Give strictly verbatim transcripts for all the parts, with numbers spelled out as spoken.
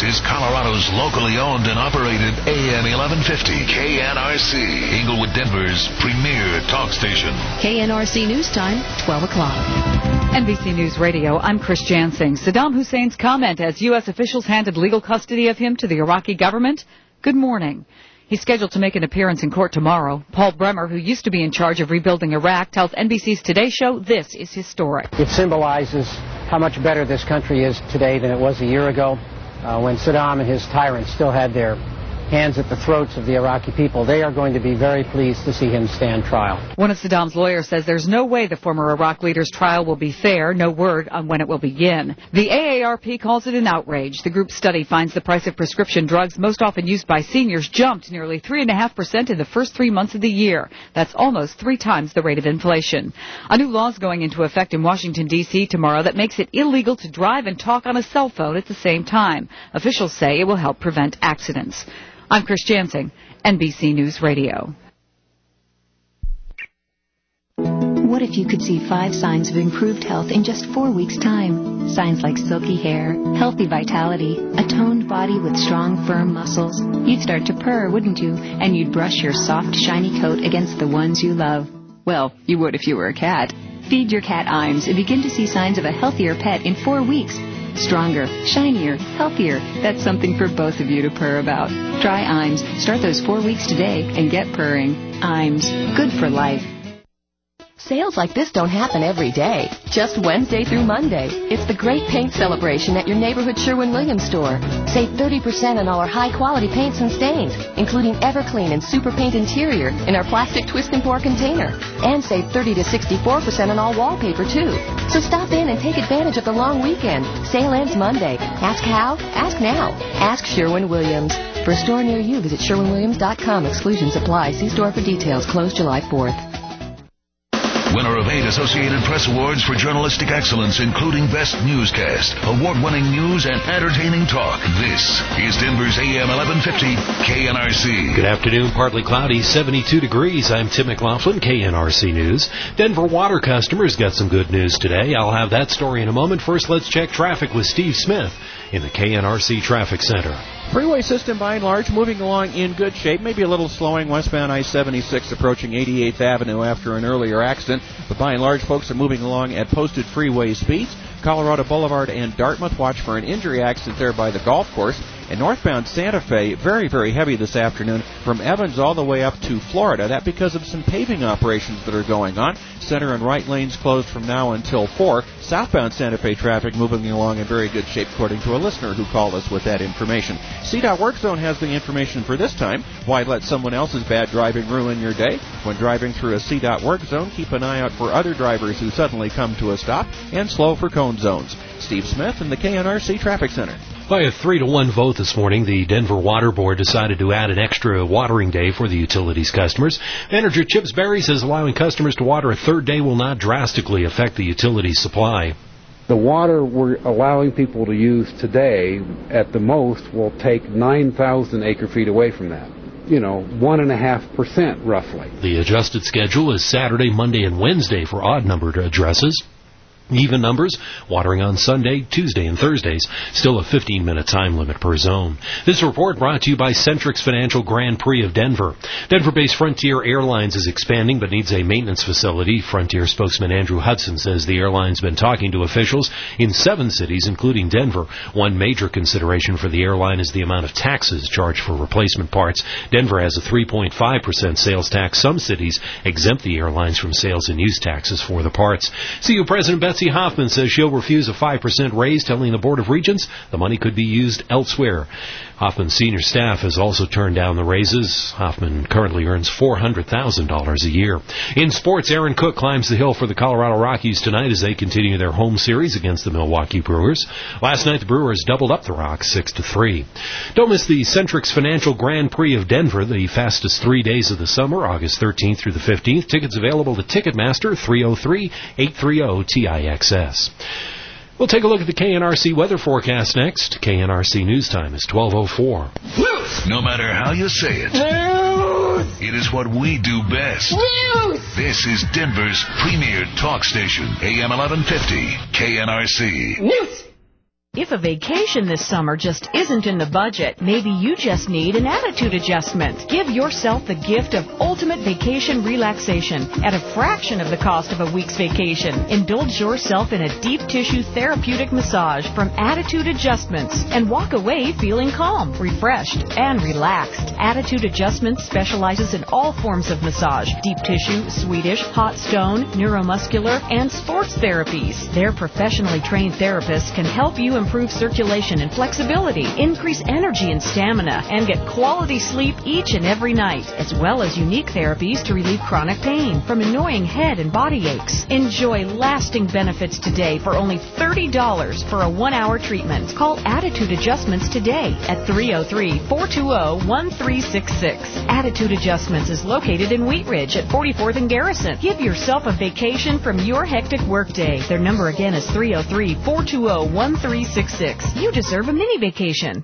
is Colorado's locally owned and operated A M eleven fifty K N R C, Inglewood, Denver's premier talk station. K N R C News Time, twelve o'clock. N B C News Radio, I'm Chris Jansing. Saddam Hussein's comment as U S officials handed legal custody of him to the Iraqi government. Good morning. He's scheduled to make an appearance in court tomorrow. Paul Bremer, who used to be in charge of rebuilding Iraq, tells N B C's Today Show this is historic. It symbolizes how much better this country is today than it was a year ago, uh, when Saddam and his tyrants still had their hands at the throats of the Iraqi people. They are going to be very pleased to see him stand trial. One of Saddam's lawyers says there's no way the former Iraq leader's trial will be fair, no word on when it will begin. The A A R P calls it an outrage. The group's study finds the price of prescription drugs most often used by seniors jumped nearly three point five percent in the first three months of the year. That's almost three times the rate of inflation. A new law is going into effect in Washington, D C tomorrow that makes it illegal to drive and talk on a cell phone at the same time. Officials say it will help prevent accidents. I'm Chris Jansing, N B C News Radio. What if you could see five signs of improved health in just four weeks' time? Signs like silky hair, healthy vitality, a toned body with strong, firm muscles. You'd start to purr, wouldn't you? And you'd brush your soft, shiny coat against the ones you love. Well, you would if you were a cat. Feed your cat Iams and begin to see signs of a healthier pet in four weeks. Stronger, shinier, healthier. That's something for both of you to purr about. Try Iams. Start those four weeks today and get purring. Iams. Good for life. Sales like this don't happen every day, just Wednesday through Monday. It's the Great Paint Celebration at your neighborhood Sherwin-Williams store. Save thirty percent on all our high-quality paints and stains, including Everclean and Super Paint Interior in our plastic twist and pour container. And save thirty to sixty-four percent on all wallpaper, too. So stop in and take advantage of the long weekend. Sale ends Monday. Ask how? Ask now. Ask Sherwin-Williams. For a store near you, visit Sherwin Williams dot com. Exclusions apply. See store for details. Closed July fourth. Winner of eight Associated Press Awards for journalistic excellence, including Best Newscast, award-winning news and entertaining talk. This is Denver's A M eleven fifty K N R C. Good afternoon. Partly cloudy, seventy-two degrees. I'm Tim McLaughlin, K N R C News. Denver water customers got some good news today. I'll have that story in a moment. First, let's check traffic with Steve Smith in the K N R C Traffic Center. Freeway system, by and large, moving along in good shape. Maybe a little slowing westbound I seventy-six approaching eighty-eighth Avenue after an earlier accident. But by and large, folks are moving along at posted freeway speeds. Colorado Boulevard and Dartmouth, watch for an injury accident there by the golf course. And northbound Santa Fe, very, very heavy this afternoon from Evans all the way up to Florida. That because of some paving operations that are going on. Center and right lanes closed from now until four. Southbound Santa Fe traffic moving along in very good shape, according to a listener who called us with that information. C DOT Work Zone has the information for this time. Why let someone else's bad driving ruin your day? When driving through a C DOT Work Zone, keep an eye out for other drivers who suddenly come to a stop and slow for cone zones. Steve Smith in the K N R C Traffic Center. By a three to one vote this morning, the Denver Water Board decided to add an extra watering day for the utilities customers. Manager Chips Berry says allowing customers to water a third day will not drastically affect the utility supply. The water we're allowing people to use today, at the most, will take nine thousand acre-feet away from that. You know, one and a half percent roughly. The adjusted schedule is Saturday, Monday, and Wednesday for odd-numbered addresses. Even numbers, watering on Sunday, Tuesday, and Thursdays. Still a fifteen-minute time limit per zone. This report brought to you by Centrix Financial Grand Prix of Denver. Denver-based Frontier Airlines is expanding but needs a maintenance facility. Frontier spokesman Andrew Hudson says the airline's been talking to officials in seven cities, including Denver. One major consideration for the airline is the amount of taxes charged for replacement parts. Denver has a three point five percent sales tax. Some cities exempt the airlines from sales and use taxes for the parts. C U President Betsy Hoffman says she'll refuse a five percent raise, telling the Board of Regents the money could be used elsewhere. Hoffman's senior staff has also turned down the raises. Hoffman currently earns four hundred thousand dollars a year. In sports, Aaron Cook climbs the hill for the Colorado Rockies tonight as they continue their home series against the Milwaukee Brewers. Last night, the Brewers doubled up the Rocks six to three. Don't miss the Centrix Financial Grand Prix of Denver, the fastest three days of the summer, August thirteenth through the fifteenth. Tickets available to Ticketmaster, three oh three, eight three oh, T I X S. We'll take a look at the K N R C weather forecast next. K N R C News Time is twelve oh four. No matter how you say it, News. It is what we do best. News. This is Denver's premier talk station, A M eleven fifty, K N R C. News. If a vacation this summer just isn't in the budget, maybe you just need an attitude adjustment. Give yourself the gift of ultimate vacation relaxation at a fraction of the cost of a week's vacation. Indulge yourself in a deep tissue therapeutic massage from Attitude Adjustments and walk away feeling calm, refreshed, and relaxed. Attitude Adjustments specializes in all forms of massage: deep tissue, Swedish, hot stone, neuromuscular, and sports therapies. Their professionally trained therapists can help you improve circulation and flexibility, increase energy and stamina, and get quality sleep each and every night, as well as unique therapies to relieve chronic pain from annoying head and body aches. Enjoy lasting benefits today for only thirty dollars for a one-hour treatment. Call Attitude Adjustments today at three oh three, four two oh, one three six six. Attitude Adjustments is located in Wheat Ridge at forty-fourth and Garrison. Give yourself a vacation from your hectic workday. Their number again is three oh three, four two oh, one three six six. You deserve a mini vacation.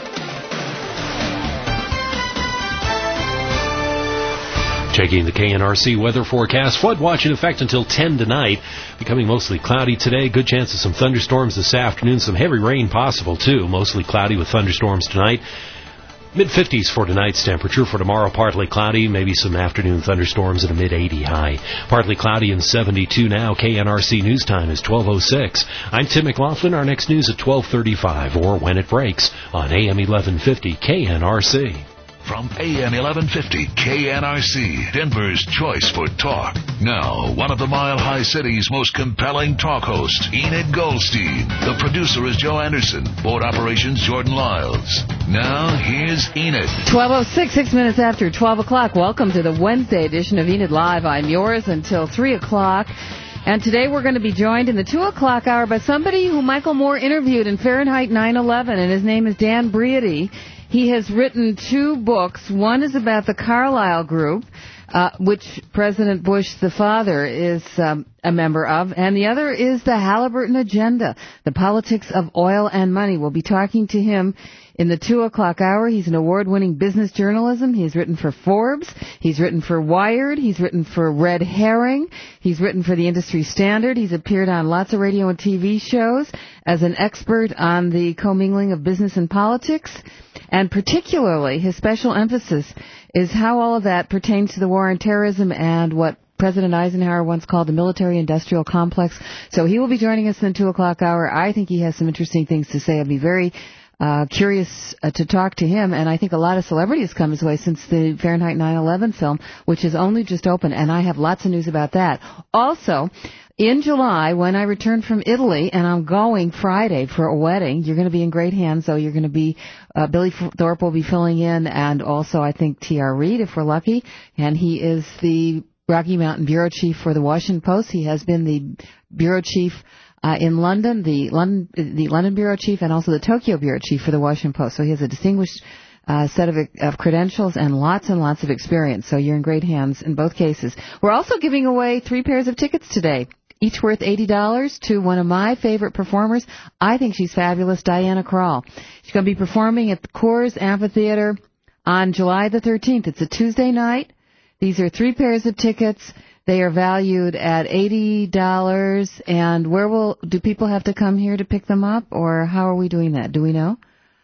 Checking the K N R C weather forecast. Flood watch in effect until ten tonight. Becoming mostly cloudy today. Good chance of some thunderstorms this afternoon. Some heavy rain possible, too. Mostly cloudy with thunderstorms tonight. mid-fifties for tonight's temperature. For tomorrow, partly cloudy, maybe some afternoon thunderstorms at a mid-eighty high. Partly cloudy and seventy-two now. K N R C News Time is twelve oh six. I'm Tim McLaughlin. Our next news at twelve thirty-five, or when it breaks on A M eleven fifty K N R C. From A M eleven fifty K N R C, Denver's choice for talk. Now, one of the Mile High City's most compelling talk hosts, Enid Goldstein. The producer is Joe Anderson. Board operations, Jordan Lyles. Now, here's Enid. twelve oh six, six minutes after twelve o'clock. Welcome to the Wednesday edition of Enid Live. I'm yours until three o'clock. And today we're going to be joined in the two o'clock hour by somebody who Michael Moore interviewed in Fahrenheit nine eleven, and his name is Dan Briody. He has written two books. One is about the Carlyle Group, uh, which President Bush, the father, is um, a member of, and the other is the Halliburton Agenda, the politics of oil and money. We'll be talking to him in the two o'clock hour. He's an award-winning business journalism. He's written for Forbes. He's written for Wired. He's written for Red Herring. He's written for the Industry Standard. He's appeared on lots of radio and T V shows as an expert on the commingling of business and politics. And particularly, his special emphasis is how all of that pertains to the war on terrorism and what President Eisenhower once called the military-industrial complex. So he will be joining us in the two o'clock hour. I think he has some interesting things to say. I'd be very uh, curious uh, to talk to him. And I think a lot of celebrities come his way since the Fahrenheit nine eleven film, which is only just open. And I have lots of news about that. Also, in July, when I return from Italy, and I'm going Friday for a wedding, you're going to be in great hands, though. You're going to be, uh, Billy Thorpe will be filling in, and also, I think, T R. Reid, if we're lucky. And he is the Rocky Mountain Bureau Chief for the Washington Post. He has been the Bureau Chief uh, in London, the London, the London Bureau Chief, and also the Tokyo Bureau Chief for the Washington Post. So he has a distinguished Uh, set of, of credentials and lots and lots of experience. So you're in great hands in both cases. We're also giving away three pairs of tickets today, each worth eighty dollars, to one of my favorite performers. I think she's fabulous, Diana Krall. She's going to be performing at the Coors Amphitheater on July the thirteenth. It's a Tuesday night. These are three pairs of tickets. They are valued at eighty dollars. And where will, do people have to come here to pick them up, or how are we doing that? Do we know?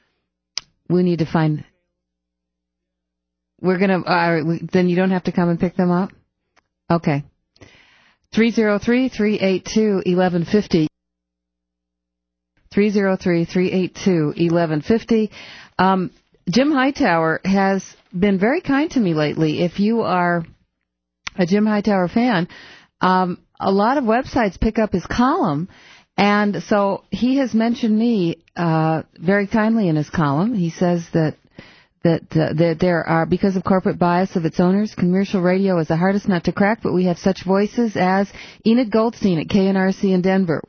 We need to find... We're going to, uh, then you don't have to come and pick them up? Okay. three oh three, three eight two, eleven fifty. three oh three, three eight two, eleven fifty. Um, Jim Hightower has been very kind to me lately. If you are a Jim Hightower fan, um, a lot of websites pick up his column. And so he has mentioned me uh, very kindly in his column. He says that That, uh, that there are, because of corporate bias of its owners, commercial radio is the hardest nut to crack, but we have such voices as Enid Goldstein at K N R C in Denver.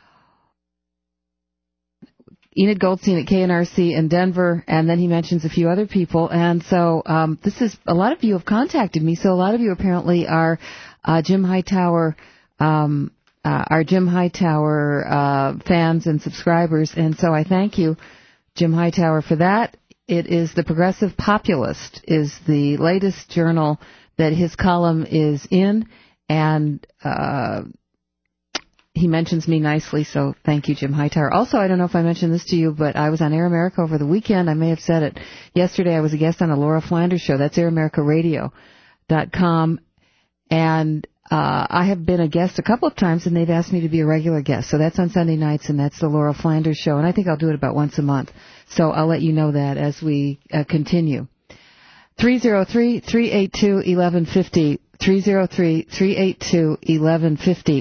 Enid Goldstein at K N R C in Denver, and then he mentions a few other people. And so um, this is, a lot of you have contacted me, so a lot of you apparently are uh, Jim Hightower, um, uh, are Jim Hightower uh, fans and subscribers, and so I thank you, Jim Hightower, for that. It is the Progressive Populist is the latest journal that his column is in, and uh, he mentions me nicely, so thank you, Jim Hightower. Also, I don't know if I mentioned this to you, but I was on Air America over the weekend. I may have said it yesterday. I was a guest on a Laura Flanders show. That's air america radio dot com. And uh, I have been a guest a couple of times, and they've asked me to be a regular guest. So that's on Sunday nights, and that's the Laura Flanders show. And I think I'll do it about once a month. So I'll let you know that as we uh, continue. three oh three, three eight two, eleven fifty. three oh three, three eight two, eleven fifty.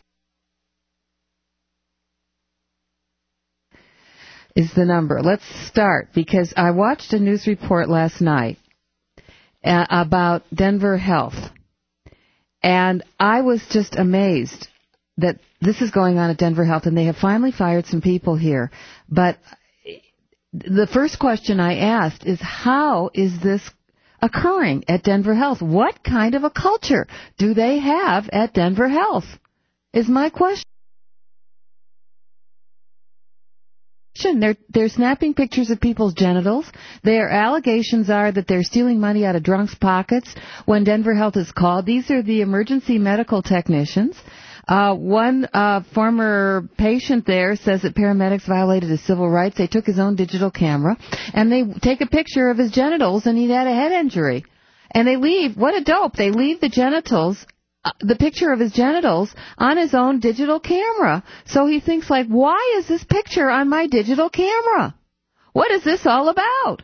Is the number. Let's start, because I watched a news report last night uh, about Denver Health, and I was just amazed that this is going on at Denver Health, and they have finally fired some people here. But the first question I asked is, how is this occurring at Denver Health? What kind of a culture do they have at Denver Health, is my question. They're, they're snapping pictures of people's genitals. Their allegations are that they're stealing money out of drunks' pockets when Denver Health is called. These are the emergency medical technicians. Uh, one uh, former patient there says that paramedics violated his civil rights. They took his own digital camera, and they take a picture of his genitals, and he had a head injury. And they leave, what a dope, they leave the genitals, the picture of his genitals on his own digital camera. So he thinks, like, why is this picture on my digital camera? What is this all about?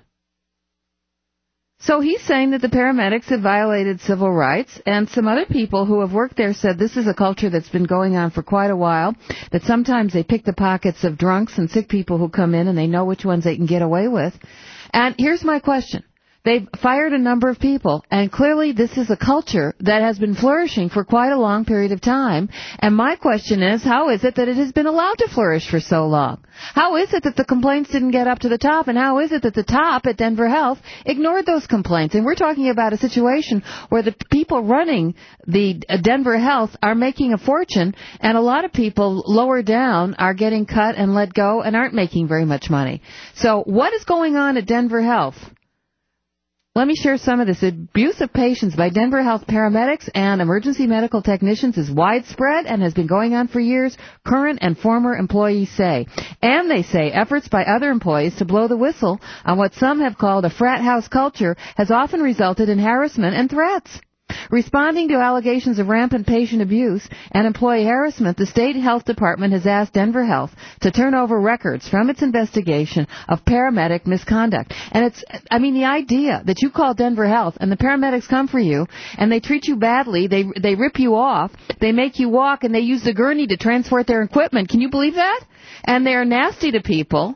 So he's saying that the paramedics have violated civil rights, and some other people who have worked there said this is a culture that's been going on for quite a while, that sometimes they pick the pockets of drunks and sick people who come in, and they know which ones they can get away with. And here's my question. They've fired a number of people, and clearly this is a culture that has been flourishing for quite a long period of time. And my question is, how is it that it has been allowed to flourish for so long? How is it that the complaints didn't get up to the top, and how is it that the top at Denver Health ignored those complaints? And we're talking about a situation where the people running the Denver Health are making a fortune, and a lot of people lower down are getting cut and let go and aren't making very much money. So what is going on at Denver Health? Let me share some of this. Abuse of patients by Denver Health paramedics and emergency medical technicians is widespread and has been going on for years, current and former employees say. And they say efforts by other employees to blow the whistle on what some have called a frat house culture has often resulted in harassment and threats. Responding to allegations of rampant patient abuse and employee harassment, the state health department has asked Denver Health to turn over records from its investigation of paramedic misconduct. And it's, I mean, the idea that you call Denver Health and the paramedics come for you and they treat you badly, they they rip you off, they make you walk, and they use the gurney to transport their equipment. Can you believe that? And they're nasty to people.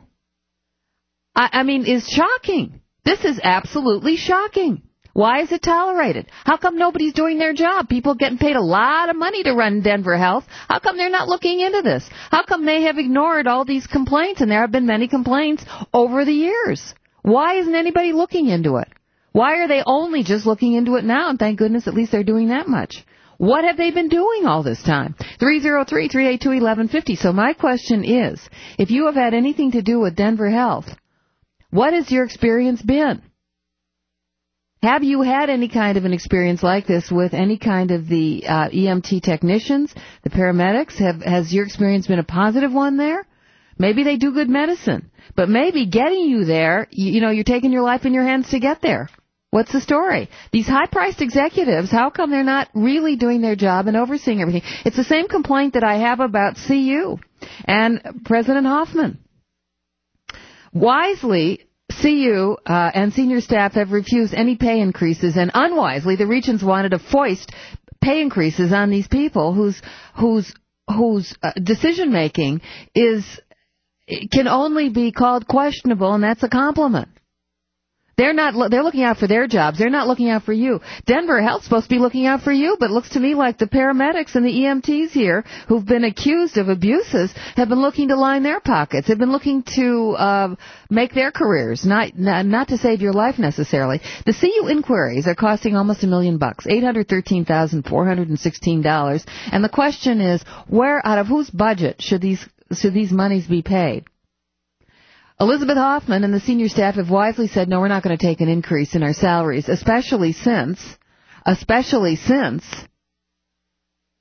I, I mean, is shocking. This is absolutely shocking. Why is it tolerated? How come nobody's doing their job? People getting paid a lot of money to run Denver Health. How come they're not looking into this? How come they have ignored all these complaints? And there have been many complaints over the years. Why isn't anybody looking into it? Why are they only just looking into it now? And thank goodness at least they're doing that much. What have they been doing all this time? three oh three, three eight two, eleven fifty. So my question is, if you have had anything to do with Denver Health, what has your experience been? Have you had any kind of an experience like this with any kind of the uh, E M T technicians, the paramedics? Have, has your experience been a positive one there? Maybe they do good medicine, but maybe getting you there, you, you know, you're taking your life in your hands to get there. What's the story? These high-priced executives, how come they're not really doing their job and overseeing everything? It's the same complaint that I have about C U and President Hoffman. Wisely, C U uh, and senior staff have refused any pay increases, and unwisely, the Regents wanted to foist pay increases on these people whose whose whose uh, decision making is can only be called questionable, and that's a compliment. They're not. They're looking out for their jobs. They're not looking out for you. Denver Health's supposed to be looking out for you, but it looks to me like the paramedics and the E M Ts here, who've been accused of abuses, have been looking to line their pockets. They've been looking to uh, make their careers, not not to save your life necessarily. The C U inquiries are costing almost a million bucks, eight hundred thirteen thousand four hundred sixteen dollars. And the question is, where out of whose budget should these should these monies be paid? Elizabeth Hoffman and the senior staff have wisely said, no, we're not going to take an increase in our salaries, especially since, especially since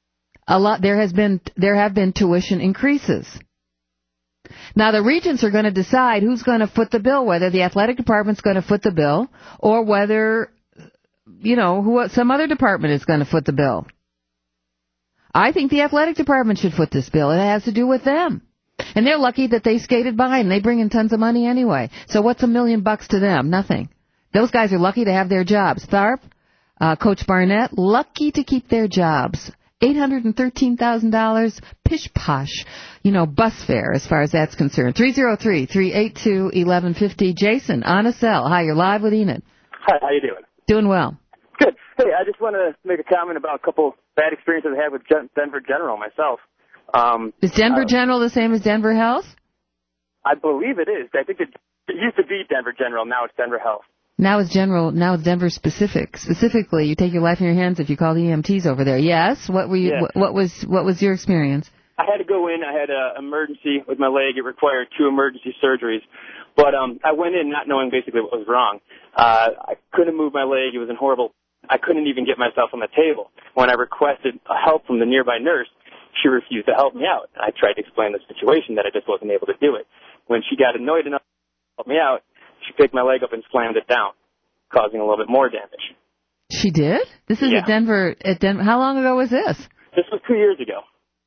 a lot. There has been there have been tuition increases. Now the regents are going to decide who's going to foot the bill, whether the athletic department's going to foot the bill, or whether, you know, who some other department is going to foot the bill. I think the athletic department should foot this bill. It has to do with them. And they're lucky that they skated by and they bring in tons of money anyway. So what's a million bucks to them? Nothing. Those guys are lucky to have their jobs. Tharp, uh, Coach Barnett, lucky to keep their jobs. eight hundred thirteen thousand dollars, pish-posh, you know, bus fare as far as that's concerned. three oh three, three eight two, one one five oh. Jason, on a cell. Hi, you're live with Enid. Hi, how you doing? Doing well. Good. Hey, I just want to make a comment about a couple bad experiences I had with Gen- Denver General myself. Um, is Denver uh, General the same as Denver Health? I believe it is. I think it, it used to be Denver General. Now it's Denver Health. Now it's General. Now it's Denver specific. Specifically, you take your life in your hands if you call the E M Ts over there. Yes. What were you? Yeah. What, what was? What was your experience? I had to go in. I had an emergency with my leg. It required two emergency surgeries. But um, I went in not knowing basically what was wrong. Uh, I couldn't move my leg. It was in horrible. I couldn't even get myself on the table. When I requested help from the nearby nurse, she refused to help me out. I tried to explain the situation that I just wasn't able to do it. When she got annoyed enough to help me out, she picked my leg up and slammed it down, causing a little bit more damage. She did? This is yeah. at Denver. At Denver. How long ago was this? This was two years ago.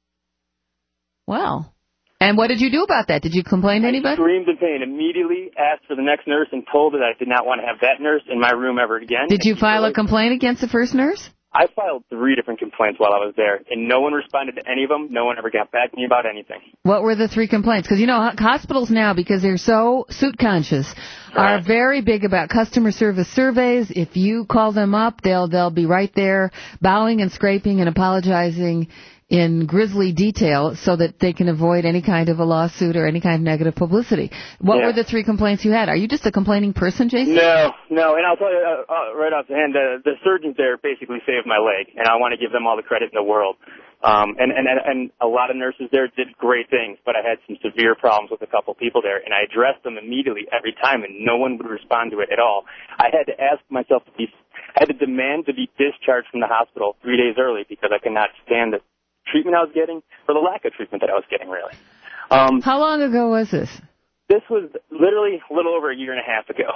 Wow. And what did you do about that? Did you complain to anybody? I screamed in pain. Immediately asked for the next nurse and told her that I did not want to have that nurse in my room ever again. Did you file a complaint against the first nurse? I filed three different complaints while I was there, and no one responded to any of them. No one ever got back to me about anything. What were the three complaints? Because, you know, hospitals now, because they're so suit conscious, are right. very big about customer service surveys. If you call them up, they'll they'll be right there bowing and scraping and apologizing in grisly detail so that they can avoid any kind of a lawsuit or any kind of negative publicity. What yeah. were the three complaints you had? Are you just a complaining person, Jason? No, no. And I'll tell you uh, uh, right off the hand, uh, the surgeons there basically saved my leg, and I want to give them all the credit in the world. Um, and, and, and a lot of nurses there did great things, but I had some severe problems with a couple people there, and I addressed them immediately every time, and no one would respond to it at all. I had to ask myself to be, I had to demand to be discharged from the hospital three days early because I could not stand the treatment I was getting, or the lack of treatment that I was getting, really. Um, How long ago was this? This was literally a little over a year and a half ago.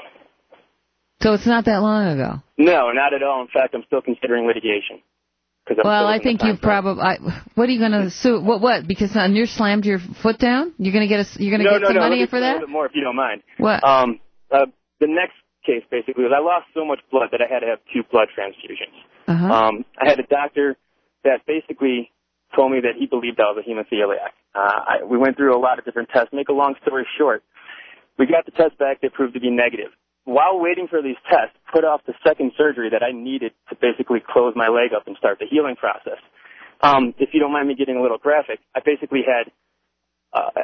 So it's not that long ago? No, not at all. In fact, I'm still considering litigation. Well, I think you've probably. I, what are you going to sue? What? What? Because a nurse slammed your foot down? You're going to get a. You're going to no, get no, some no, money let me for that? A little bit more, if you don't mind. What? Um, uh, the next case basically was I lost so much blood that I had to have two blood transfusions. Uh-huh. Um, I had a doctor that basically told me that he believed I was a hemophiliac. Uh, I, we went through a lot of different tests. Make a long story short, we got the test back. They proved to be negative. While waiting for these tests, put off the second surgery that I needed to basically close my leg up and start the healing process. Um, if you don't mind me getting a little graphic, I basically had uh,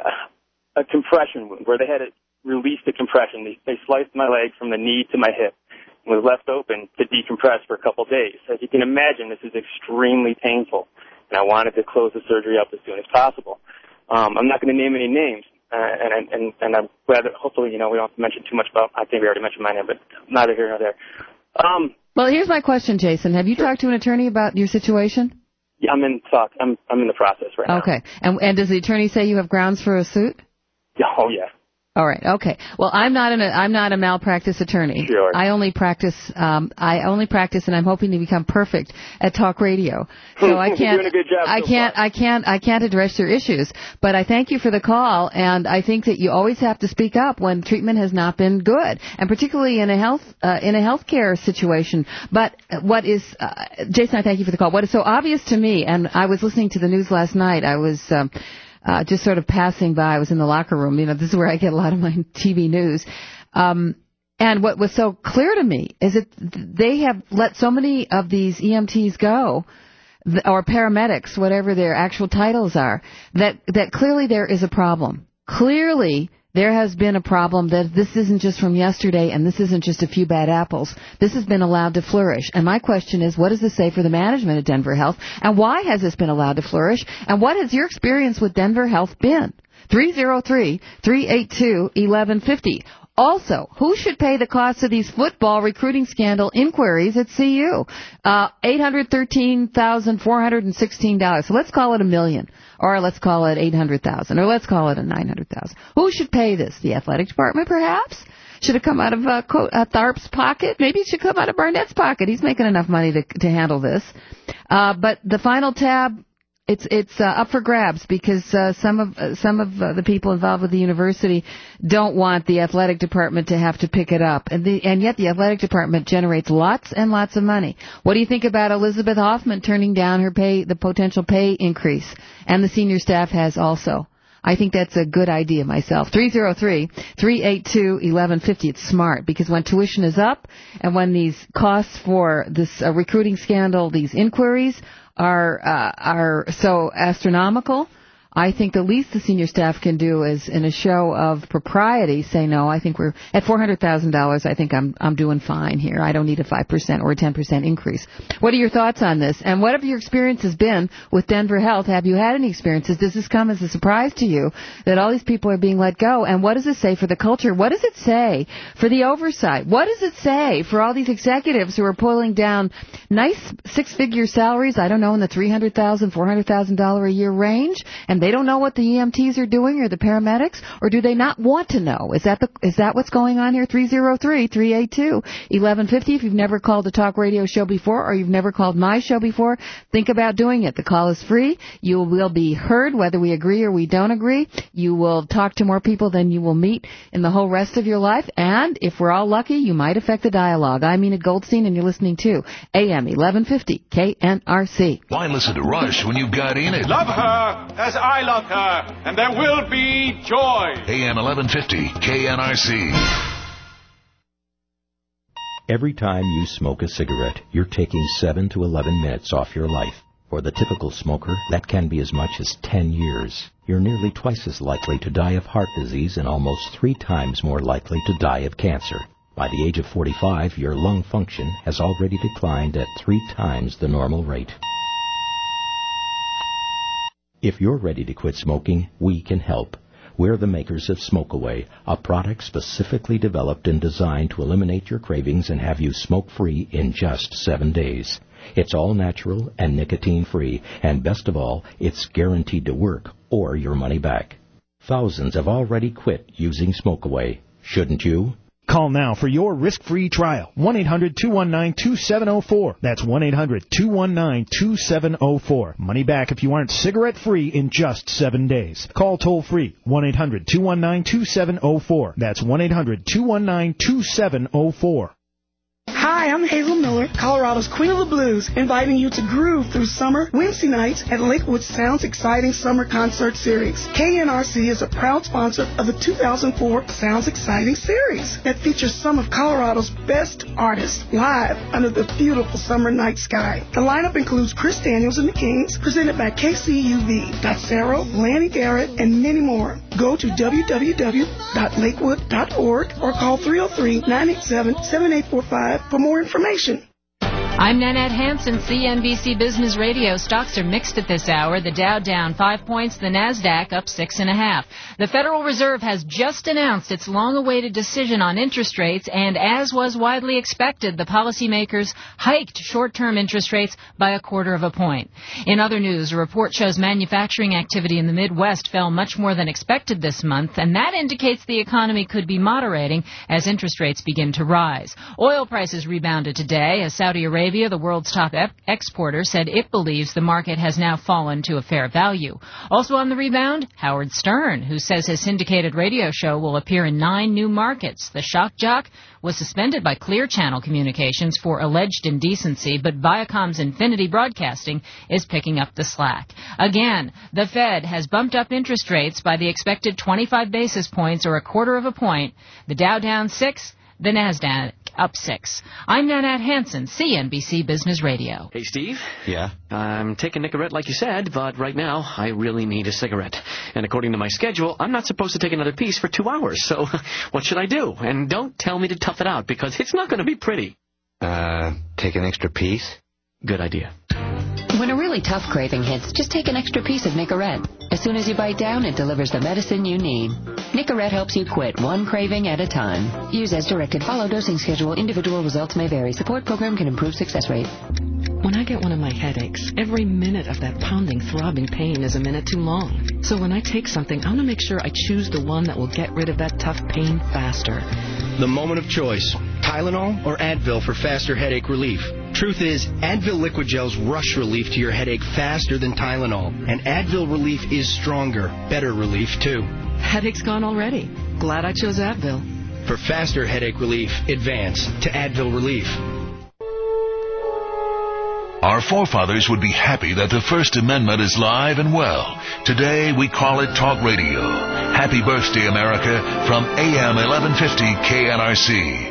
a compression wound where they had to release the compression. They, they sliced my leg from the knee to my hip and was left open to decompress for a couple days. As you can imagine, this is extremely painful, and I wanted to close the surgery up as soon as possible. Um, I'm not going to name any names, uh, and, and, and I'm glad that hopefully, you know, we don't have to mention too much about, I think we already mentioned my name, but neither here nor there. Um, well, here's my question, Jason. Have you sure. talked to an attorney about your situation? Yeah, I'm in talk. I'm I'm in the process right now. Okay. And and does the attorney say you have grounds for a suit? Oh yeah. All right. Okay. Well, I'm not an I'm not a malpractice attorney. Sure. I only practice um I only practice and I'm hoping to become perfect at talk radio. So I can't You're doing a good job I so can't far. I can't I can't address your issues, but I thank you for the call, and I think that you always have to speak up when treatment has not been good, and particularly in a health uh, in a healthcare situation. But what is uh, Jason, I thank you for the call. What is so obvious to me, and I was listening to the news last night. I was um Uh, just sort of passing by. I was in the locker room. You know, this is where I get a lot of my T V news. Um, and what was so clear to me is that they have let so many of these E M Ts go, th- or paramedics, whatever their actual titles are, that, that clearly there is a problem. Clearly there has been a problem, that this isn't just from yesterday and this isn't just a few bad apples. This has been allowed to flourish. And my question is, what does this say for the management of Denver Health? And why has this been allowed to flourish? And what has your experience with Denver Health been? three oh three, three eight two, one one five oh. Also, who should pay the cost of these football recruiting scandal inquiries at C U? Uh, eight hundred thirteen thousand four hundred sixteen dollars. So let's call it a million. Or let's call it eight hundred thousand dollars. Or let's call it a nine hundred thousand dollars. Who should pay this? The athletic department, perhaps? Should it come out of uh, Co- uh, Tharp's pocket? Maybe it should come out of Barnett's pocket. He's making enough money to, to handle this. Uh, but the final tab, it's it's uh, up for grabs because uh, some of uh, some of uh, the people involved with the university don't want the athletic department to have to pick it up, and the and yet the athletic department generates lots and lots of money. What do you think about Elizabeth Hoffman turning down her pay, the potential pay increase, and the senior staff has also? I think that's a good idea myself. three oh three, three eight two, eleven fifty. It's smart because when tuition is up and when these costs for this uh, recruiting scandal, these inquiries are uh, are so astronomical, I think the least the senior staff can do is, in a show of propriety, say no. I think we're at four hundred thousand dollars. I think I'm I'm doing fine here. I don't need a five percent or a ten percent increase. What are your thoughts on this? And what have your experiences been with Denver Health? Have you had any experiences? Does this come as a surprise to you that all these people are being let go? And what does it say for the culture? What does it say for the oversight? What does it say for all these executives who are pulling down nice six-figure salaries? I don't know, in the three hundred thousand dollars, four hundred thousand dollars a year range, and they don't know what the E M Ts are doing or the paramedics, or do they not want to know? Is that the is that what's going on here? three oh three, three eight two, eleven fifty. If you've never called a talk radio show before or you've never called my show before, think about doing it. The call is free. You will be heard whether we agree or we don't agree. You will talk to more people than you will meet in the whole rest of your life, and if we're all lucky, you might affect the dialogue. I'm Enid Goldstein, and you're listening to A M eleven fifty K N R C. Why listen to Rush when you've got Enid? Love her as I love her, and there will be joy. A M eleven fifty K N R C. Every time you smoke a cigarette, you're taking seven to eleven minutes off your life. For the typical smoker, that can be as much as ten years. You're nearly twice as likely to die of heart disease and almost three times more likely to die of cancer. By the age of forty-five, your lung function has already declined at three times the normal rate. If you're ready to quit smoking, we can help. We're the makers of Smoke Away, a product specifically developed and designed to eliminate your cravings and have you smoke-free in just seven days. It's all natural and nicotine-free, and best of all, it's guaranteed to work or your money back. Thousands have already quit using Smoke Away. Shouldn't you? Call now for your risk-free trial. one eight hundred two one nine two seven zero four. That's one eight hundred two one nine two seven zero four. Money back if you aren't cigarette-free in just seven days. Call toll-free. one eight hundred two one nine two seven zero four. That's one eight hundred two one nine two seven zero four. Hi, I'm Hazel Miller, Colorado's Queen of the Blues, inviting you to groove through summer Wednesday nights at Lakewood Sounds Exciting Summer Concert Series. K N R C is a proud sponsor of the two thousand four Sounds Exciting Series that features some of Colorado's best artists live under the beautiful summer night sky. The lineup includes Chris Daniels and the Kings, presented by K C U V, Docero, Lanny Garrett, and many more. Go to w w w dot lakewood dot org or call three oh three, nine eight seven, seven eight four five for more information. I'm Nanette Hansen, C N B C Business Radio. Stocks are mixed at this hour. The Dow down five points, the NASDAQ up six and a half. The Federal Reserve has just announced its long-awaited decision on interest rates, and as was widely expected, the policymakers hiked short-term interest rates by a quarter of a point. In other news, a report shows manufacturing activity in the Midwest fell much more than expected this month, and that indicates the economy could be moderating as interest rates begin to rise. Oil prices rebounded today as Saudi Arabia, the world's top e- exporter, said it believes the market has now fallen to a fair value. Also on the rebound, Howard Stern, who says his syndicated radio show will appear in nine new markets. The shock jock was suspended by Clear Channel Communications for alleged indecency, but Viacom's Infinity Broadcasting is picking up the slack. Again, the Fed has bumped up interest rates by the expected twenty-five basis points, or a quarter of a point. The Dow down six, the NASDAQ up six. I'm Nanette Hansen, C N B C Business Radio. Hey, Steve. Yeah? I'm taking Nicorette like you said, but right now I really need a cigarette. And according to my schedule, I'm not supposed to take another piece for two hours. So what should I do? And don't tell me to tough it out, because it's not going to be pretty. Uh, take an extra piece? Good idea. When a really tough craving hits, just take an extra piece of Nicorette. As soon as you bite down, it delivers the medicine you need. Nicorette helps you quit one craving at a time. Use as directed. Follow dosing schedule. Individual results may vary. Support program can improve success rate. When I get one of my headaches, every minute of that pounding, throbbing pain is a minute too long. So when I take something, I want to make sure I choose the one that will get rid of that tough pain faster. The moment of choice. Tylenol or Advil for faster headache relief. Truth is, Advil Liquid Gel's rush relief to your headache faster than Tylenol. And Advil relief is stronger, better relief, too. Headache's gone already. Glad I chose Advil. For faster headache relief, advance to Advil Relief. Our forefathers would be happy that the First Amendment is live and well. Today, we call it Talk Radio. Happy birthday, America, from A M eleven fifty K N R C.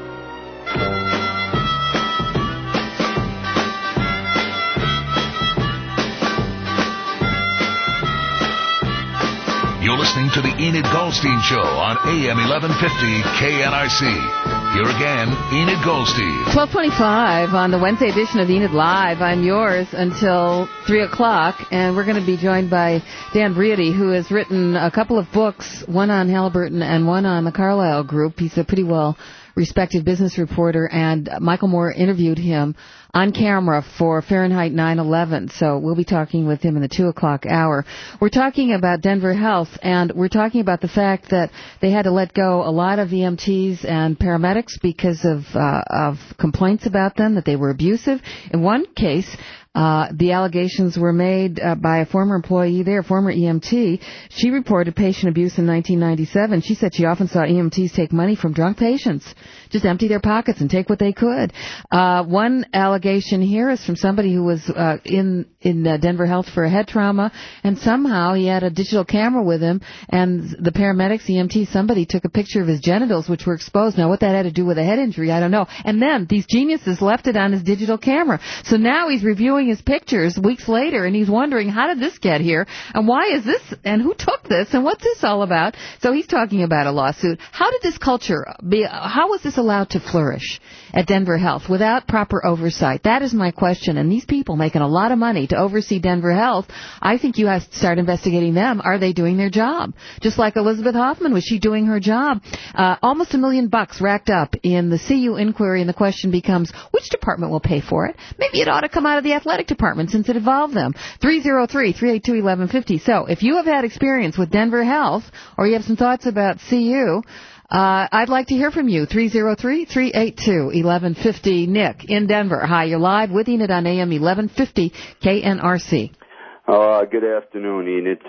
You're listening to the Enid Goldstein Show on A M eleven fifty K N R C. Here again, Enid Goldstein. twelve twenty-five on the Wednesday edition of Enid Live. I'm yours until three o'clock, and we're going to be joined by Dan Briody, who has written a couple of books, one on Halliburton and one on the Carlyle Group. He's a pretty well respected business reporter, and Michael Moore interviewed him on camera for Fahrenheit nine eleven, so we'll be talking with him in the two o'clock hour. We're talking about Denver Health, and we're talking about the fact that they had to let go a lot of E M Ts and paramedics because of uh, of complaints about them, that they were abusive. In one case, Uh, the allegations were made uh, by a former employee there, former E M T. She reported patient abuse in nineteen ninety-seven. She said she often saw E M Ts take money from drunk patients, just empty their pockets and take what they could. Uh, one allegation here is from somebody who was uh, in in uh, Denver Health for a head trauma, and somehow he had a digital camera with him, and the paramedics, E M T, somebody took a picture of his genitals, which were exposed. Now, what that had to do with a head injury, I don't know. And then these geniuses left it on his digital camera. So now he's reviewing his pictures weeks later, and he's wondering, how did this get here, and why is this, and who took this, and what's this all about? So he's talking about a lawsuit. How did this culture be, how was this allowed to flourish at Denver Health without proper oversight? That is my question, and these people making a lot of money to oversee Denver Health, I think you have to start investigating them. Are they doing their job? Just like Elizabeth Hoffman, was she doing her job? Uh, almost a million bucks racked up in the C U inquiry, and the question becomes, which department will pay for it? Maybe it ought to come out of the athletic department since it involved them. three oh three, three eight two, eleven fifty. So if you have had experience with Denver Health, or you have some thoughts about C U, uh, I'd like to hear from you. three oh three, three eight two, eleven fifty. Nick in Denver. Hi, you're live with Enid on A M eleven fifty K N R C. Uh, good afternoon, Enid.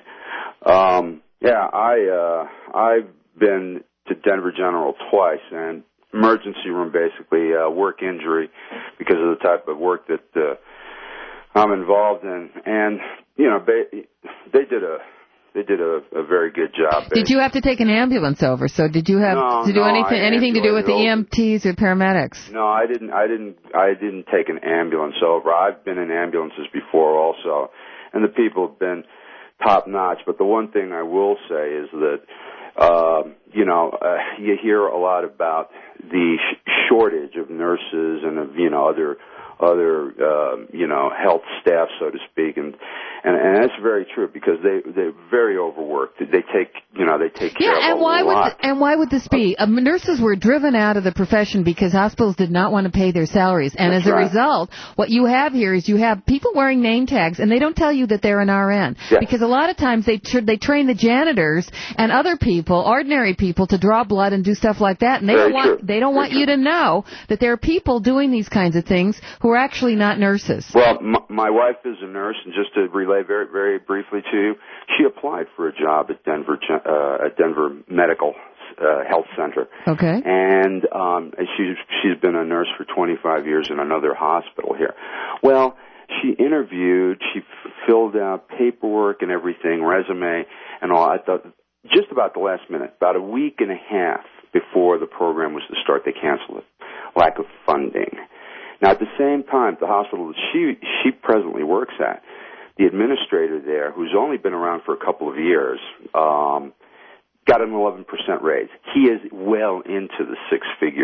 Um, yeah, I, uh, I've been to Denver General twice, and emergency room basically, uh, work injury because of the type of work that, uh, I'm involved in, and you know, they, they did a they did a, a very good job. Did you have to take an ambulance over? So did you have no, to do no, anything I anything to do with the E M Ts or paramedics? No, I didn't. I didn't. I didn't take an ambulance over. I've been in ambulances before, also, and the people have been top notch. But the one thing I will say is that uh, you know uh, you hear a lot about the sh- shortage of nurses and of you know other. other, uh, you know, health staff, so to speak, and, and and that's very true because they they're very overworked. They take, you know, they take care yeah, of and a why lot. Would th- and why would this be? Um, nurses were driven out of the profession because hospitals did not want to pay their salaries, and That's as a right. result, what you have here is you have people wearing name tags, and they don't tell you that they're an R N Yeah. because a lot of times they tr- they train the janitors and other people, ordinary people, to draw blood and do stuff like that, and they Very don't want true. they don't Very want you to know that there are people doing these kinds of things who are actually not nurses. Well, m- my wife is a nurse, and just to relay very, very briefly to you, she applied for a job at Denver, uh, at Denver Medical uh, Health Center. Okay. And um, she's she's been a nurse for twenty-five years in another hospital here. Well, she interviewed, she f- filled out paperwork and everything, resume and all. I thought just about the last minute, about a week and a half before the program was to start, they canceled it. Lack of funding. Now, at the same time, the hospital that she she presently works at, the administrator there, who's only been around for a couple of years, um, got an eleven percent raise. He is well into the six-figure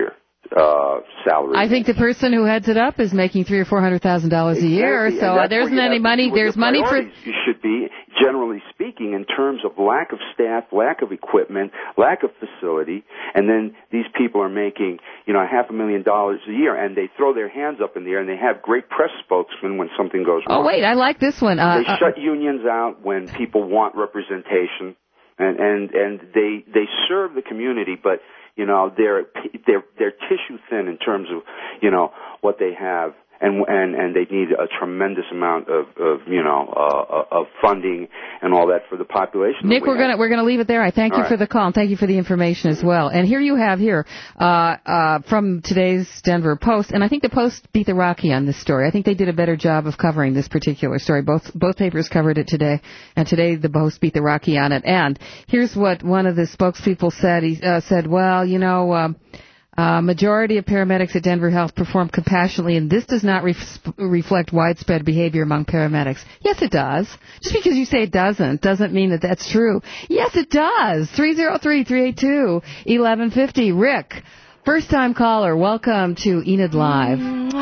uh, salary. I think the person who heads it up is making three or four hundred thousand dollars a year, Exactly. so And that's there where isn't you any have money. to see what There's your money for. priorities You should be, generally speaking, in terms of lack of staff, lack of equipment, lack of facility, and then these people are making, you know, half a million dollars a year, and they throw their hands up in the air, and they have great press spokesmen when something goes wrong. Oh wait, I like this one. Uh, they uh, shut unions out when people want representation, and and and they they serve the community, but you know they're they're they're tissue thin in terms of you know what they have. And, and and they need a tremendous amount of, of you know uh, of funding and all that for the population. Nick, we we're gonna we're gonna leave it there. I thank all you right. for the call and thank you for the information as well. And here you have here uh, uh, from today's Denver Post, and I think the Post beat the Rocky on this story. I think they did a better job of covering this particular story. Both both papers covered it today, and today the Post beat the Rocky on it. And here's what one of the spokespeople said. He uh, said, "Well, you know." Um, Uh, majority of paramedics at Denver Health perform compassionately, and this does not ref- reflect widespread behavior among paramedics. Yes, it does. Just because you say it doesn't, doesn't mean that that's true. Yes, it does. three oh three, three eight two, eleven fifty. Rick, first-time caller, welcome to Enid Live.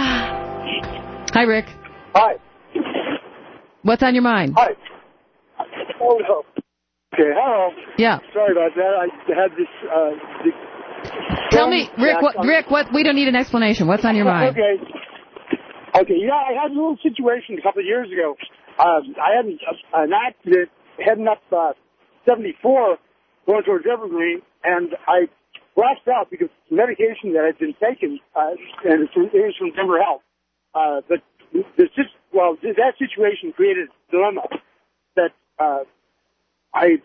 Hi, Rick. Hi. What's on your mind? Hi. Oh, no. Okay, hello. Yeah. Sorry about that. I had this... Uh, the Tell me, Rick, what, Rick, what, we don't need an explanation. What's on your mind? Okay. Okay, yeah, I had a little situation a couple of years ago. Um, I had an, an accident heading up uh, seventy-four going towards Evergreen, and I blacked out because medication that had been taken, uh, and it was, it was from Denver Health. Uh, but this just, well, that situation created a dilemma that uh, I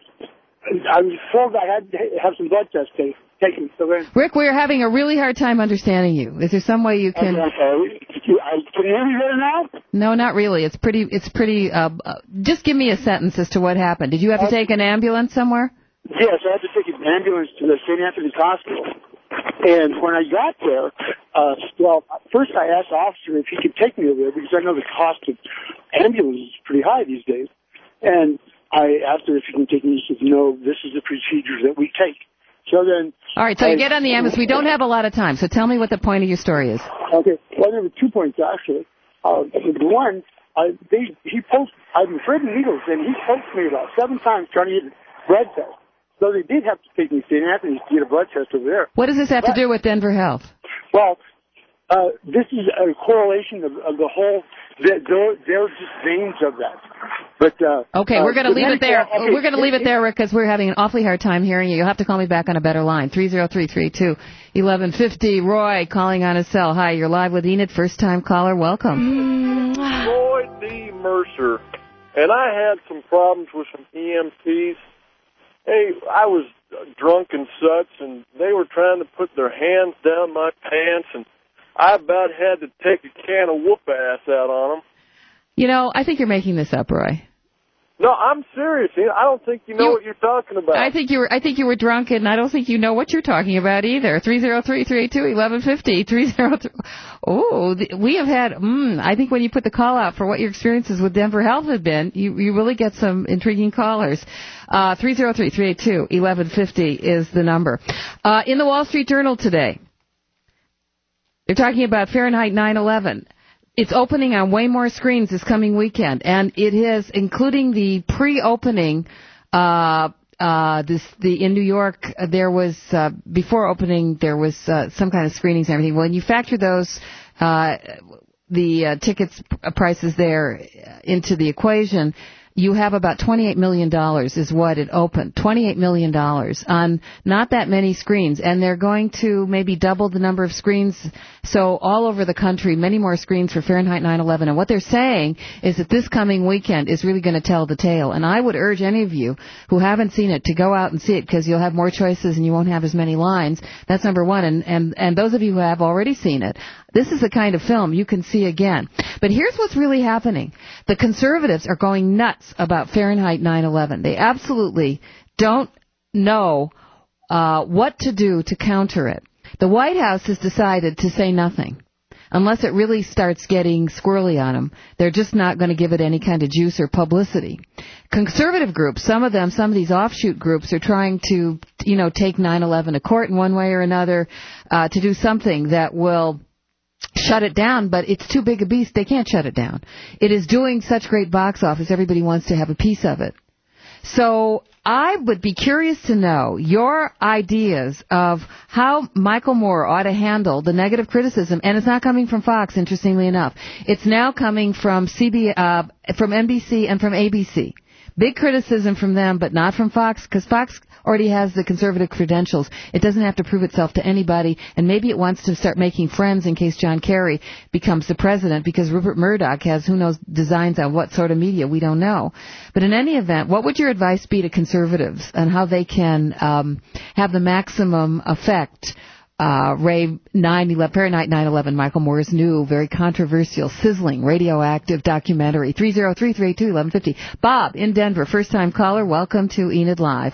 I was told I had to have some blood tests taken. taken. So then, Rick, we're having a really hard time understanding you. Is there some way you can? Okay. Can you hear me better now? No, not really. It's pretty. It's pretty. Uh, uh, just give me a sentence as to what happened. Did you have to take an ambulance somewhere? Yes, I had to take an ambulance to the Saint Anthony's Hospital. And when I got there, uh, well, first I asked the officer if he could take me over there because I know the cost of ambulance is pretty high these days. And I asked her if he can take me. He said, "No, this is the procedure that we take." So then... All right, so I, you get on the ambulance. We don't have a lot of time, so tell me what the point of your story is. Okay, well, there were two points, actually. Uh, one, uh, they, he poked, I'm afraid of needles, and he poked me about seven times trying to get a blood test. So they did have to take me to Saint Anthony's to get a blood test over there. What does this have but, to do with Denver Health? Well, uh, this is a correlation of, of the whole, they're, they're just veins of that. But, uh, okay, we're going to uh, leave it there. Okay, we're going to leave it there, Rick, because we're having an awfully hard time hearing you. You'll have to call me back on a better line. three oh three, three eight two, eleven fifty. Roy calling on his cell. Hi, you're live with Enid. First-time caller. Welcome. Roy D. Mercer. And I had some problems with some E M Ts. Hey, I was drunk and such, and they were trying to put their hands down my pants, and I about had to take a can of whoop-ass out on them. You know, I think you're making this up, Roy. No, I'm serious. I don't think you know you, what you're talking about. I think you were. I think you were drunk, and I don't think you know what you're talking about either. Three oh three, three eight two, eleven fifty. Three oh three. Oh, we have had. Mm, I think when you put the call out for what your experiences with Denver Health have been, you you really get some intriguing callers. Uh, three oh three, three eight two, eleven fifty is the number. Uh, in the Wall Street Journal today, they're talking about Fahrenheit nine eleven. It's opening on way more screens this coming weekend, and it is including the pre-opening. Uh, uh, this the in New York there was uh, before opening there was uh, some kind of screenings and everything. When you factor those uh, the uh, tickets prices there into the equation, you have about twenty-eight million dollars is what it opened. twenty-eight million dollars on not that many screens. And they're going to maybe double the number of screens. So all over the country, many more screens for Fahrenheit nine eleven. And what they're saying is that this coming weekend is really going to tell the tale. And I would urge any of you who haven't seen it to go out and see it because you'll have more choices and you won't have as many lines. That's number one. And, and, and those of you who have already seen it, this is the kind of film you can see again. But here's what's really happening. The conservatives are going nuts about Fahrenheit nine eleven. They absolutely don't know uh, what to do to counter it. The White House has decided to say nothing. unless it really starts getting squirrely on them, they're just not going to give it any kind of juice or publicity. Conservative groups, some of them, some of these offshoot groups are trying to, you know, take nine eleven to court in one way or another, uh, to do something that will shut it down, but it's too big a beast. They can't shut it down. It is doing such great box office, everybody wants to have a piece of it. So I would be curious to know your ideas of how Michael Moore ought to handle the negative criticism, and it's not coming from Fox, interestingly enough. It's now coming from C B, uh, from N B C and from A B C. Big criticism from them, but not from Fox, because Fox already has the conservative credentials. It doesn't have to prove itself to anybody, and maybe it wants to start making friends in case John Kerry becomes the president, because Rupert Murdoch has, who knows, designs on what sort of media, we don't know. But in any event, what would your advice be to conservatives on how they can um, have the maximum effect? Uh, Ray nine eleven, Fahrenheit nine eleven, Michael Moore's new, very controversial, sizzling, radioactive documentary. three oh three, three eight two, eleven fifty. Bob in Denver, first-time caller. Welcome to Enid Live.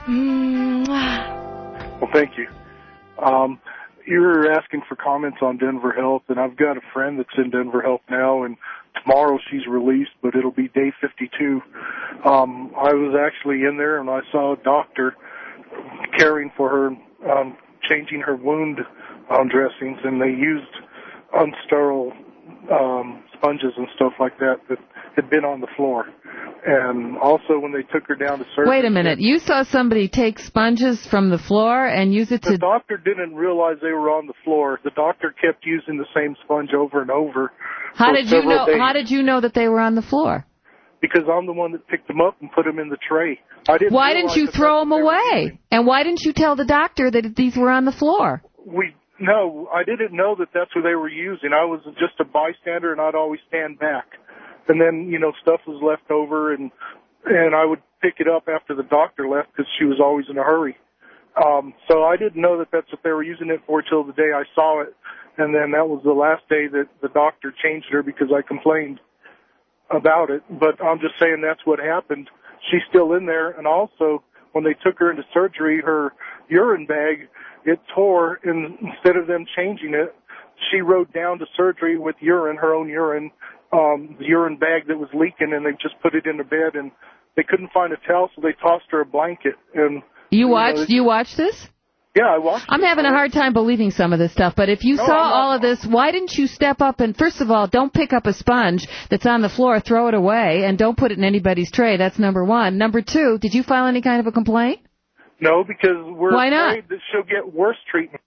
Well, thank you. Um, you were asking for comments on Denver Health, and I've got a friend that's in Denver Health now, and tomorrow she's released, but it'll be day fifty-two. Um, I was actually in there, and I saw a doctor caring for her, um, changing her wound um, dressings, and they used unsterile um, sponges and stuff like that that had been on the floor. And also when they took her down to surgery... Wait a minute. You saw somebody take sponges from the floor and use it to... The doctor didn't realize they were on the floor. The doctor kept using the same sponge over and over. How did you know? Days. How did you know that they were on the floor? Because I'm the one that picked them up and put them in the tray. I didn't why didn't you throw them away? And why didn't you tell the doctor that these were on the floor? We no, I didn't know that that's what they were using. I was just a bystander, and I'd always stand back. And then, you know, stuff was left over, and and I would pick it up after the doctor left because she was always in a hurry. Um, so I didn't know that that's what they were using it for till the day I saw it. And then that was the last day that the doctor changed her because I complained about it. But I'm just saying that's what happened. She's still in there. And also, when they took her into surgery, her urine bag, it tore, and instead of them changing it, she rode down to surgery with urine, her own urine, um, the urine bag that was leaking, and they just put it in the bed, and they couldn't find a towel, so they tossed her a blanket. And You watched, you, know, you watched this? Yeah, I watched I'm it. having a hard time believing some of this stuff, but if you No, saw I'm not- all of this, why didn't you step up and, first of all, don't pick up a sponge that's on the floor, throw it away, and don't put it in anybody's tray? That's number one. Number two, did you file any kind of a complaint? No, because we're Why not? afraid that she'll get worse treatment.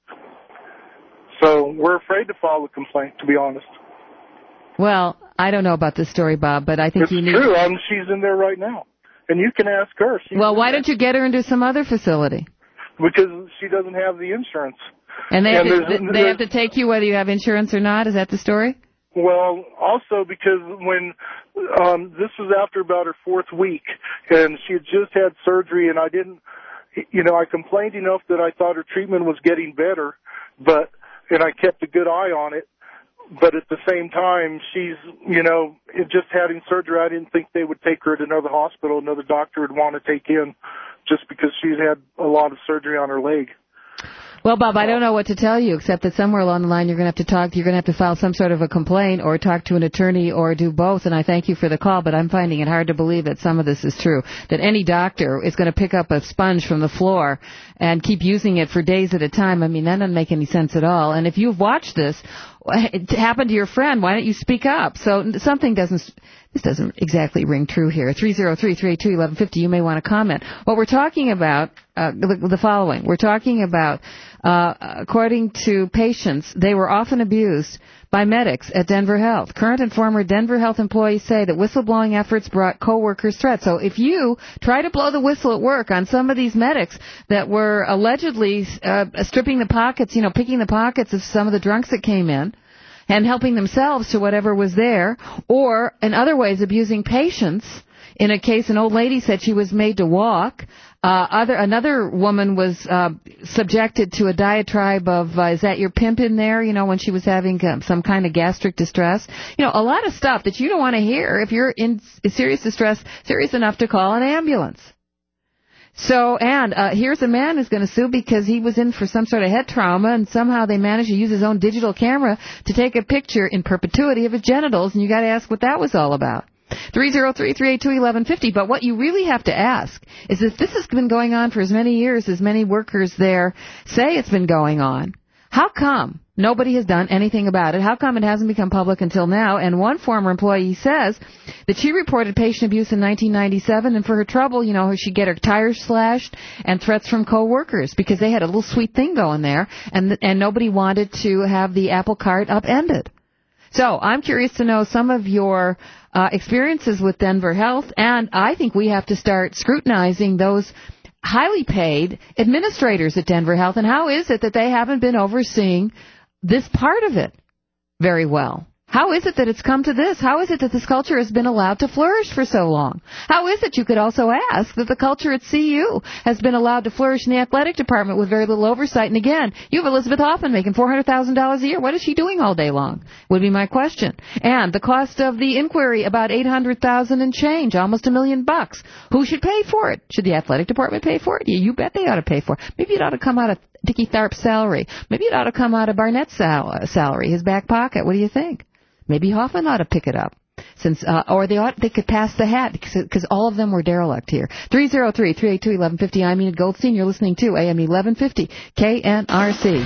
So we're afraid to file a complaint, to be honest. Well, I don't know about this story, Bob, but I think It's you need... true. Um, she's in there right now. And you can ask her. She's Well, in why there. don't you get her into some other facility? Because she doesn't have the insurance. And they have, And to, there's- they have to take you whether you have insurance or not? Is that the story? Well, also because when um, this was after about her fourth week, and she had just had surgery, and I didn't, you know, I complained enough that I thought her treatment was getting better, but and I kept a good eye on it. But at the same time, she's, you know, it just having surgery. I didn't think they would take her to another hospital, another doctor would want to take in, just because she's had a lot of surgery on her leg. Well, Bob, I don't know what to tell you, except that somewhere along the line you're going to have to talk, you're going to have to file some sort of a complaint or talk to an attorney or do both, and I thank you for the call, but I'm finding it hard to believe that some of this is true, that any doctor is going to pick up a sponge from the floor and keep using it for days at a time. I mean, that doesn't make any sense at all. And if you've watched this, it happened to your friend, why don't you speak up? So something doesn't, this doesn't exactly ring true here. three oh three, three eight two, eleven fifty, you may want to comment. What we're talking about, uh, the, the following. We're talking about, uh, according to patients, they were often abused by medics at Denver Health. Current and former Denver Health employees say that whistleblowing efforts brought coworkers threats. So if you try to blow the whistle at work on some of these medics that were allegedly uh, stripping the pockets, you know, picking the pockets of some of the drunks that came in, and helping themselves to whatever was there, or in other ways abusing patients. In a case, an old lady said she was made to walk. Uh, other another woman was uh, subjected to a diatribe of, uh, is that your pimp in there? You know, when she was having um, some kind of gastric distress. You know, a lot of stuff that you don't want to hear if you're in serious distress, serious enough to call an ambulance. So, and uh, here's a man who's going to sue because he was in for some sort of head trauma, and somehow they managed to use his own digital camera to take a picture in perpetuity of his genitals, and you got to ask what that was all about. three oh three, three eight two, one one five oh. But what you really have to ask is if this has been going on for as many years as many workers there say it's been going on, how come nobody has done anything about it? How come it hasn't become public until now? And one former employee says that she reported patient abuse in nineteen ninety-seven, and for her trouble, you know, she'd get her tires slashed and threats from coworkers because they had a little sweet thing going there, and and nobody wanted to have the apple cart upended. So I'm curious to know some of your uh, experiences with Denver Health, and I think we have to start scrutinizing those highly paid administrators at Denver Health, and how is it that they haven't been overseeing this part of it very well? How is it that it's come to this? How is it that this culture has been allowed to flourish for so long? How is it, you could also ask, that the culture at C U has been allowed to flourish in the athletic department with very little oversight? And again, you have Elizabeth Hoffman making four hundred thousand dollars a year. What is she doing all day long, would be my question. And the cost of the inquiry, about eight hundred thousand dollars and change, almost a million bucks. Who should pay for it? Should the athletic department pay for it? Yeah, you bet they ought to pay for it. Maybe it ought to come out of Dickie Tharp's salary. Maybe it ought to come out of Barnett's sal- salary, his back pocket. What do you think? Maybe Hoffman ought to pick it up, since uh, or they ought they could pass the hat, because all of them were derelict here. three oh three, three eight two, one one five oh. I'm Enid Goldstein. You're listening to A M eleven fifty K N R C.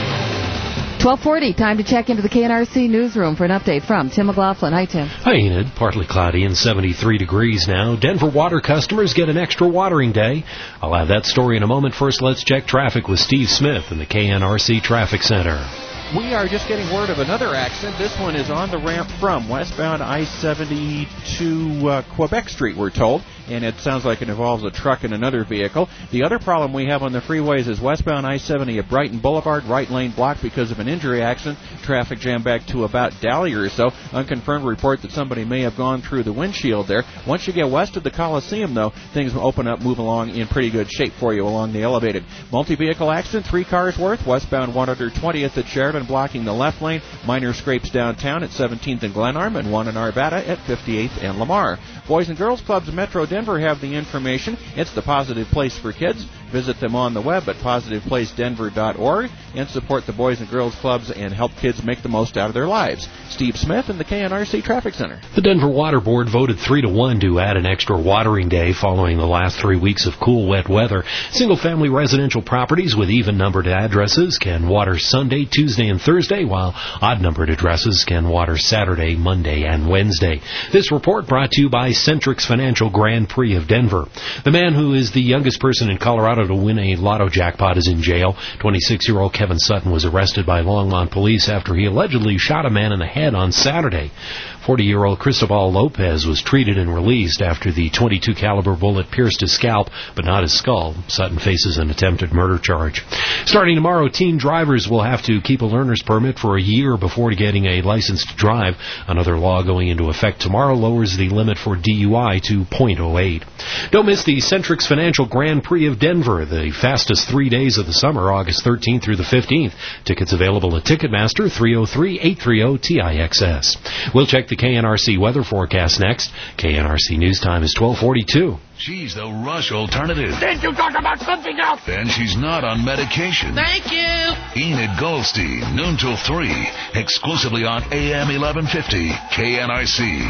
twelve forty, time to check into the K N R C newsroom for an update from Tim McLaughlin. Hi, Tim. Hi, Enid. Partly cloudy and seventy-three degrees now. Denver water customers get an extra watering day. I'll have that story in a moment. First, let's check traffic with Steve Smith in the K N R C Traffic Center. We are just getting word of another accident. This one is on the ramp from westbound I seventy to uh, Quebec Street, we're told, and it sounds like it involves a truck and another vehicle. The other problem we have on the freeways is westbound I seventy at Brighton Boulevard, right lane blocked because of an injury accident. Traffic jam back to about Dahlia or so. Unconfirmed report that somebody may have gone through the windshield there. Once you get west of the Coliseum, though, things will open up, move along in pretty good shape for you along the elevated. Multi-vehicle accident, three cars worth, westbound one hundred twentieth at Sheridan, blocking the left lane. Minor scrapes downtown at seventeenth and Glenarm, and one in Arvada at fifty-eighth and Lamar. Boys and Girls Clubs of Metro Denver have the information. It's the positive place for kids. Visit them on the web at positive place denver dot org and support the Boys and Girls Clubs and help kids make the most out of their lives. Steve Smith in the K N R C Traffic Center. The Denver Water Board voted three to one to add an extra watering day following the last three weeks of cool, wet weather. Single-family residential properties with even-numbered addresses can water Sunday, Tuesday, and Thursday, while odd-numbered addresses can water Saturday, Monday, and Wednesday. This report brought to you by Centrix Financial Grand Prix of Denver. The man who is the youngest person in Colorado to win a lotto jackpot is in jail. twenty-six-year-old Kevin Sutton was arrested by Longmont police after he allegedly shot a man in the head on Saturday. forty-year-old Cristobal Lopez was treated and released after the twenty-two caliber bullet pierced his scalp, but not his skull. Sutton faces an attempted murder charge. Starting tomorrow, teen drivers will have to keep a learner's permit for a year before getting a license to drive. Another law going into effect tomorrow lowers the limit for D U I to point oh eight. Don't miss the Centrix Financial Grand Prix of Denver, the fastest three days of the summer, August thirteenth through the fifteenth. Tickets available at Ticketmaster, three oh three, eight three oh, T I X S. We'll check the K N R C weather forecast next. K N R C News Time is twelve forty-two. She's the Rush alternative. Did you talk about something else? And she's not on medication. Thank you. Enid Goldstein, noon till three, exclusively on A M eleven fifty, K N R C.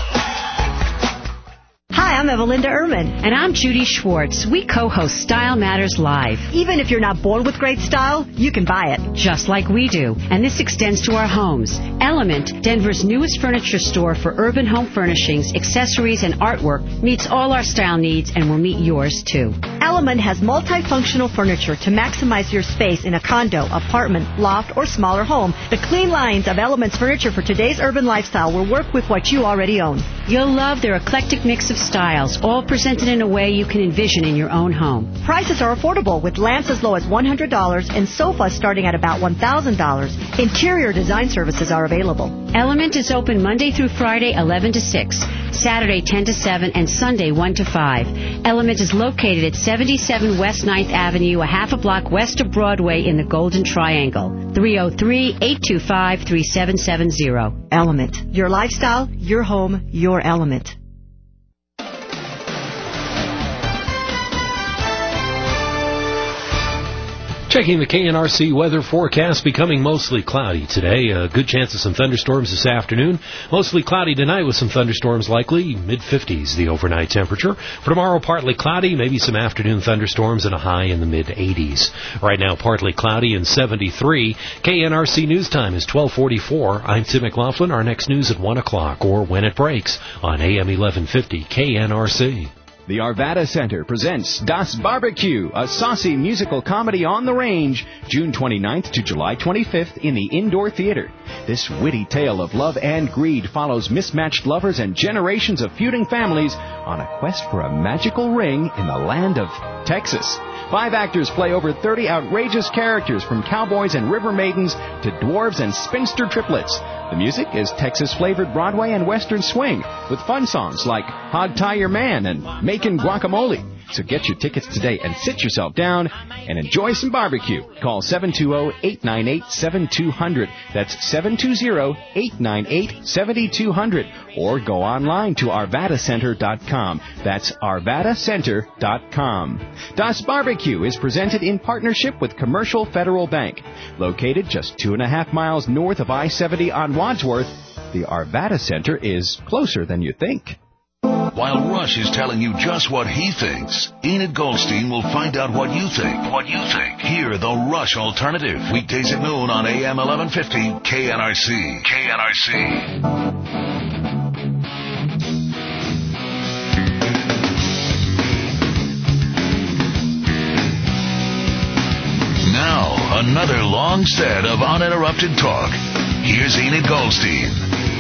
Hi, I'm Evelinda Ehrman. And I'm Judy Schwartz. We co-host Style Matters Live. Even if you're not born with great style, you can buy it. Just like we do. And this extends to our homes. Element, Denver's newest furniture store for urban home furnishings, accessories, and artwork, meets all our style needs and will meet yours, too. Element has multifunctional furniture to maximize your space in a condo, apartment, loft, or smaller home. The clean lines of Element's furniture for today's urban lifestyle will work with what you already own. You'll love their eclectic mix of styles, all presented in a way you can envision in your own home. Prices are affordable, with lamps as low as one hundred dollars and sofas starting at about one thousand dollars. Interior design services are available. Element is open Monday through Friday, eleven to six, Saturday, ten to seven, and Sunday, one to five. Element is located at seventy-seven West ninth Avenue, a half a block west of Broadway in the Golden Triangle. three oh three, eight two five, three seven seven zero. Element. Your lifestyle, your home, your element. Checking the K N R C weather forecast, becoming mostly cloudy today. A good chance of some thunderstorms this afternoon. Mostly cloudy tonight with some thunderstorms likely. mid fifties the overnight temperature. For tomorrow, partly cloudy, maybe some afternoon thunderstorms and a high in the mid eighties. Right now, partly cloudy and seventy-three. K N R C news time is twelve forty-four. I'm Tim McLaughlin. Our next news at one o'clock or when it breaks on A M eleven fifty K N R C. The Arvada Center presents Das Barbecue, a saucy musical comedy on the range, June twenty-ninth to July twenty-fifth in the Indoor Theater. This witty tale of love and greed follows mismatched lovers and generations of feuding families on a quest for a magical ring in the land of Texas. Five actors play over thirty outrageous characters, from cowboys and river maidens to dwarves and spinster triplets. The music is Texas-flavored Broadway and Western swing, with fun songs like Hog Tie Your Man and Makin' Guacamole. So get your tickets today and sit yourself down and enjoy some barbecue. Call seven two zero, eight nine eight, seven two zero zero. That's seven two zero, eight nine eight, seven two zero zero. Or go online to arvada center dot com. That's arvada center dot com. Das Barbecue is presented in partnership with Commercial Federal Bank. Located just two and a half miles north of I seventy on Wadsworth, the Arvada Center is closer than you think. While Rush is telling you just what he thinks, Enid Goldstein will find out what you think. What you think. Hear the Rush Alternative. Weekdays at noon on A M eleven fifty K N R C. K N R C. Now, another long set of uninterrupted talk. Here's Enid Goldstein.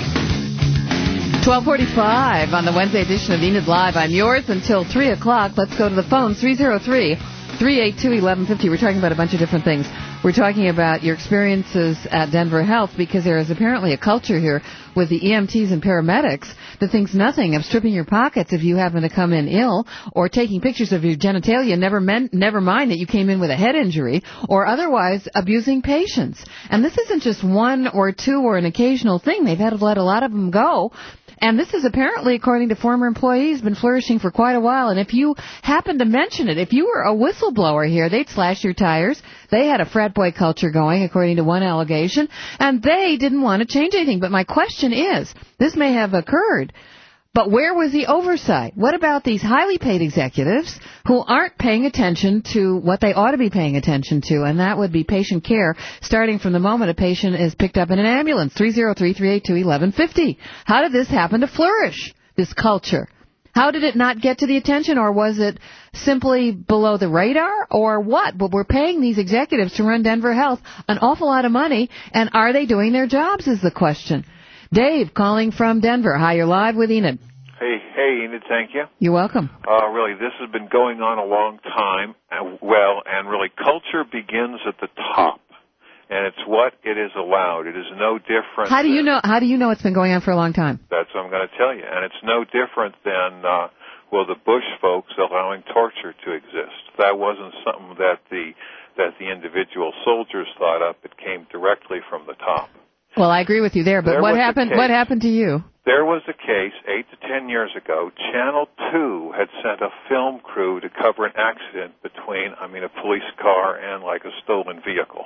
twelve forty-five on the Wednesday edition of Enid Live. I'm yours until three o'clock. Let's go to the phone, three oh three, three eight two, eleven fifty. We're talking about a bunch of different things. We're talking about your experiences at Denver Health, because there is apparently a culture here with the E M Ts and paramedics that thinks nothing of stripping your pockets if you happen to come in ill, or taking pictures of your genitalia, never, meant, never mind that you came in with a head injury, or otherwise abusing patients. And this isn't just one or two or an occasional thing. They've had to let a lot of them go. And this is apparently, according to former employees, been flourishing for quite a while. And if you happen to mention it, if you were a whistleblower here, they'd slash your tires. They had a frat boy culture going, according to one allegation, and they didn't want to change anything. But my question is, this may have occurred, but where was the oversight? What about these highly paid executives who aren't paying attention to what they ought to be paying attention to? And that would be patient care, starting from the moment a patient is picked up in an ambulance. three oh three, three eight two, eleven fifty. How did this happen to flourish, this culture? How did it not get to the attention, or was it simply below the radar, or what? But we're paying these executives to run Denver Health an awful lot of money, and are they doing their jobs is the question. Dave, calling from Denver. Hi, you're live with Enid. Hey, hey, Enid, thank you. You're welcome. Uh, really, this has been going on a long time. Uh, well, and really, culture begins at the top, and it's what it is allowed. It is no different. How do you know? How do you know it's been going on for a long time? That's what I'm going to tell you, and it's no different than uh, well, the Bush folks allowing torture to exist. That wasn't something that the that the individual soldiers thought up. It came directly from the top. Well, I agree with you there, but there what happened? What happened to you? There was a case eight to ten years ago. Channel two had sent a film crew to cover an accident between, I mean, a police car and like a stolen vehicle.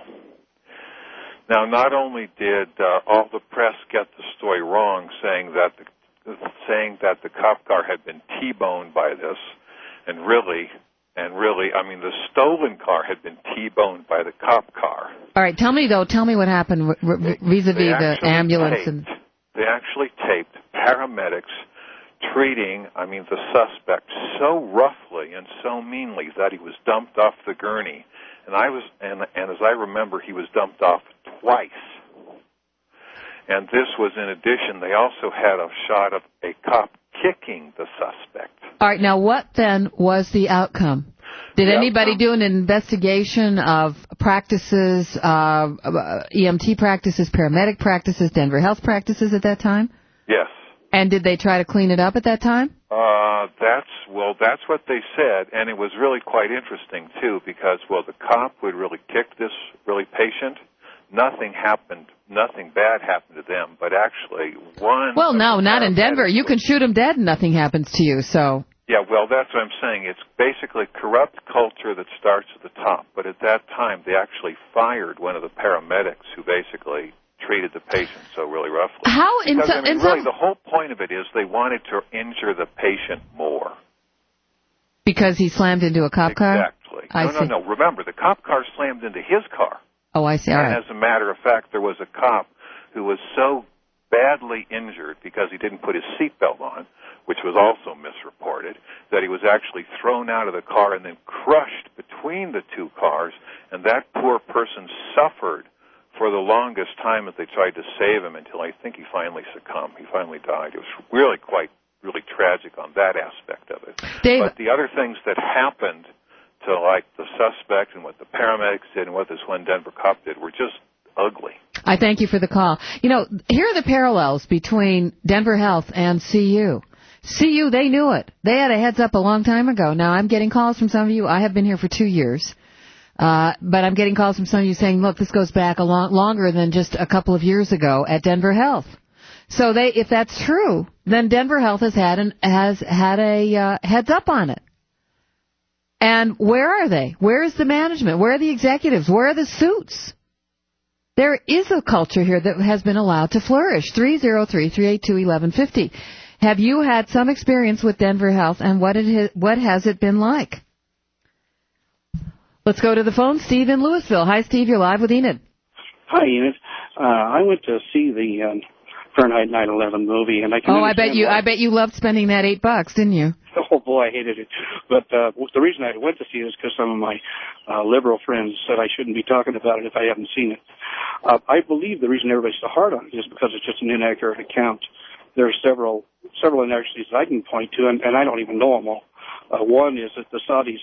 Now, not only did uh, all the press get the story wrong, saying that the, saying that the cop car had been T-boned by this, and really, and really, I mean, the stolen car had been T-boned by the cop car. All right, tell me though. Tell me what happened r- r- vis-a-vis the ambulance taped, and. They actually taped paramedics treating, I mean, the suspect so roughly and so meanly that he was dumped off the gurney. And I was, and, and as I remember, he was dumped off twice. And this was in addition. They also had a shot of a cop kicking the suspect. All right, now what then was the outcome? Did the anybody outcome? do an investigation of practices, uh, E M T practices, paramedic practices, Denver Health practices at that time? Yes. And did they try to clean it up at that time? Uh, that's, well, that's what they said, and it was really quite interesting, too, because, well, the cop would really kick this really patient. Nothing happened, nothing bad happened to them, but actually one... Well, no, not in Denver. You can shoot them dead and nothing happens to you, so... Yeah, well, that's what I'm saying. It's basically corrupt culture that starts at the top. But at that time, they actually fired one of the paramedics who basically treated the patient so really roughly. How? In because, so, I mean, in really, some... the whole point of it is they wanted to injure the patient more. Because he slammed into a cop car? Exactly. I no, see. no, no. Remember, the cop car slammed into his car. Oh, I see. All and right. as a matter of fact, there was a cop who was so badly injured because he didn't put his seatbelt on, which was also misreported, that he was actually thrown out of the car and then crushed between the two cars, and that poor person suffered for the longest time as they tried to save him until I think he finally succumbed. He finally died. It was really quite, really tragic on that aspect of it. Dave, but the other things that happened to, like, the suspect and what the paramedics did and what this one Denver cop did were just ugly. I thank you for the call. You know, here are the parallels between Denver Health and C U. C U, they knew it. They had a heads up a long time ago. Now, I'm getting calls from some of you. I have been here for two years. Uh, but I'm getting calls from some of you saying, look, this goes back a lot longer than just a couple of years ago at Denver Health. So they, if that's true, then Denver Health has had an, has had a uh, heads up on it. And where are they? Where is the management? Where are the executives? Where are the suits? There is a culture here that has been allowed to flourish. three oh three, three eight two, one one five oh. Have you had some experience with Denver Health, and what it what has it been like? Let's go to the phone. Steve in Louisville. Hi, Steve. You're live with Enid. Hi, Enid. Uh, I went to see the um, Fahrenheit nine eleven movie, and I can. Oh, I bet you. why. I bet you loved spending that eight bucks, didn't you? Oh boy, I hated it. But uh, the reason I went to see it is because some of my uh, liberal friends said I shouldn't be talking about it if I haven't seen it. Uh, I believe the reason everybody's so hard on it is because it's just an inaccurate account. There are several several inaccuracies I can point to, and, and I don't even know them all. Uh, one is that the Saudis.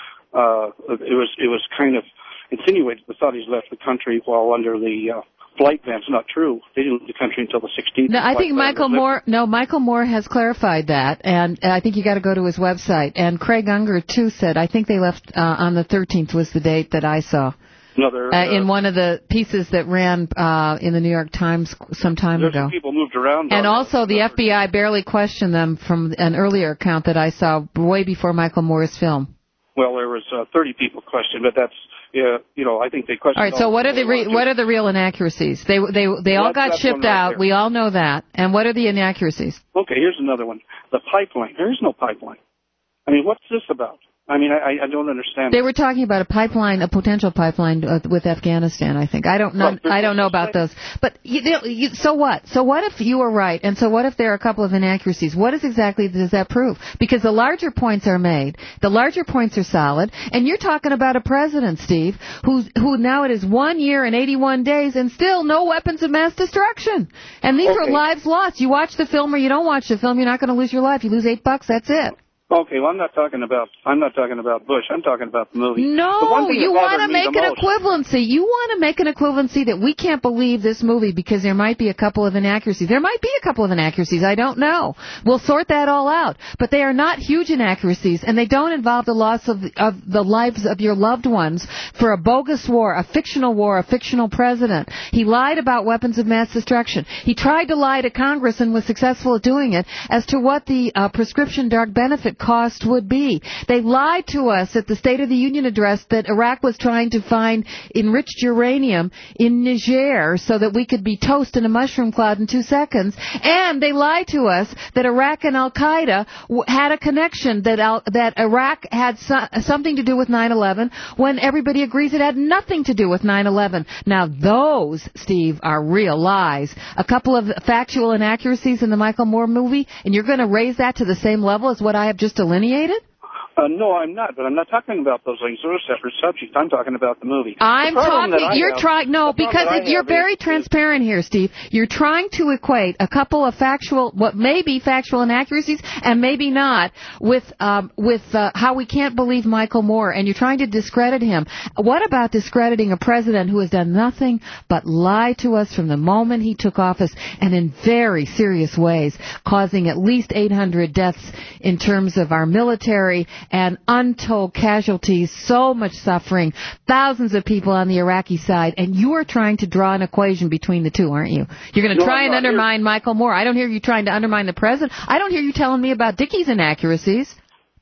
Uh, it was it was kind of insinuated the Saudis left the country while under the uh, flight ban. It's not true. They didn't leave the country until the sixteenth. No, I think Michael Moore. No, Michael Moore has clarified that, and I think you got to go to his website. And Craig Unger too said I think they left uh, on the thirteenth was the date that I saw. Another, uh, uh, in one of the pieces that ran uh, in the New York Times some time there's ago. Some people moved around. And also the F B I barely questioned them from an earlier account that I saw way before Michael Moore's film. Well, there was uh, thirty people questioned, but that's yeah, you know, I think they questioned. All right. So all what are the re- what are the real inaccuracies? They they they all Well, got that's shipped one right out. there. We all know that. And what are the inaccuracies? Okay, here's another one. The pipeline. There is no pipeline. I mean, what's this about? I mean, I, I don't understand. They were talking about a pipeline, a potential pipeline uh, with Afghanistan, I think. I don't know. Right, I don't know about those. But you, you, so what? So what if you were right? And so what if there are a couple of inaccuracies? What is exactly does that prove? Because the larger points are made, the larger points are solid, and you're talking about a president, Steve, who's who now it is one year and eighty-one days, and still no weapons of mass destruction. And these Okay. are lives lost. You watch the film or you don't watch the film, you're not going to lose your life. You lose eight bucks, that's it. Okay, well, I'm not talking about I'm not talking about Bush. I'm talking about the movie. The No, one thing you that want bothered to me make the an most- equivalency. You want to make an equivalency that we can't believe this movie because there might be a couple of inaccuracies. There might be a couple of inaccuracies. I don't know. We'll sort that all out. But they are not huge inaccuracies, and they don't involve the loss of the, of the lives of your loved ones for a bogus war, a fictional war, a fictional president. He lied about weapons of mass destruction. He tried to lie to Congress and was successful at doing it as to what the uh, prescription drug benefit cost would be. They lied to us at the State of the Union address that Iraq was trying to find enriched uranium in Niger so that we could be toast in a mushroom cloud in two seconds. And they lied to us that Iraq and Al-Qaeda w- had a connection, that Al- that Iraq had so- something to do with nine eleven when everybody agrees it had nothing to do with nine eleven. Now those, Steve, are real lies. A couple of factual inaccuracies in the Michael Moore movie, and you're going to raise that to the same level as what I have just delineated? Uh, no, I'm not. But I'm not talking about those things. Those are separate subjects. I'm talking about the movie. I'm The problem talking, that I you're have- trying, no, the problem because that I it, you're have very is- transparent here, Steve. You're trying to equate a couple of factual, what may be factual inaccuracies and maybe not, with, um, with, uh, how we can't believe Michael Moore, and you're trying to discredit him. What about discrediting a president who has done nothing but lie to us from the moment he took office, and in very serious ways, causing at least eight hundred deaths in terms of our military and untold casualties, so much suffering, thousands of people on the Iraqi side, and you are trying to draw an equation between the two, aren't you? You're going to No, try I'm and not. undermine Michael Moore. I don't hear you trying to undermine the president. I don't hear you telling me about Dickey's inaccuracies.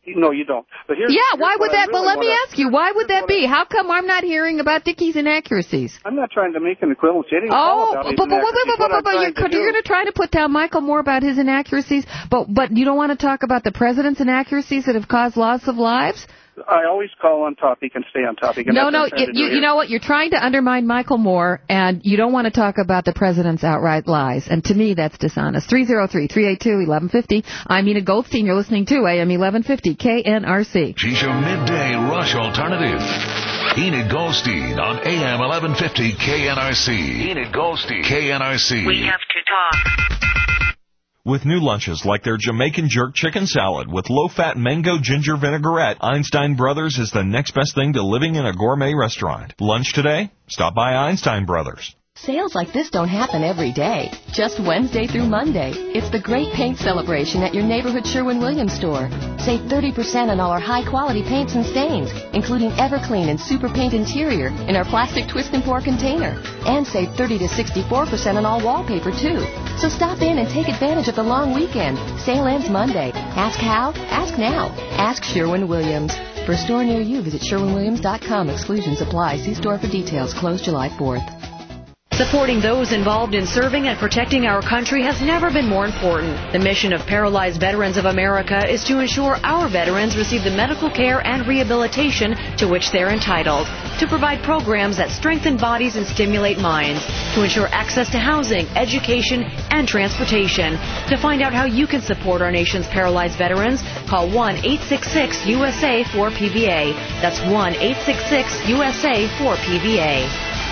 No, you don't. But here's, yeah, here's why would that? Really but let me wanna, ask you, why would that be? How come I'm not hearing about Dickie's inaccuracies? I'm not trying to make an equivalency. I didn't oh, call about but, his but, but, but, but, but, but you're, to you're going to try to put down Michael Moore about his inaccuracies, but but you don't want to talk about the president's inaccuracies that have caused loss of lives? I always call on topic and stay on topic. And no, no, you, you, you know what? You're trying to undermine Michael Moore, and you don't want to talk about the president's outright lies. And to me, that's dishonest. three oh three, three eight two, eleven fifty. I'm Enid Goldstein. You're listening to A M eleven fifty K N R C. She's your midday rush alternative. Enid Goldstein on A M eleven fifty K N R C. Enid Goldstein, K N R C. We have to talk. With new lunches like their Jamaican jerk chicken salad with low-fat mango ginger vinaigrette, Einstein Brothers is the next best thing to living in a gourmet restaurant. Lunch today? Stop by Einstein Brothers. Sales like this don't happen every day, just Wednesday through Monday. It's the Great Paint Celebration at your neighborhood Sherwin-Williams store. Save thirty percent on all our high-quality paints and stains, including Everclean and Super Paint Interior in our plastic twist and pour container. And save thirty to sixty-four percent on all wallpaper, too. So stop in and take advantage of the long weekend. Sale ends Monday. Ask how? Ask now. Ask Sherwin-Williams. For a store near you, visit Sherwin Williams dot com. Exclusions apply. See store for details. Closed July fourth. Supporting those involved in serving and protecting our country has never been more important. The mission of Paralyzed Veterans of America is to ensure our veterans receive the medical care and rehabilitation to which they're entitled, to provide programs that strengthen bodies and stimulate minds, to ensure access to housing, education, and transportation. To find out how you can support our nation's paralyzed veterans, call one eight six six U S A four P V A. That's one eight six six U S A four P V A.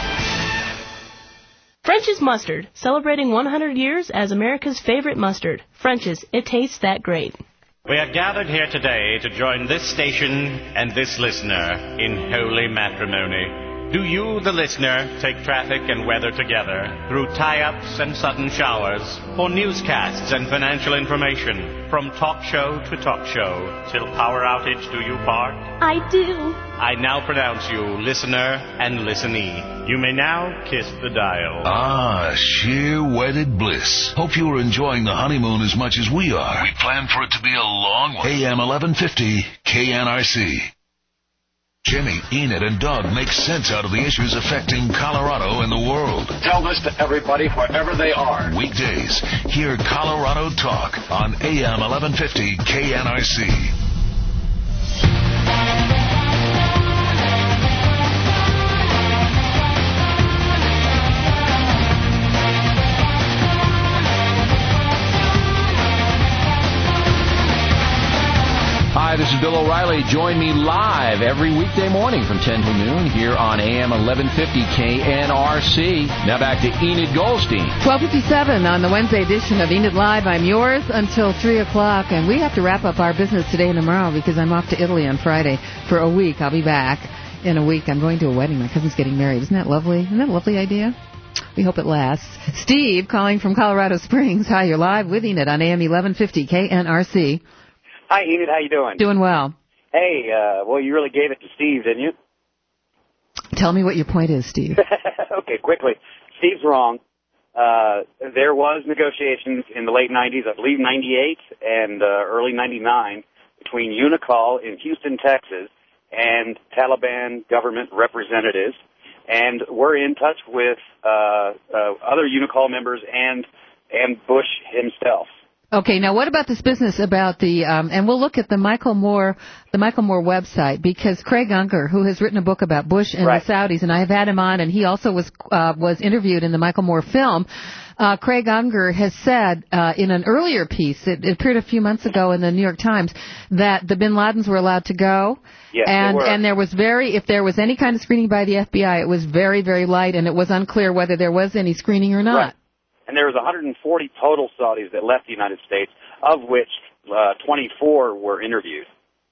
French's Mustard, celebrating one hundred years as America's favorite mustard. French's, it tastes that great. We are gathered here today to join this station and this listener in holy matrimony. Do you, the listener, take traffic and weather together through tie-ups and sudden showers, for newscasts and financial information, from talk show to talk show, till power outage do you part? I do. I now pronounce you listener and listenee. You may now kiss the dial. Ah, sheer wedded bliss. Hope you are enjoying the honeymoon as much as we are. We plan for it to be a long one. A M eleven fifty K N R C. Jimmy, Enid, and Doug make sense out of the issues affecting Colorado and the world. Tell this to everybody wherever they are. Weekdays, hear Colorado Talk on A M eleven fifty K N R C. Hi, this is Bill O'Reilly. Join me live every weekday morning from ten to noon here on A M eleven fifty K N R C. Now back to Enid Goldstein. twelve fifty-seven on the Wednesday edition of Enid Live. I'm yours until three o'clock, and we have to wrap up our business today and tomorrow because I'm off to Italy on Friday for a week. I'll be back in a week. I'm going to a wedding. My cousin's getting married. Isn't that lovely? Isn't that a lovely idea? We hope it lasts. Steve calling from Colorado Springs. Hi, you're live with Enid on A M eleven fifty K N R C. Hi, Enid. How you doing? Doing well. Hey, uh, well, you really gave it to Steve, didn't you? Tell me what your point is, Steve. Okay, quickly. Steve's wrong. Uh, there was negotiations in the late nineties, I believe ninety-eight and uh, early ninety-nine, between Unicall in Houston, Texas, and Taliban government representatives. And we're in touch with uh, uh, other Unicall members and and Bush himself. Okay, now what about this business about the, um, and we'll look at the Michael Moore, the Michael Moore website, because Craig Unger, who has written a book about Bush and right. the Saudis, and I have had him on, and he also was, uh, was interviewed in the Michael Moore film. Uh, Craig Unger has said, uh, in an earlier piece, it, it appeared a few months ago in the New York Times, that the bin Ladens were allowed to go. Yes, and, they were. and there was very, if there was any kind of screening by the F B I, it was very, very light, and it was unclear whether there was any screening or not. Right. And there was one hundred forty total Saudis that left the United States, of which uh, twenty-four were interviewed.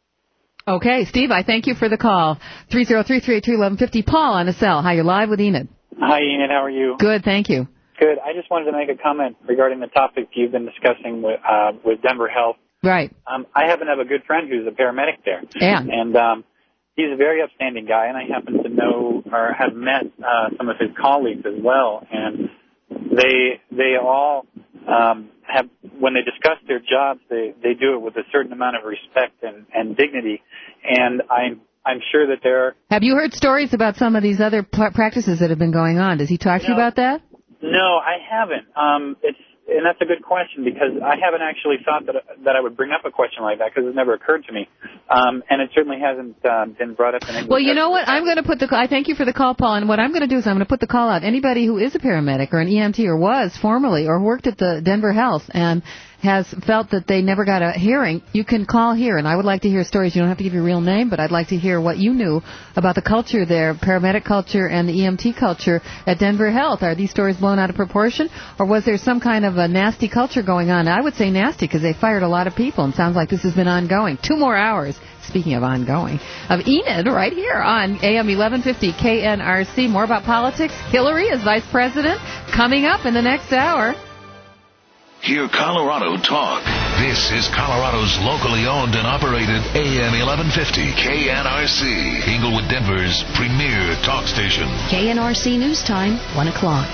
Okay, Steve, I thank you for the call. three oh three, three eight two, eleven fifty. Paul on a cell. Hi, you're live with Enid. Hi, Enid. How are you? Good, thank you. Good. I just wanted to make a comment regarding the topic you've been discussing with, uh, with Denver Health. Right. Um, I happen to have a good friend who's a paramedic there. Yeah. And um, he's a very upstanding guy, and I happen to know or have met uh, some of his colleagues as well. And They they all um, have, when they discuss their jobs, they, they do it with a certain amount of respect and, and dignity. And I'm, I'm sure that there are... Have you heard stories about some of these other p- practices that have been going on? Does he talk to you about that? No, I haven't. Um, it's, and that's a good question because I haven't actually thought that that I would bring up a question like that because it never occurred to me, um, and it certainly hasn't uh, been brought up in any. Well, you know what? I'm going to put the. I thank you for the call, Paul. And what I'm going to do is I'm going to put the call out. Anybody who is a paramedic or an E M T or was formerly or worked at the Denver Health and has felt that they never got a hearing, you can call here, and I would like to hear stories. You don't have to give your real name, but I'd like to hear what you knew about the culture there, paramedic culture and the E M T culture at Denver Health. Are these stories blown out of proportion, or was there some kind of a nasty culture going on? I would say nasty because they fired a lot of people, and sounds like this has been ongoing. Two more hours, speaking of ongoing, of Enid right here on A M eleven fifty K N R C. More about politics. Hillary as vice president coming up in the next hour. Hear Colorado talk. This is Colorado's locally owned and operated A M eleven fifty K N R C, Inglewood, Denver's premier talk station. K N R C News Time, one o'clock.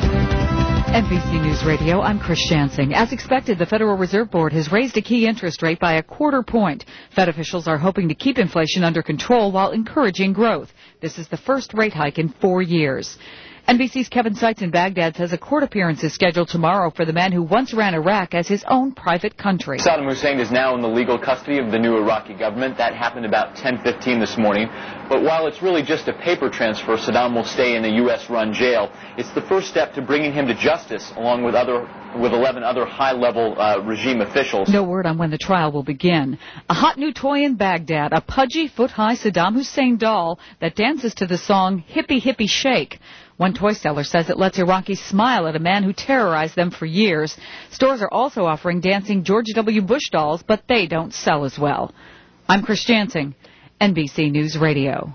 N B C News Radio, I'm Chris Shansing. As expected, the Federal Reserve Board has raised a key interest rate by a quarter point. Fed officials are hoping to keep inflation under control while encouraging growth. This is the first rate hike in four years. N B C's Kevin Seitz in Baghdad says a court appearance is scheduled tomorrow for the man who once ran Iraq as his own private country. Saddam Hussein is now in the legal custody of the new Iraqi government. That happened about ten fifteen this morning. But while it's really just a paper transfer, Saddam will stay in a U S-run jail. It's the first step to bringing him to justice, along with other with eleven other high-level uh, regime officials. No word on when the trial will begin. A hot new toy in Baghdad, a pudgy, foot-high Saddam Hussein doll that dances to the song Hippie Hippie Shake. One toy seller says it lets Iraqis smile at a man who terrorized them for years. Stores are also offering dancing George W. Bush dolls, but they don't sell as well. I'm Chris Jansing, N B C News Radio.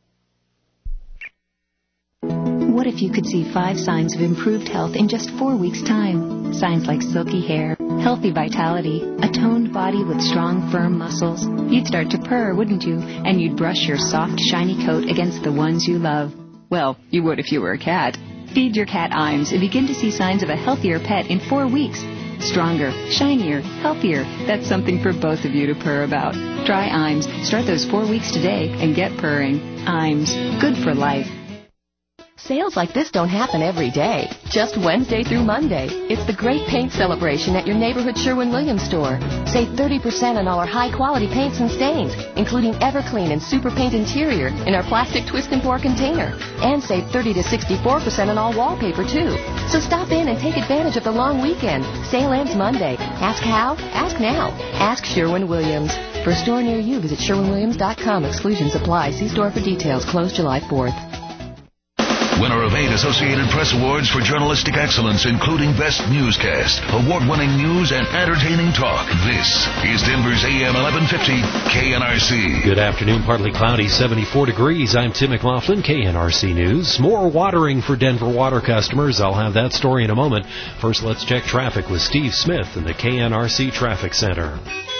What if you could see five signs of improved health in just four weeks' time? Signs like silky hair, healthy vitality, a toned body with strong, firm muscles. You'd start to purr, wouldn't you? And you'd brush your soft, shiny coat against the ones you love. Well, you would if you were a cat. Feed your cat Iams and begin to see signs of a healthier pet in four weeks. Stronger, shinier, healthier. That's something for both of you to purr about. Try Iams. Start those four weeks today and get purring. Iams. Good for life. Sales like this don't happen every day, just Wednesday through Monday. It's the Great Paint Celebration at your neighborhood Sherwin-Williams store. Save thirty percent on all our high-quality paints and stains, including Everclean and Super Paint Interior in our plastic twist and pour container. And save thirty to sixty-four percent on all wallpaper, too. So stop in and take advantage of the long weekend. Sale ends Monday. Ask how? Ask now. Ask Sherwin-Williams. For a store near you, visit Sherwin Williams dot com. Exclusions apply. See store for details. Closed July fourth. Winner of eight Associated Press Awards for journalistic excellence, including Best Newscast, award-winning news and entertaining talk. This is Denver's A M eleven fifty K N R C. Good afternoon. Partly cloudy, seventy-four degrees. I'm Tim McLaughlin, K N R C News. More watering for Denver water customers. I'll have that story in a moment. First, let's check traffic with Steve Smith in the K N R C Traffic Center.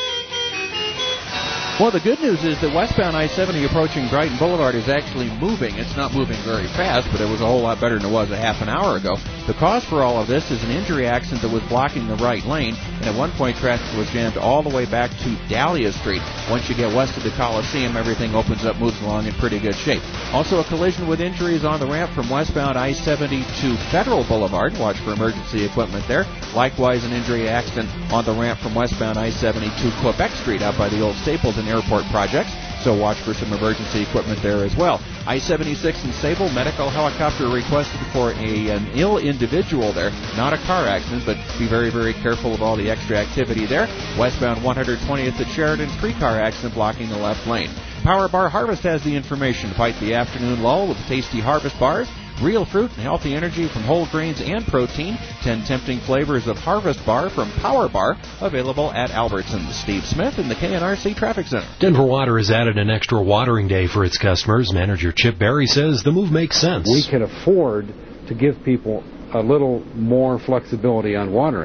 Well, the good news is that westbound I seventy approaching Brighton Boulevard is actually moving. It's not moving very fast, but it was a whole lot better than it was a half an hour ago. The cause for all of this is an injury accident that was blocking the right lane, and at one point traffic was jammed all the way back to Dahlia Street. Once you get west of the Coliseum, everything opens up, moves along in pretty good shape. Also, a collision with injuries on the ramp from westbound I seventy to Federal Boulevard. Watch for emergency equipment there. Likewise, an injury accident on the ramp from westbound I seventy to Quebec Street out by the old Stapleton Airport projects, so watch for some emergency equipment there as well. I seventy-six in Sable, medical helicopter requested for a, an ill individual there. Not a car accident, but be very, very careful of all the extra activity there. Westbound one hundred twentieth at Sheridan, three-car accident blocking the left lane. Power Bar Harvest has the information. Fight the afternoon lull with tasty harvest bars. Real fruit and healthy energy from whole grains and protein. Ten tempting flavors of Harvest Bar from Power Bar, available at Albertsons. Steve Smith in the K N R C Traffic Center. Denver Water has added an extra watering day for its customers. Manager Chip Berry says the move makes sense. We can afford to give people a little more flexibility on watering.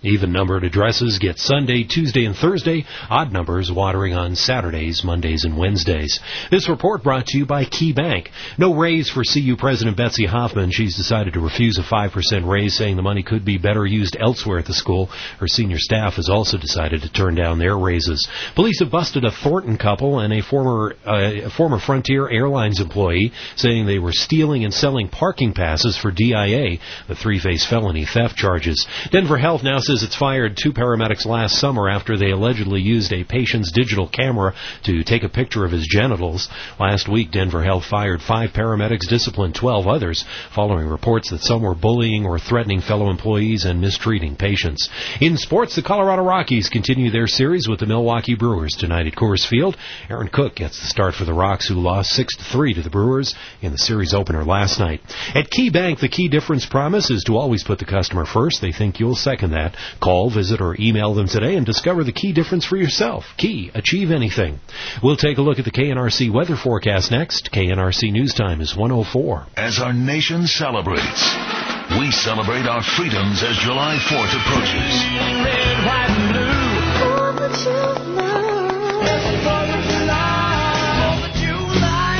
Even-numbered addresses get Sunday, Tuesday, and Thursday. Odd numbers watering on Saturdays, Mondays, and Wednesdays. This report brought to you by Key Bank. No raise for C U President Betsy Hoffman. She's decided to refuse a five percent raise, saying the money could be better used elsewhere at the school. Her senior staff has also decided to turn down their raises. Police have busted a Thornton couple and a former uh, a former Frontier Airlines employee, saying they were stealing and selling parking passes for D I A. The three face felony theft charges. Denver Health now says it's fired two paramedics last summer after they allegedly used a patient's digital camera to take a picture of his genitals. Last week, Denver Health fired five paramedics, disciplined twelve others, following reports that some were bullying or threatening fellow employees and mistreating patients. In sports, the Colorado Rockies continue their series with the Milwaukee Brewers tonight at Coors Field. Aaron Cook gets the start for the Rocks, who lost six to three to the Brewers in the series opener last night. At Key Bank, the key difference promise is to always put the customer first. They think you'll second that. Call, visit, or email them today and discover the key difference for yourself. Key, achieve anything. We'll take a look at the K N R C weather forecast next. K N R C News Time is one oh four. As our nation celebrates, we celebrate our freedoms as July fourth approaches. Red, white, and blue. Fourth of July. Fourth of July. Fourth of July.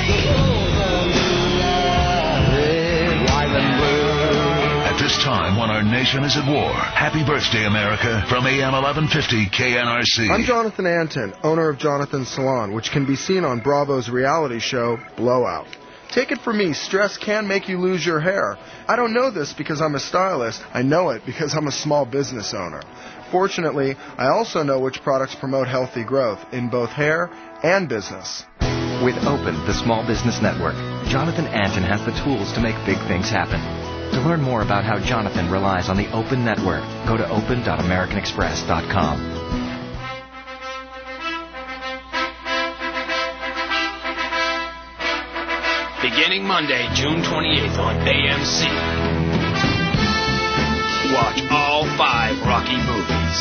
Red, white, and blue. At this time, when our nation is at war, happy birthday, America, from A M eleven fifty K N R C. I'm Jonathan Anton, owner of Jonathan's Salon, which can be seen on Bravo's reality show, Blowout. Take it from me, stress can make you lose your hair. I don't know this because I'm a stylist. I know it because I'm a small business owner. Fortunately, I also know which products promote healthy growth in both hair and business. With Open, the Small Business Network, Jonathan Anton has the tools to make big things happen. To learn more about how Jonathan relies on the Open Network, go to open dot american express dot com. Beginning Monday, June twenty-eighth on A M C. Watch all five Rocky movies.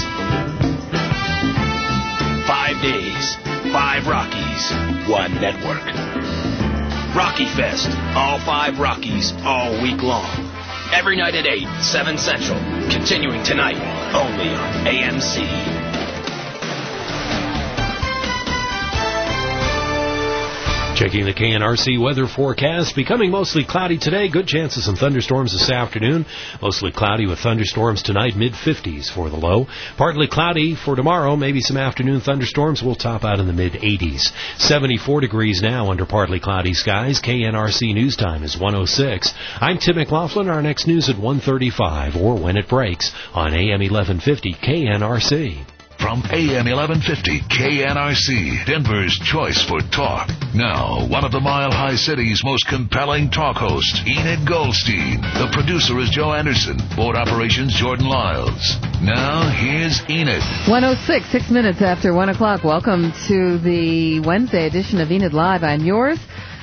Five days, five Rockies, one network. Rocky Fest, all five Rockies, all week long. Every night at eight, seven Central. Continuing tonight, only on A M C. Checking the K N R C weather forecast. Becoming mostly cloudy today. Good chance of some thunderstorms this afternoon. Mostly cloudy with thunderstorms tonight. mid fifties for the low. Partly cloudy for tomorrow. Maybe some afternoon thunderstorms. Will top out in the mid eighties. seventy-four degrees now under partly cloudy skies. K N R C News Time is one oh six. I'm Tim McLaughlin. Our next news at one thirty-five or when it breaks on A M eleven fifty K N R C. From A M eleven fifty K N R C, Denver's choice for talk. Now, one of the Mile High City's most compelling talk hosts, Enid Goldstein. The producer is Joe Anderson. Board operations, Jordan Lyles. Now, here's Enid. one oh six, six minutes after one o'clock. Welcome to the Wednesday edition of Enid Live. I'm yours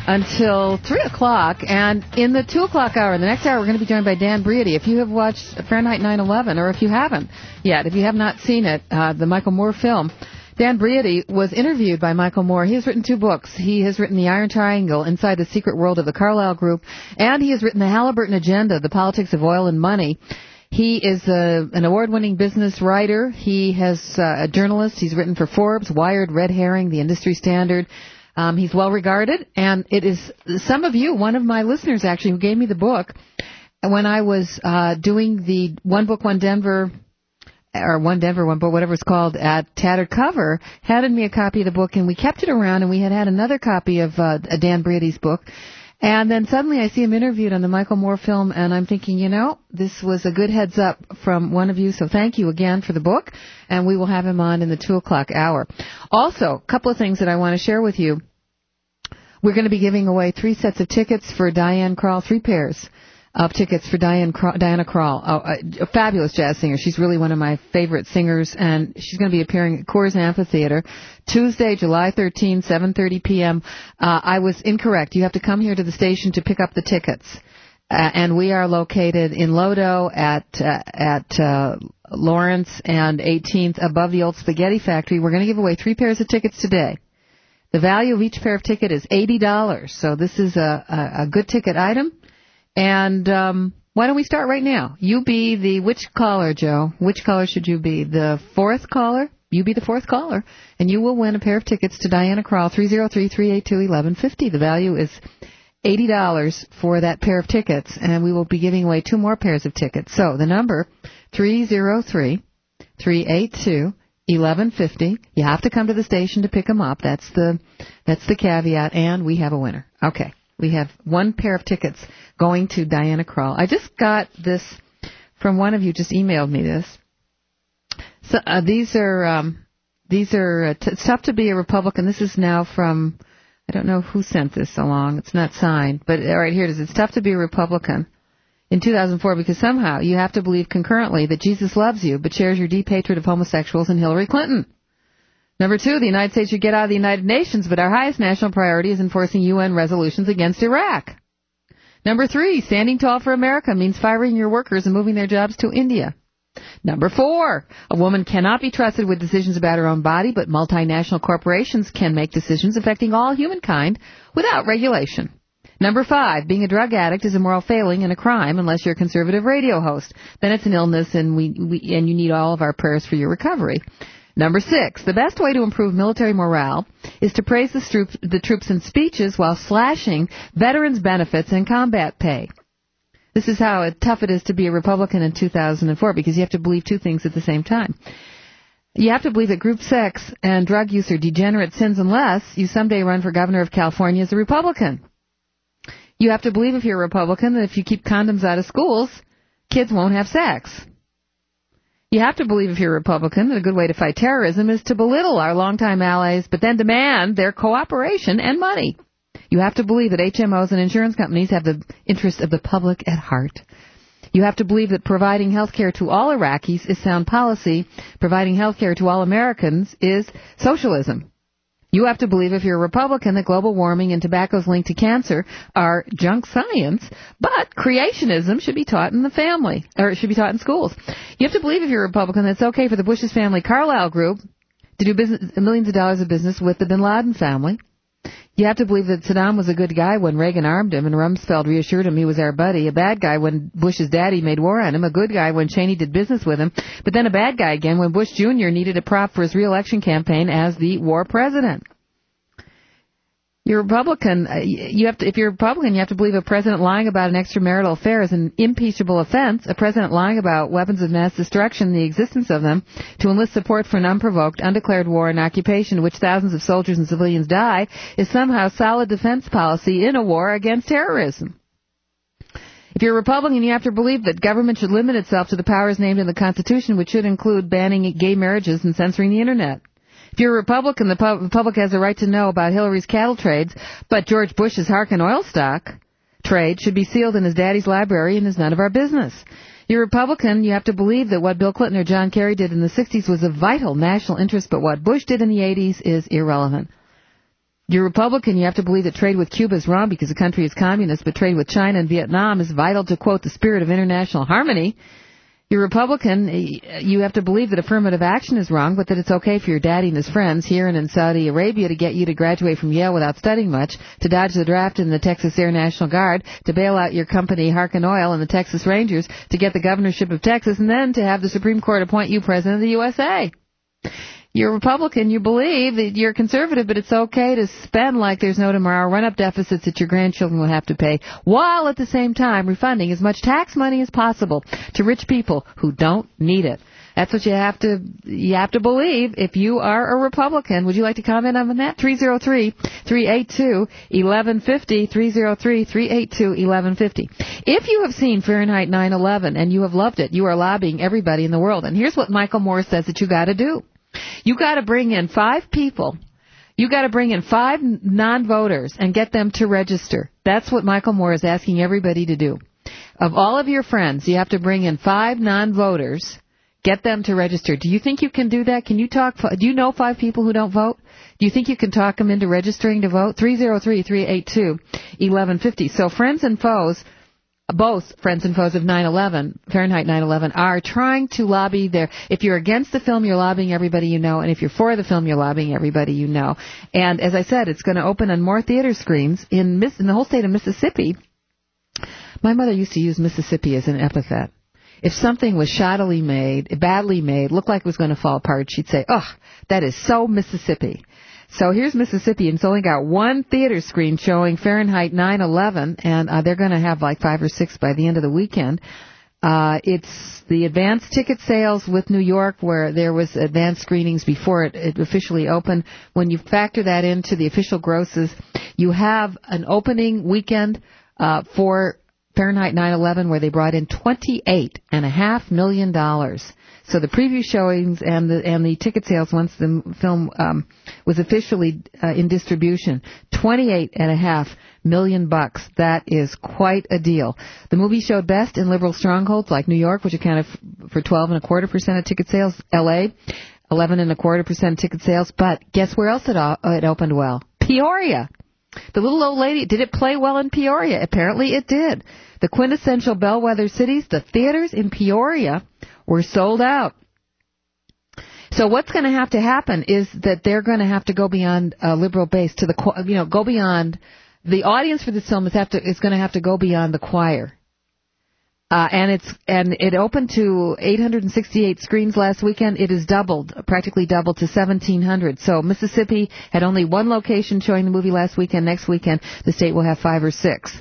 until three o'clock. And in the two o'clock hour, the next hour, we're going to be joined by Dan Briody. If you have watched Fahrenheit nine eleven, or if you haven't yet, if you have not seen it, uh, the Michael Moore film, Dan Briody was interviewed by Michael Moore. He has written two books. He has written The Iron Triangle, Inside the Secret World of the Carlyle Group, and he has written The Halliburton Agenda, The Politics of Oil and Money. He is a, an award-winning business writer. He has uh, a journalist. He's written for Forbes, Wired, Red Herring, The Industry Standard. Um, he's well regarded, and it is some of you, one of my listeners actually, who gave me the book when I was uh, doing the One Book, One Denver, or One Denver, One Book, whatever it's called, at Tattered Cover, handed me a copy of the book, and we kept it around, and we had had another copy of uh, Dan Briedy's book. And then suddenly I see him interviewed on the Michael Moore film, and I'm thinking, you know, this was a good heads up from one of you, so thank you again for the book, and we will have him on in the two o'clock hour. Also, a couple of things that I want to share with you. We're going to be giving away three sets of tickets for Diane Krall, three pairs of tickets for Diane Krall, Diana Krall, oh, a fabulous jazz singer. She's really one of my favorite singers, and she's going to be appearing at Coors Amphitheater Tuesday, July thirteenth, seven thirty p.m. Uh, I was incorrect. You have to come here to the station to pick up the tickets. Uh, and we are located in Lodo at uh, at uh, Lawrence and eighteenth above the old spaghetti factory. We're going to give away three pairs of tickets today. The value of each pair of ticket is eighty dollars, so this is a, a, a good ticket item. And um, Why don't we start right now? You be the, which caller, Joe? Which caller should you be? The fourth caller? You be the fourth caller, and you will win a pair of tickets to Diana Krall, three oh three, three eight two, eleven fifty. The value is eighty dollars for that pair of tickets, and we will be giving away two more pairs of tickets. So the number, three oh three, three eight two, eleven fifty. You have to come to the station to pick them up. That's the, that's the caveat, and we have a winner. Okay. We have one pair of tickets going to Diana Krall. I just got this from one of you, just emailed me this. So uh, these are um, these are uh, t- it's tough to be a Republican. This is now from, I don't know who sent this along. It's not signed, but all right, here it is. It's tough to be a Republican in two thousand four because somehow you have to believe concurrently that Jesus loves you but shares your deep hatred of homosexuals and Hillary Clinton. Number two, the United States should get out of the United Nations, but our highest national priority is enforcing U N resolutions against Iraq. Number three, standing tall for America means firing your workers and moving their jobs to India. Number four, a woman cannot be trusted with decisions about her own body, but multinational corporations can make decisions affecting all humankind without regulation. Number five, being a drug addict is a moral failing and a crime unless you're a conservative radio host. Then it's an illness and we, we and you need all of our prayers for your recovery. Number six, the best way to improve military morale is to praise the troops, the troops in speeches while slashing veterans' benefits and combat pay. This is how tough it is to be a Republican in two thousand four, because you have to believe two things at the same time. You have to believe that group sex and drug use are degenerate sins unless you someday run for governor of California as a Republican. You have to believe, if you're a Republican, that if you keep condoms out of schools, kids won't have sex. You have to believe, if you're a Republican, that a good way to fight terrorism is to belittle our longtime allies, but then demand their cooperation and money. You have to believe that H M Os and insurance companies have the interest of the public at heart. You have to believe that providing health care to all Iraqis is sound policy. Providing health care to all Americans is socialism. You have to believe, if you're a Republican, that global warming and tobacco's link to cancer are junk science, but creationism should be taught in the family, or it should be taught in schools. You have to believe, if you're a Republican, that it's okay for the Bush's family Carlyle Group to do business, millions of dollars of business with the Bin Laden family. You have to believe that Saddam was a good guy when Reagan armed him and Rumsfeld reassured him he was our buddy, a bad guy when Bush's daddy made war on him, a good guy when Cheney did business with him, but then a bad guy again when Bush Junior needed a prop for his re-election campaign as the war president. You're a Republican. You have to, if you're a Republican, you have to believe a president lying about an extramarital affair is an impeachable offense. A president lying about weapons of mass destruction, the existence of them, to enlist support for an unprovoked, undeclared war and occupation in which thousands of soldiers and civilians die, is somehow solid defense policy in a war against terrorism. If you're a Republican, you have to believe that government should limit itself to the powers named in the Constitution, which should include banning gay marriages and censoring the Internet. If you're a Republican, the public has a right to know about Hillary's cattle trades, but George Bush's Harkin oil stock trade should be sealed in his daddy's library and is none of our business. You're a Republican, you have to believe that what Bill Clinton or John Kerry did in the sixties was of vital national interest, but what Bush did in the eighties is irrelevant. You're a Republican, you have to believe that trade with Cuba is wrong because the country is communist, but trade with China and Vietnam is vital to, quote, the spirit of international harmony. You're a Republican, you have to believe that affirmative action is wrong, but that it's okay for your daddy and his friends here and in Saudi Arabia to get you to graduate from Yale without studying much, to dodge the draft in the Texas Air National Guard, to bail out your company Harkin Oil and the Texas Rangers, to get the governorship of Texas, and then to have the Supreme Court appoint you president of the U S A. You're a Republican, you believe that you're conservative, but it's okay to spend like there's no tomorrow, run up deficits that your grandchildren will have to pay, while at the same time refunding as much tax money as possible to rich people who don't need it. That's what you have to, you have to believe if you are a Republican. Would you like to comment on that? three oh three, three eight two, eleven fifty, three oh three, three eight two, eleven fifty. If you have seen Fahrenheit nine eleven and you have loved it, you are lobbying everybody in the world. And here's what Michael Moore says that you got to do. You got to bring in five people. You got to bring in five non-voters and get them to register. That's what Michael Moore is asking everybody to do. Of all of your friends, you have to bring in five non-voters, get them to register. Do you think you can do that? Can you talk? Do you know five people who don't vote? Do you think you can talk them into registering to vote? three oh three, three eight two, eleven fifty. So friends and foes, both friends and foes of nine eleven, Fahrenheit nine eleven, are trying to lobby their, if you're against the film, you're lobbying everybody you know, and if you're for the film, you're lobbying everybody you know. And as I said, it's going to open on more theater screens in, Miss, in the whole state of Mississippi My mother used to use Mississippi as an epithet. If something was shoddily made, badly made, looked like it was going to fall apart, she'd say, "Ugh, that is so Mississippi." So here's Mississippi, and it's only got one theater screen showing Fahrenheit nine eleven, and uh, they're going to have like five or six by the end of the weekend. Uh, it's the advanced ticket sales with New York, where there was advanced screenings before it, it officially opened. When you factor that into the official grosses, you have an opening weekend uh, for Fahrenheit nine eleven where they brought in twenty-eight and a half million dollars. So the preview showings and the and the ticket sales once the film um, was officially uh, in distribution, twenty-eight and a half million bucks. That is quite a deal. The movie showed best in liberal strongholds like New York, which accounted for twelve and a quarter percent of ticket sales. L A, eleven and a quarter percent of ticket sales. But guess where else it uh, it opened well? Peoria. The little old lady, did it play well in Peoria? Apparently it did. The quintessential bellwether cities, the theaters in Peoria were sold out. So what's going to have to happen is that they're going to have to go beyond a liberal base to the, you know, go beyond, the audience for this film is have to is going to have to go beyond the choir. Uh, and it's and it opened to eight hundred sixty-eight screens last weekend. It has doubled, practically doubled to seventeen hundred. So Mississippi had only one location showing the movie last weekend. Next weekend, the state will have five or six.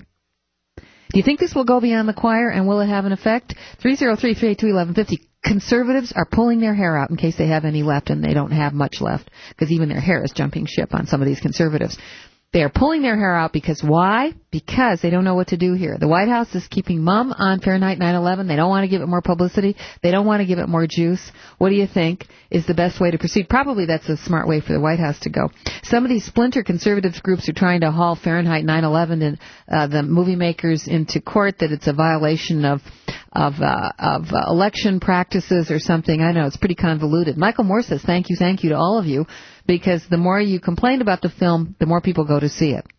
Do you think this will go beyond the choir, and will it have an effect? three oh three, three eight two, one one five zero. Conservatives are pulling their hair out in case they have any left, and they don't have much left, because even their hair is jumping ship on some of these conservatives. They are pulling their hair out because why? Because they don't know what to do here. The White House is keeping mum on Fahrenheit nine eleven. They don't want to give it more publicity. They don't want to give it more juice. What do you think is the best way to proceed? Probably that's a smart way for the White House to go. Some of these splinter conservative groups are trying to haul Fahrenheit nine eleven and uh, the movie makers into court, that it's a violation of of uh, of uh, election practices or something. I know it's pretty convoluted. Michael Moore says thank you, thank you to all of you, because the more you complain about the film, the more people go to see it.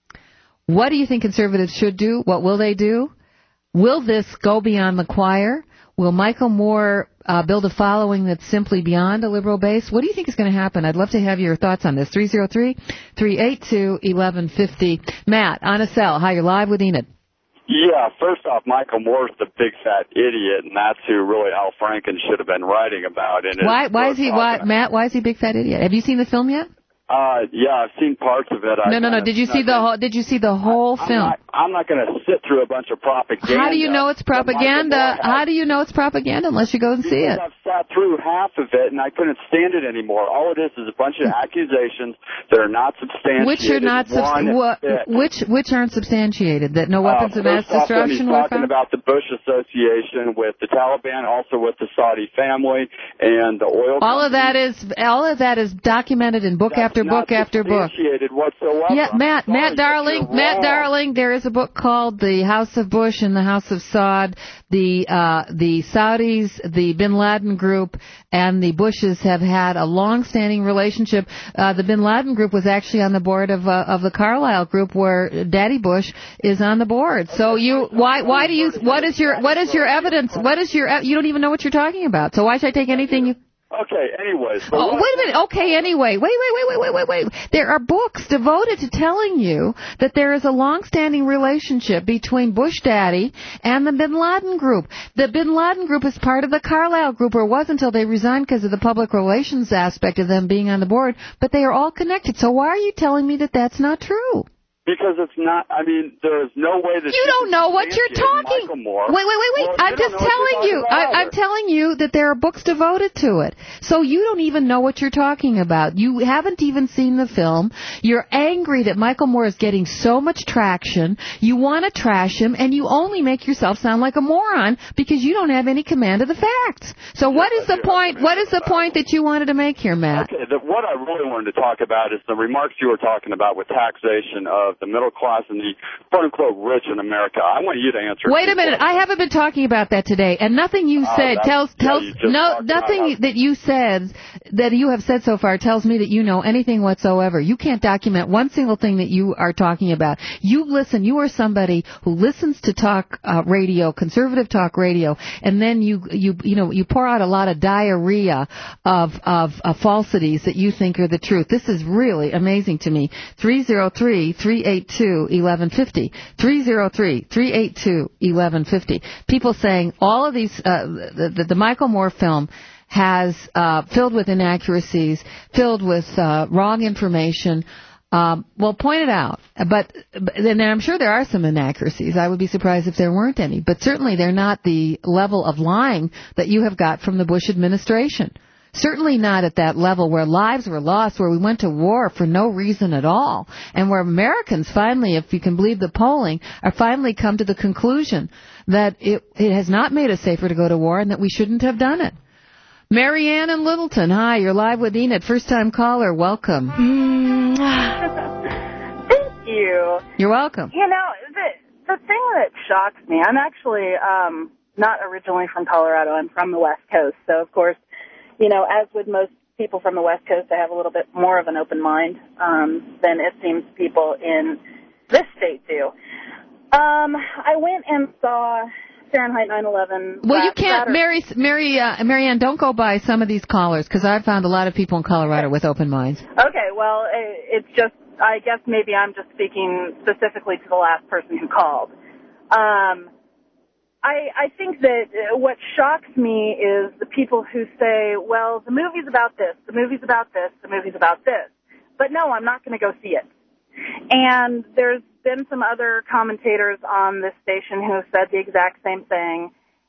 What do you think conservatives should do? What will they do? Will this go beyond the choir? Will Michael Moore uh, build a following that's simply beyond a liberal base? What do you think is going to happen? I'd love to have your thoughts on this. three oh three, three eight two, one one five zero. Matt, on a cell. Hi, you're live with Enid. Yeah, first off, Michael Moore's the big fat idiot, and that's who really Al Franken should have been writing about. In Why? Why is he? Why, Matt? Why is he big fat idiot? Have you seen the film yet? Uh, yeah, I've seen parts of it. No, no, no. Did you see the whole? Did you see the whole I'm film? Not, I'm not going to sit through a bunch of propaganda. How do you know it's propaganda? How do you know it's propaganda unless you go and see it? I've sat through half of it, and I couldn't stand it anymore. All it is is a bunch of accusations that are not substantiated. Which are not One, what, which which aren't substantiated? That no weapons uh, of mass first off, when destruction he's were talking found? about the Bush association with the Taliban, also with the Saudi family and the oil. All of that is all of that is documented in book That's after book after book. Whatsoever. Yeah, Matt, Matt Darling, Matt Darling. There is a book called "The House of Bush and the House of Saud." The uh, the Saudis, the Bin Laden group, and the Bushes have had a long-standing relationship. Uh, the Bin Laden group was actually on the board of uh, of the Carlyle group, where Daddy Bush is on the board. So you, why why do you? What is your what is your evidence? What is your? You don't even know what you're talking about. So why should I take anything you? Okay, anyways. Oh, wait a minute. Okay, anyway. Wait, wait, wait, wait, wait, wait, wait. There are books devoted to telling you that there is a long-standing relationship between Bush Daddy and the Bin Laden group. The Bin Laden group is part of the Carlyle group, or was until they resigned because of the public relations aspect of them being on the board, but they are all connected. So why are you telling me that that's not true? Because it's not, I mean, there is no way that you don't know what you're talking. Michael Moore. Wait, wait, wait, wait. Well, I'm just telling you. I, I'm telling you that there are books devoted to it. So you don't even know what you're talking about. You haven't even seen the film. You're angry that Michael Moore is getting so much traction. You want to trash him, and you only make yourself sound like a moron because you don't have any command of the facts. So yes, what is the point? What is the point that you wanted to make here, Matt? Okay, the, what I really wanted to talk about is the remarks you were talking about with taxation of the middle class and the quote-unquote rich in America. I want you to answer. Wait a minute. I haven't been talking about that today, and nothing you Oh, said that's- tells yeah, tells you just no talked about nothing how- that you said that you have said so far tells me that you know anything whatsoever. You can't document one single thing that you are talking about. You listen. You are somebody who listens to talk uh, radio, conservative talk radio, and then you you you know you pour out a lot of diarrhea of of uh, falsities that you think are the truth. This is really amazing to me. three oh three, three eight two, eleven fifty. three oh three, three eight two, eleven fifty. People saying all of these uh, the, the the Michael Moore film has uh, filled with inaccuracies, filled with uh, wrong information. Um, well, point it out. But, but and I'm sure there are some inaccuracies. I would be surprised if there weren't any. But certainly they're not the level of lying that you have got from the Bush administration. Certainly not at that level where lives were lost, where we went to war for no reason at all, and where Americans finally, if you can believe the polling, are finally come to the conclusion that it, it has not made us safer to go to war and that we shouldn't have done it. Marianne in Littleton, hi, you're live with Enid, first-time caller, welcome. Mm. Thank you. You're welcome. You know, the, the thing that shocks me, I'm actually um, not originally from Colorado, I'm from the West Coast, so of course, you know, as with most people from the West Coast, I have a little bit more of an open mind um, than it seems people in this state do. Um, I went and saw Fahrenheit nine eleven. Well, you can't, Mary, Mary, uh, Marianne, don't go by some of these callers, because I've found a lot of people in Colorado with open minds. Okay, well, it's just, I guess maybe I'm just speaking specifically to the last person who called. Um, I, I think that what shocks me is the people who say, well, the movie's about this, the movie's about this, the movie's about this. But no, I'm not going to go see it. And there's been some other commentators on this station who have said the exact same thing.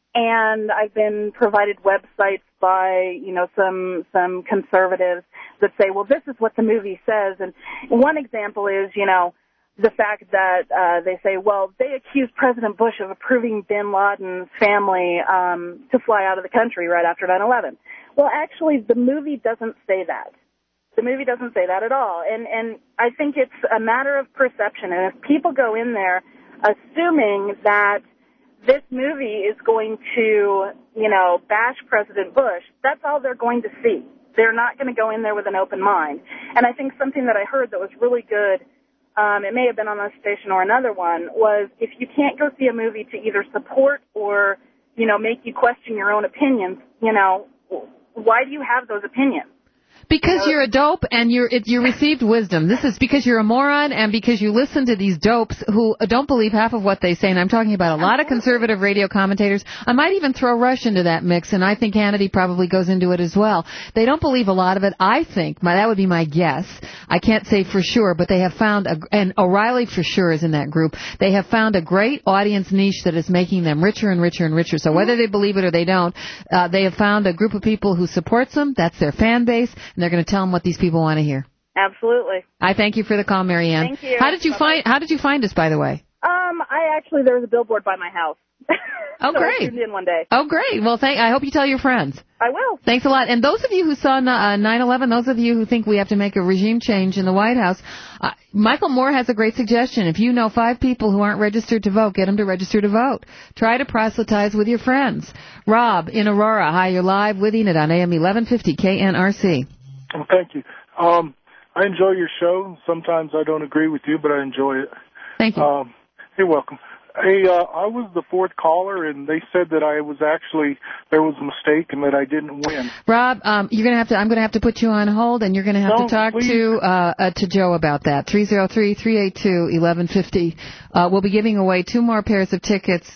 And I've been provided websites by, you know, some some conservatives that say, well, this is what the movie says. And one example is, you know, the fact that uh, they say, well, they accused President Bush of approving bin Laden's family um, to fly out of the country right after nine eleven. Well, actually, the movie doesn't say that. The movie doesn't say that at all. And, and I think it's a matter of perception. And if people go in there assuming that this movie is going to, you know, bash President Bush, that's all they're going to see. They're not going to go in there with an open mind. And I think something that I heard that was really good, um, it may have been on this station or another one, was if you can't go see a movie to either support or, you know, make you question your own opinions, you know, why do you have those opinions? Because you're a dope and you're it, you received wisdom. This is because you're a moron and because you listen to these dopes who don't believe half of what they say. And I'm talking about a lot of conservative radio commentators. I might even throw Rush into that mix, and I think Hannity probably goes into it as well. They don't believe a lot of it. I think, my, that would be my guess. I can't say for sure, but they have found, a, and O'Reilly for sure is in that group, they have found a great audience niche that is making them richer and richer and richer. So whether they believe it or they don't, uh, they have found a group of people who supports them. That's their fan base. And they're going to tell them what these people want to hear. Absolutely. I thank you for the call, Marianne. Thank you. How did you Bye-bye. find How did you find us, by the way? Um, I actually there was a billboard by my house. Oh, so great. I tuned in one day. Oh, great. Well, thank. I hope you tell your friends. I will. Thanks a lot. And those of you who saw uh, nine eleven, those of you who think we have to make a regime change in the White House, uh, Michael Moore has a great suggestion. If you know five people who aren't registered to vote, get them to register to vote. Try to proselytize with your friends. Rob in Aurora. Hi, you're live with Enid on A M eleven fifty K N R C. Well, thank you. Um, I enjoy your show. Sometimes I don't agree with you, but I enjoy it. Thank you. Um, you're welcome. Hey, uh, I was the fourth caller, and they said that I was actually, there was a mistake and that I didn't win. Rob, um, you're gonna have to. I'm gonna have to put you on hold, and you're gonna have No, to talk please. to uh, uh, to Joe about that. Three zero three three eight two eleven fifty. Uh, we'll be giving away two more pairs of tickets.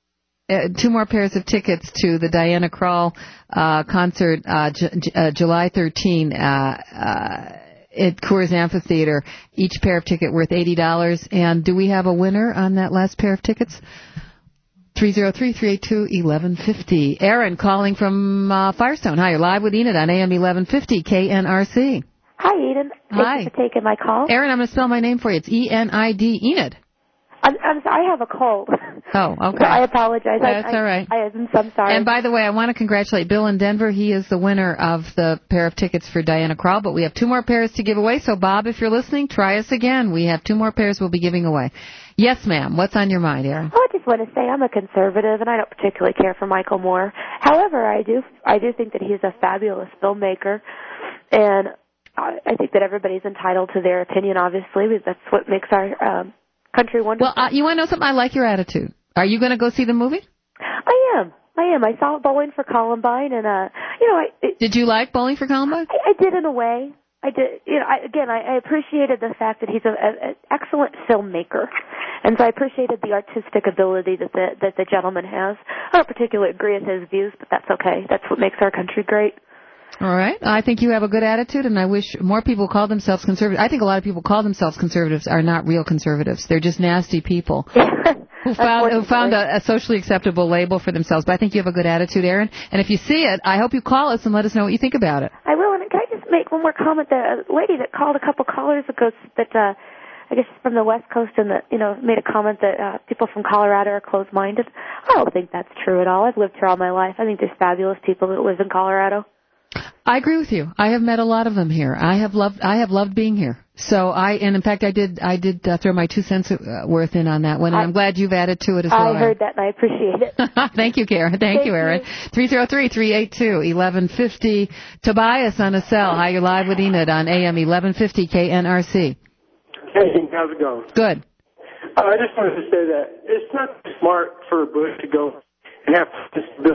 Uh, two more pairs of tickets to the Diana Krall uh, concert, uh, J- J- uh, July thirteenth, uh, uh, at Coors Amphitheater. Each pair of ticket worth eighty dollars. And do we have a winner on that last pair of tickets? three zero three three eight two eleven fifty. Aaron calling from uh, Firestone. Hi, you're live with Enid on A M eleven fifty K N R C. Hi, Enid. Thank Hi. you for taking my call. Aaron, I'm going to spell my name for you. It's E N I D, Enid. I'm, I'm sorry, I have a cold. Oh, okay. So I apologize. That's I, all right. I, I, I'm sorry. And by the way, I want to congratulate Bill in Denver. He is the winner of the pair of tickets for Diana Krall, but we have two more pairs to give away. So, Bob, if you're listening, try us again. We have two more pairs we'll be giving away. Yes, ma'am. What's on your mind, Erin? Well, I just want to say I'm a conservative, and I don't particularly care for Michael Moore. However, I do I do think that he's a fabulous filmmaker, and I, I think that everybody's entitled to their opinion, obviously, because that's what makes our um, country wonderful. Well, uh, you want to know something? I like your attitude. Are you going to go see the movie? I am. I am. I saw Bowling for Columbine, and, uh, you know, I... It, did you like Bowling for Columbine? I, I did in a way. I did, you know, I, again, I, I appreciated the fact that he's an excellent filmmaker, and so I appreciated the artistic ability that the, that the gentleman has. I don't particularly agree with his views, but that's okay. That's what makes our country great. All right. I think you have a good attitude, and I wish more people call themselves conservatives. I think a lot of people call themselves conservatives are not real conservatives. They're just nasty people who found who found a, a socially acceptable label for themselves. But I think you have a good attitude, Erin. And if you see it, I hope you call us and let us know what you think about it. I will. And can I just make one more comment? The lady that called a couple callers ago that uh, I guess she's from the West Coast and that you know made a comment that uh, people from Colorado are closed-minded. I don't think that's true at all. I've lived here all my life. I think there's fabulous people that live in Colorado. I agree with you. I have met a lot of them here. I have loved. I have loved being here. So I, and in fact, I did. I did uh, throw my two cents uh, worth in on that one, and I, I'm glad you've added to it as well. I heard that, and I appreciate it. Thank you, Karen. Thank, Thank you, Erin. Three zero three three eight two eleven fifty. Tobias on a cell. Hi, you're live with Enid on A M eleven fifty K N R C. Hey, how's it going? Good. Uh, I just wanted to say that it's not smart for Bush to go and have this bill.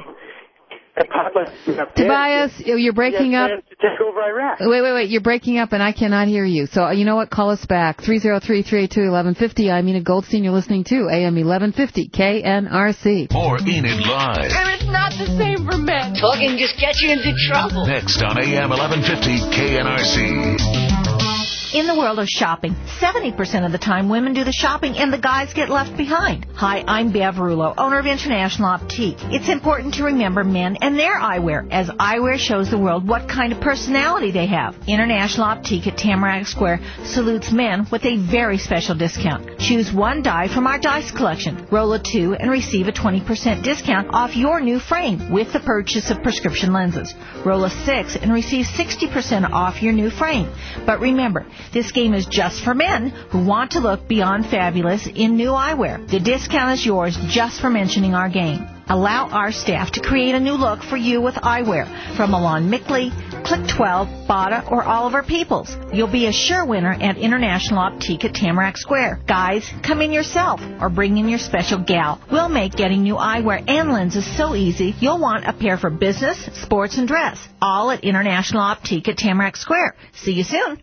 Tobias, you're breaking up. To take over Iraq. Wait, wait, wait. You're breaking up, and I cannot hear you. So, you know what? Call us back. three zero three three eight two eleven fifty. I'm Enid Goldstein. You're listening to A M eleven fifty K N R C. More Enid Live. And it's not the same for men. Talking just gets you into trouble. Next on A M eleven fifty K N R C. In the world of shopping, seventy percent of the time women do the shopping and the guys get left behind. Hi, I'm Bev Rulo, owner of International Optique. It's important to remember men and their eyewear, as eyewear shows the world what kind of personality they have. International Optique at Tamarack Square salutes men with a very special discount. Choose one die from our dice collection, roll a two, and receive a twenty percent discount off your new frame with the purchase of prescription lenses. Roll a six and receive sixty percent off your new frame. But remember, this game is just for men who want to look beyond fabulous in new eyewear. The discount is yours just for mentioning our game. Allow our staff to create a new look for you with eyewear from Milan Mickley, Click twelve, Bada, or Oliver Peoples. You'll be a sure winner at International Optique at Tamarack Square. Guys, come in yourself or bring in your special gal. We'll make getting new eyewear and lenses so easy you'll want a pair for business, sports, and dress. All at International Optique at Tamarack Square. See you soon.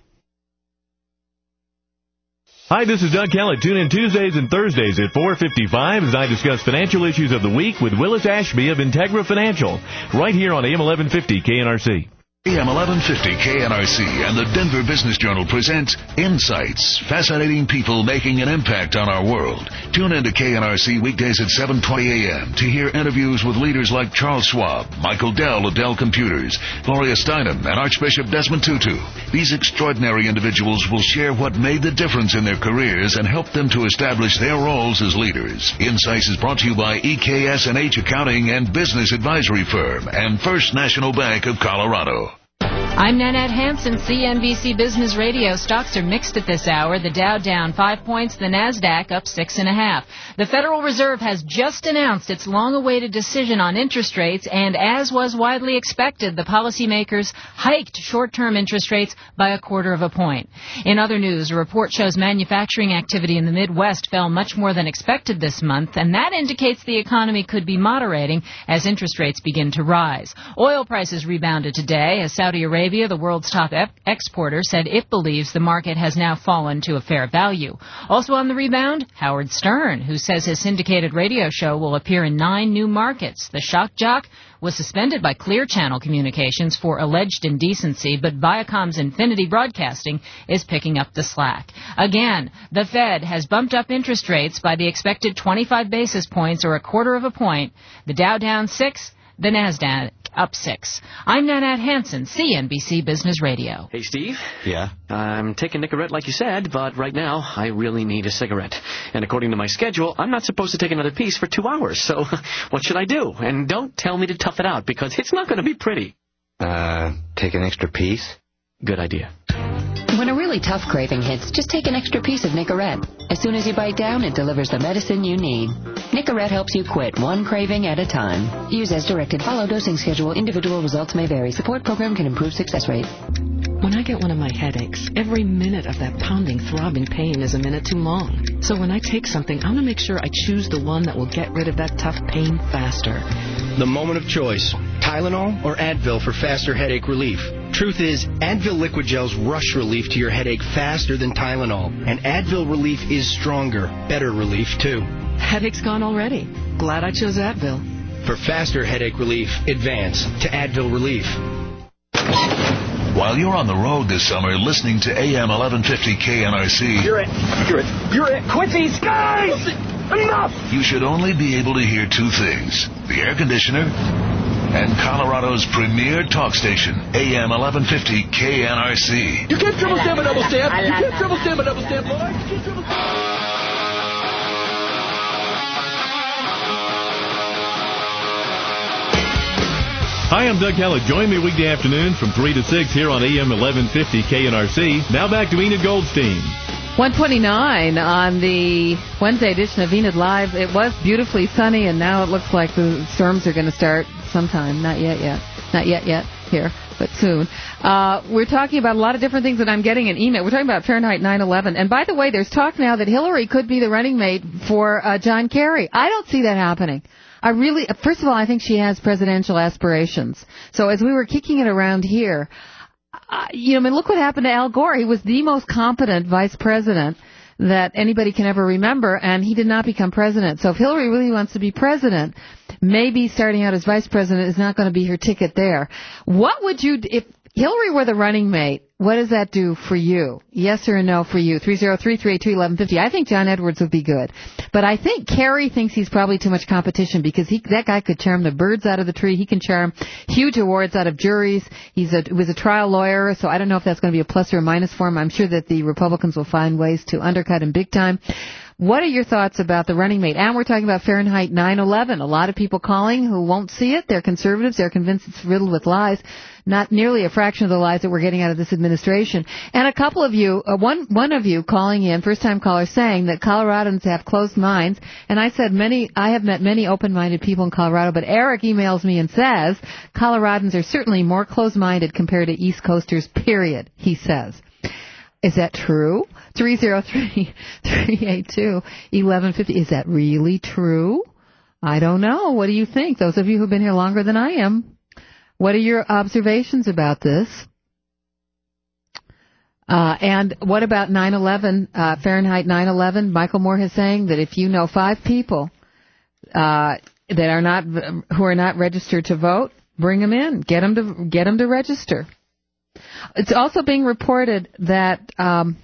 Hi, this is Doug Kellett. Tune in Tuesdays and Thursdays at four fifty-five as I discuss financial issues of the week with Willis Ashby of Integra Financial, right here on A M eleven fifty K N R C. A M eleven fifty K N R C and the Denver Business Journal present Insights, fascinating people making an impact on our world. Tune in to K N R C weekdays at seven twenty a.m. to hear interviews with leaders like Charles Schwab, Michael Dell of Dell Computers, Gloria Steinem, and Archbishop Desmond Tutu. These extraordinary individuals will share what made the difference in their careers and help them to establish their roles as leaders. Insights is brought to you by E K S and H Accounting and Business Advisory Firm and First National Bank of Colorado. I'm Nanette Hansen, C N B C Business Radio. Stocks are mixed at this hour. The Dow down five points, the NASDAQ up six and a half. The Federal Reserve has just announced its long-awaited decision on interest rates, and as was widely expected, the policymakers hiked short-term interest rates by a quarter of a point. In other news, a report shows manufacturing activity in the Midwest fell much more than expected this month, and that indicates the economy could be moderating as interest rates begin to rise. Oil prices rebounded today as Saudi Arabia, the world's top ep- exporter, said it believes the market has now fallen to a fair value. Also on the rebound, Howard Stern, who says his syndicated radio show will appear in nine new markets. The shock jock was suspended by Clear Channel Communications for alleged indecency, but Viacom's Infinity Broadcasting is picking up the slack. Again, the Fed has bumped up interest rates by the expected twenty-five basis points or a quarter of a point. The Dow down six, the NASDAQ up six. I'm Nanette Hansen, C N B C Business Radio. Hey, Steve. Yeah? I'm taking Nicorette like you said, but right now I really need a cigarette. And according to my schedule, I'm not supposed to take another piece for two hours. So what should I do? And don't tell me to tough it out, because it's not going to be pretty. Uh, take an extra piece? Good idea. When a really really tough craving hits, just take an extra piece of Nicorette. As soon as you bite down, it delivers the medicine you need. Nicorette helps you quit one craving at a time. Use as directed. Follow dosing schedule. Individual results may vary. Support program can improve success rate. When I get one of my headaches, every minute of that pounding, throbbing pain is a minute too long. So when I take something, I want to make sure I choose the one that will get rid of that tough pain faster. The moment of choice. Tylenol or Advil for faster headache relief. Truth is, Advil Liquid Gel's rush relief to your headache faster than Tylenol. And Advil relief is stronger, better relief, too. Headache's gone already. Glad I chose Advil. For faster headache relief, advance to Advil Relief. While you're on the road this summer listening to A M eleven fifty K N R C... You're it. You're it. You're it. Quit these guys! Enough! You should only be able to hear two things. The air conditioner and Colorado's premier talk station, A M eleven fifty K N R C. You can't triple stamp a double stamp. You can't triple stamp a double stamp, boy. You can't triple Hi, I'm Doug Kellett. Join me weekday afternoons from three to six here on A M eleven fifty K N R C. Now back to Enid Goldstein. one twenty-nine on the Wednesday edition of Enid Live. It was beautifully sunny, and now it looks like the storms are going to start sometime. Not yet yet. Not yet yet here, but soon. Uh, we're talking about a lot of different things that I'm getting in email. We're talking about Fahrenheit nine eleven. And by the way, there's talk now that Hillary could be the running mate for uh, John Kerry. I don't see that happening. I really, first of all, I think she has presidential aspirations. So as we were kicking it around here, uh, you know, I mean, look what happened to Al Gore. He was the most competent vice president that anybody can ever remember, and he did not become president. So if Hillary really wants to be president, maybe starting out as vice president is not going to be her ticket there. What would you, if Hillary were the running mate, what does that do for you? Yes or no for you? three oh three, three eight two, eleven fifty. I think John Edwards would be good. But I think Kerry thinks he's probably too much competition because he, that guy could charm the birds out of the tree. He can charm huge awards out of juries. He's a, was a trial lawyer, so I don't know if that's going to be a plus or a minus for him. I'm sure that the Republicans will find ways to undercut him big time. What are your thoughts about the running mate? And we're talking about Fahrenheit nine eleven. A lot of people calling who won't see it. They're conservatives. They're convinced it's riddled with lies. Not nearly a fraction of the lies that we're getting out of this administration. And a couple of you, uh, one one of you calling in, first-time caller, saying that Coloradans have closed minds. And I said many, I have met many open-minded people in Colorado, but Eric emails me and says Coloradans are certainly more closed-minded compared to East Coasters, period, he says. Is that true? three oh three, three eight two, eleven fifty. Is that really true? I don't know. What do you think? Those of you who've been here longer than I am. What are your observations about this? Uh, and what about nine eleven, uh, Fahrenheit nine eleven? Michael Moore is saying that if you know five people uh, that are not who are not registered to vote, bring them in. Get them to get them to register. It's also being reported that um,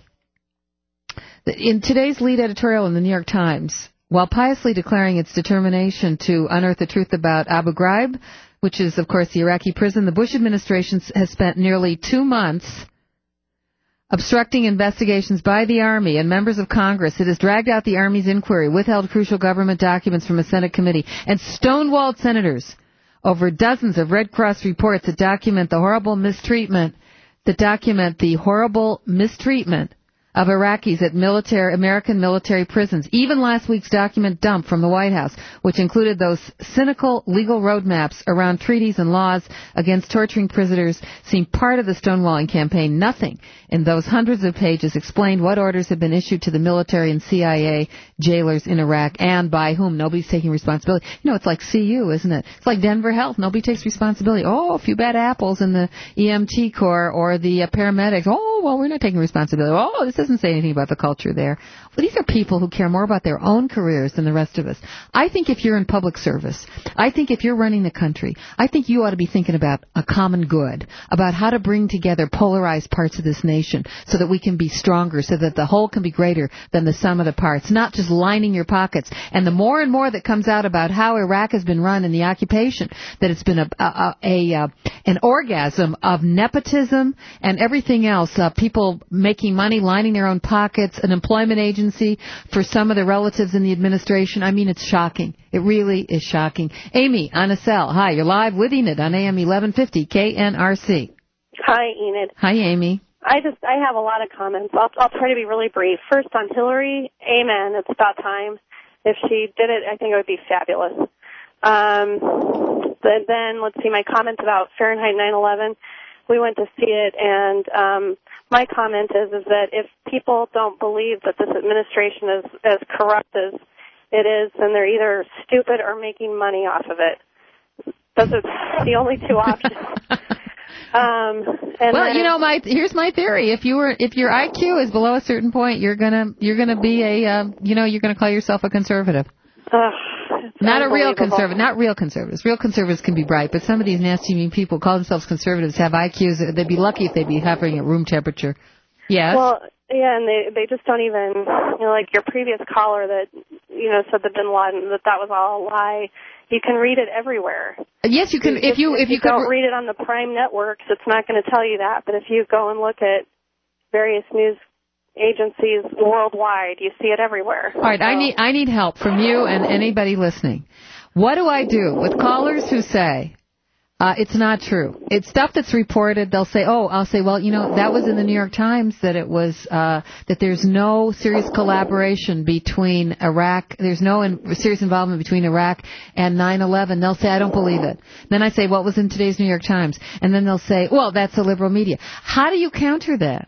in today's lead editorial in the New York Times, while piously declaring its determination to unearth the truth about Abu Ghraib, which is, of course, the Iraqi prison, the Bush administration has spent nearly two months obstructing investigations by the Army and members of Congress. It has dragged out the Army's inquiry, withheld crucial government documents from a Senate committee, and stonewalled senators over dozens of Red Cross reports that document the horrible mistreatment, that document the horrible mistreatment of Iraqis at military, American military prisons. Even last week's document dump from the White House, which included those cynical legal roadmaps around treaties and laws against torturing prisoners, seemed part of the stonewalling campaign. Nothing in those hundreds of pages explained what orders had been issued to the military and C I A jailers in Iraq and by whom. Nobody's taking responsibility. You know, it's like C U, isn't it? It's like Denver Health. Nobody takes responsibility. Oh, a few bad apples in the E M T Corps or the uh, paramedics. Oh, well, we're not taking responsibility. Oh, this doesn't say anything about the culture there. Well, these are people who care more about their own careers than the rest of us. I think if you're in public service, I think if you're running the country, I think you ought to be thinking about a common good, about how to bring together polarized parts of this nation so that we can be stronger, so that the whole can be greater than the sum of the parts, not just lining your pockets. And the more and more that comes out about how Iraq has been run in the occupation, that it's been a, a, a, a an orgasm of nepotism and everything else, uh, people making money, lining their own pockets, an employment agency for some of the relatives in the administration. I mean, it's shocking. It really is shocking. Amy on a cell. Hi, you're live with Enid on A M eleven fifty K N R C. Hi, Enid. Hi, Amy. I just, I have a lot of comments. I'll, I'll try to be really brief. First on Hillary, amen. It's about time. If she did it, I think it would be fabulous. Um, then, then let's see, my comments about Fahrenheit nine eleven. We went to see it, and um, my comment is, is that if people don't believe that this administration is as corrupt as it is, then they're either stupid or making money off of it. Those are the only two options. Um, and well, then, you know, my here's my theory. If you were, if your I Q is below a certain point, you're gonna, you're gonna be a, uh, you know, you're gonna call yourself a conservative. Uh, not a real conservative, not real conservatives. Real conservatives can be bright, but some of these nasty, mean people call themselves conservatives have I Qs. They'd be lucky if they'd be hovering at room temperature. Yes. Well, yeah, and they they just don't even, you know, like your previous caller that, you know, said that Bin Laden, that that was all a lie. You can read it everywhere. Yes, you can. If, if you if, if you, you don't could... read it on the Prime networks, it's not going to tell you that. But if you go and look at various news agencies worldwide, you see it everywhere. All right, so. I need I need help from you and anybody listening. What do I do with callers who say uh, it's not true? It's stuff that's reported. They'll say, oh, I'll say, well, you know, that was in the New York Times that it was uh, that there's no serious collaboration between Iraq. There's no in, serious involvement between Iraq and nine eleven. They'll say, I don't believe it. Then I say, what was in today's New York Times? And then they'll say, well, that's the liberal media. How do you counter that?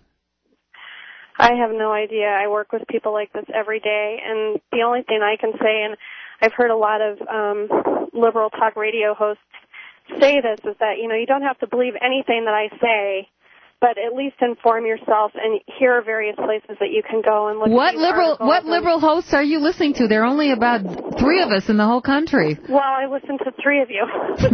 I have no idea. I work with people like this every day, and the only thing I can say, and I've heard a lot of um, liberal talk radio hosts say this, is that, you know, you don't have to believe anything that I say, but at least inform yourself, and here are various places that you can go and look what at these liberal articles. What liberal hosts are you listening to? There are only about three of us in the whole country. Well, I listen to three of you.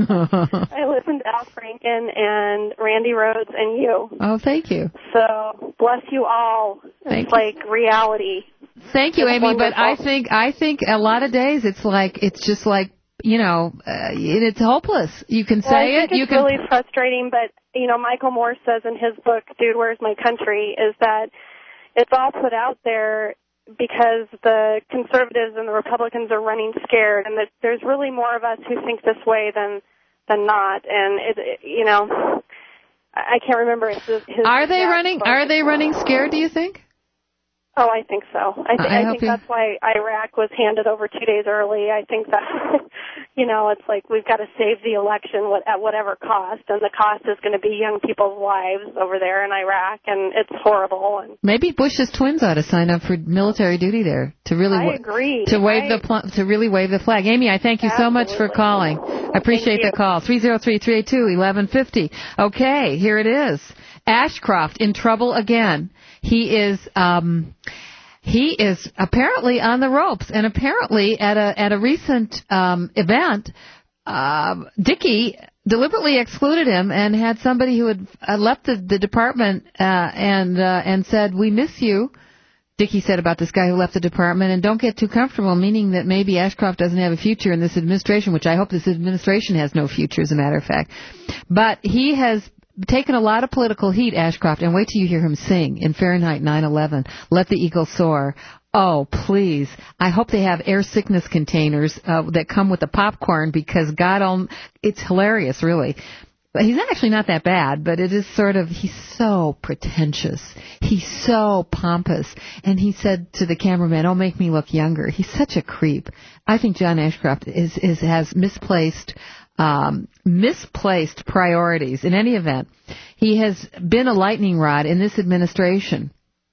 I listen to Al Franken and Randy Rhodes and you. Oh, thank you. So, bless you all. Thank it's like reality. Thank you, it's Amy, wonderful. but I think I think a lot of days it's like, it's just like, you know, uh, it's hopeless. You can say well, I it. think You it's can. really frustrating, but, you know, Michael Moore says in his book, Dude, Where's My Country, is that it's all put out there because the conservatives and the Republicans are running scared, and that there's really more of us who think this way than than not. And, it, it, you know, I can't remember his, his Are they running? Quote. Are they running scared, do you think? Oh, I think so. I, th- I, I think you... that's why Iraq was handed over two days early. I think that, you know, it's like we've got to save the election at whatever cost, and the cost is going to be young people's lives over there in Iraq, and it's horrible. And maybe Bush's twins ought to sign up for military duty there to really. I agree. To wave I... the pl- to really wave the flag. Amy, I thank you Absolutely. so much for calling. I appreciate the call. Three zero three three eight two eleven fifty. Okay, here it is. Ashcroft in trouble again. He is. Um, He is apparently on the ropes, and apparently at a at a recent um, event, uh, Dickey deliberately excluded him and had somebody who had uh, left the, the department uh, and uh, and said, "We miss you." Dickey said about this guy who left the department, and don't get too comfortable, meaning that maybe Ashcroft doesn't have a future in this administration, which I hope this administration has no future, as a matter of fact. But he has taken a lot of political heat, Ashcroft, and wait till you hear him sing in Fahrenheit nine eleven, Let the Eagle Soar. Oh, please. I hope they have air sickness containers uh, that come with the popcorn, because God, um, it's hilarious, really. But he's actually not that bad, but it is sort of, he's so pretentious. He's so pompous. And he said to the cameraman, oh, make me look younger. He's such a creep. I think John Ashcroft is, is has misplaced Um, misplaced priorities. In any event, he has been a lightning rod in this administration.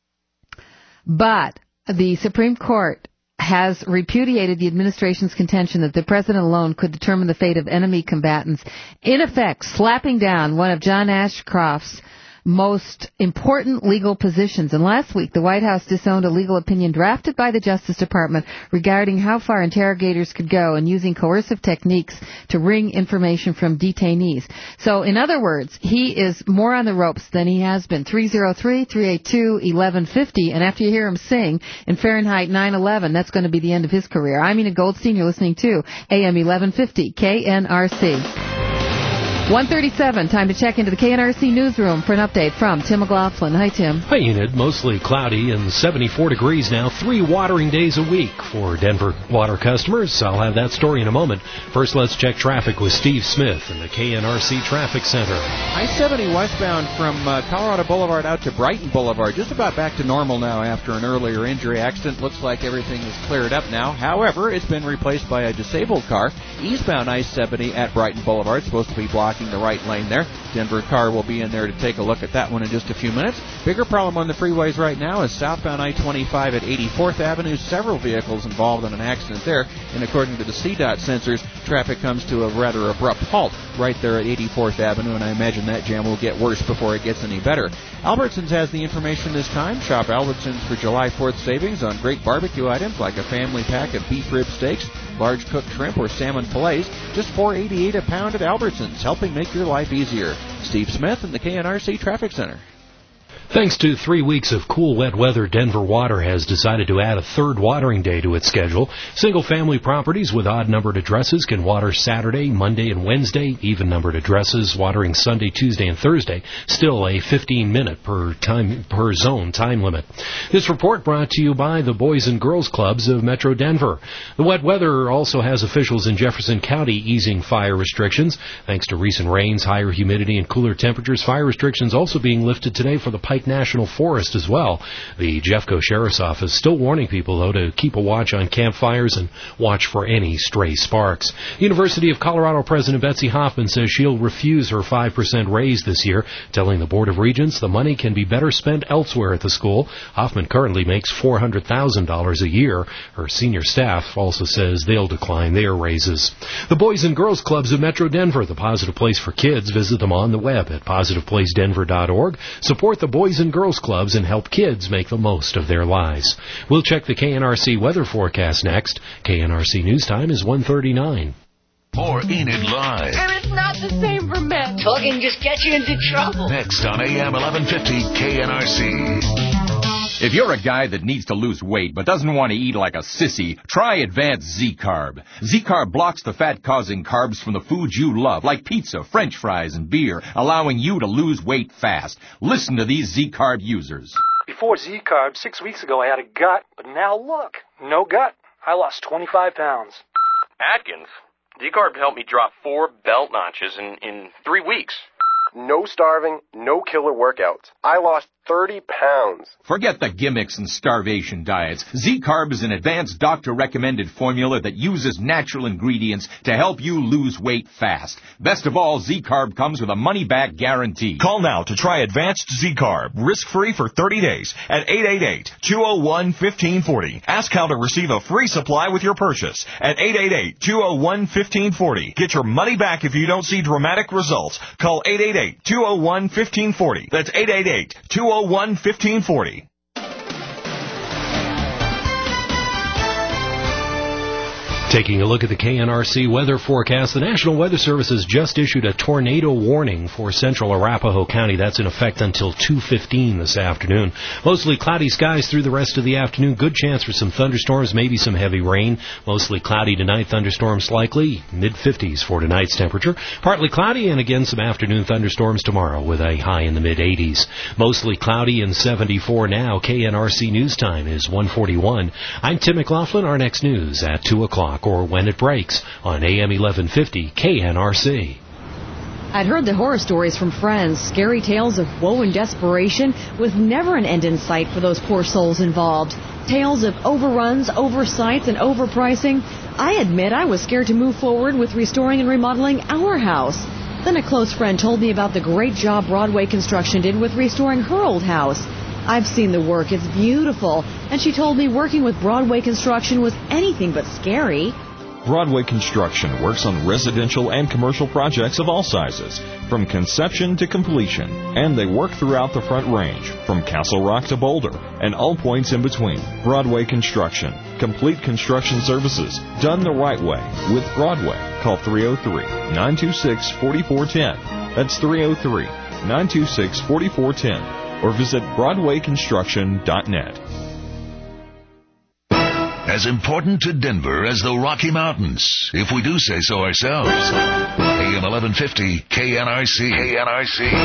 But the Supreme Court has repudiated the administration's contention that the president alone could determine the fate of enemy combatants, in effect slapping down one of John Ashcroft's most important legal positions. And last week, the White House disowned a legal opinion drafted by the Justice Department regarding how far interrogators could go in using coercive techniques to wring information from detainees. So, in other words, he is more on the ropes than he has been. three zero three three eight two eleven fifty. And after you hear him sing in Fahrenheit nine eleven, that's going to be the end of his career. I'm Enid Goldstein. You're listening to A M eleven fifty K N R C. one thirty-seven, time to check into the K N R C newsroom for an update from Tim McLaughlin. Hi, Tim. Hi, Enid. Mostly cloudy and seventy-four degrees now. Three watering days a week for Denver water customers. I'll have that story in a moment. First, let's check traffic with Steve Smith in the K N R C Traffic Center. I seventy westbound from uh, Colorado Boulevard out to Brighton Boulevard. Just about back to normal now after an earlier injury accident. Looks like everything is cleared up now. However, it's been replaced by a disabled car. Eastbound I seventy at Brighton Boulevard. Supposed to be blocking the right lane there. Denver car will be in there to take a look at that one in just a few minutes. Bigger problem on the freeways right now is southbound I twenty-five at eighty-fourth Avenue. Several vehicles involved in an accident there, and according to the C DOT sensors, traffic comes to a rather abrupt halt right there at eighty-fourth Avenue, and I imagine that jam will get worse before it gets any better. Albertsons has the information this time. Shop Albertsons for July fourth savings on great barbecue items like a family pack of beef rib steaks, large cooked shrimp, or salmon fillets. Just four dollars and eighty-eight cents a pound at Albertsons, helping make your life easier. Steve Smith in the K N R C Traffic Center. Thanks to three weeks of cool, wet weather, Denver Water has decided to add a third watering day to its schedule. Single-family properties with odd-numbered addresses can water Saturday, Monday, and Wednesday. Even-numbered addresses watering Sunday, Tuesday, and Thursday. Still a fifteen-minute per time per zone time limit. This report brought to you by the Boys and Girls Clubs of Metro Denver. The wet weather also has officials in Jefferson County easing fire restrictions. Thanks to recent rains, higher humidity, and cooler temperatures, fire restrictions also being lifted today for the Pike National Forest as well. The Jeffco Sheriff's Office still warning people, though, to keep a watch on campfires and watch for any stray sparks. University of Colorado President Betsy Hoffman says she'll refuse her five percent raise this year, telling the Board of Regents the money can be better spent elsewhere at the school. Hoffman currently makes four hundred thousand dollars a year. Her senior staff also says they'll decline their raises. The Boys and Girls Clubs of Metro Denver, the positive place for kids. Visit them on the web at positive place denver dot org. Support the Boys and Girls Clubs and help kids make the most of their lives. We'll check the K N R C weather forecast next. K N R C News Time is one thirty-nine. More Enid Live. And it's not the same for men. Talking just gets you into trouble. Next on A M eleven fifty K N R C. If you're a guy that needs to lose weight but doesn't want to eat like a sissy, try Advanced Z-Carb. Z-Carb blocks the fat-causing carbs from the foods you love, like pizza, French fries, and beer, allowing you to lose weight fast. Listen to these Z-Carb users. Before Z-Carb, six weeks ago I had a gut, but now look, no gut. I lost twenty-five pounds. Atkins, Z-Carb helped me drop four belt notches in, in three weeks. No starving, no killer workouts. I lost thirty pounds. Forget the gimmicks and starvation diets. Z-Carb is an advanced doctor-recommended formula that uses natural ingredients to help you lose weight fast. Best of all, Z-Carb comes with a money-back guarantee. Call now to try Advanced Z-Carb, risk-free for thirty days at eight eight eight, two oh one, one five four oh. Ask how to receive a free supply with your purchase at eight eight eight, two oh one, one five four oh. Get your money back if you don't see dramatic results. Call eight eight eight, two oh one, one five four oh. That's eight eight eight, two oh one, one five four oh. Taking a look at the K N R C weather forecast, the National Weather Service has just issued a tornado warning for central Arapahoe County. That's in effect until two fifteen this afternoon. Mostly cloudy skies through the rest of the afternoon. Good chance for some thunderstorms, maybe some heavy rain. Mostly cloudy tonight, thunderstorms likely. mid fifties for tonight's temperature. Partly cloudy and again some afternoon thunderstorms tomorrow with a high in the mid eighties. Mostly cloudy and seventy-four now. K N R C News Time is one forty-one. I'm Tim McLaughlin. Our next news at two o'clock. Or when it breaks on A M eleven fifty K N R C. I'd heard the horror stories from friends, scary tales of woe and desperation with never an end in sight for those poor souls involved. Tales of overruns, oversights, and overpricing. I admit I was scared to move forward with restoring and remodeling our house. Then a close friend told me about the great job Broadway Construction did with restoring her old house. I've seen the work. It's beautiful. And she told me working with Broadway Construction was anything but scary. Broadway Construction works on residential and commercial projects of all sizes, from conception to completion, and they work throughout the Front Range, from Castle Rock to Boulder, and all points in between. Broadway Construction, complete construction services, done the right way, with Broadway. Call three oh three, nine two six, four four one oh. That's three oh three, nine two six, four four one oh. Or visit broadway construction dot net. As important to Denver as the Rocky Mountains, if we do say so ourselves. A M eleven fifty K N R C. K N R C.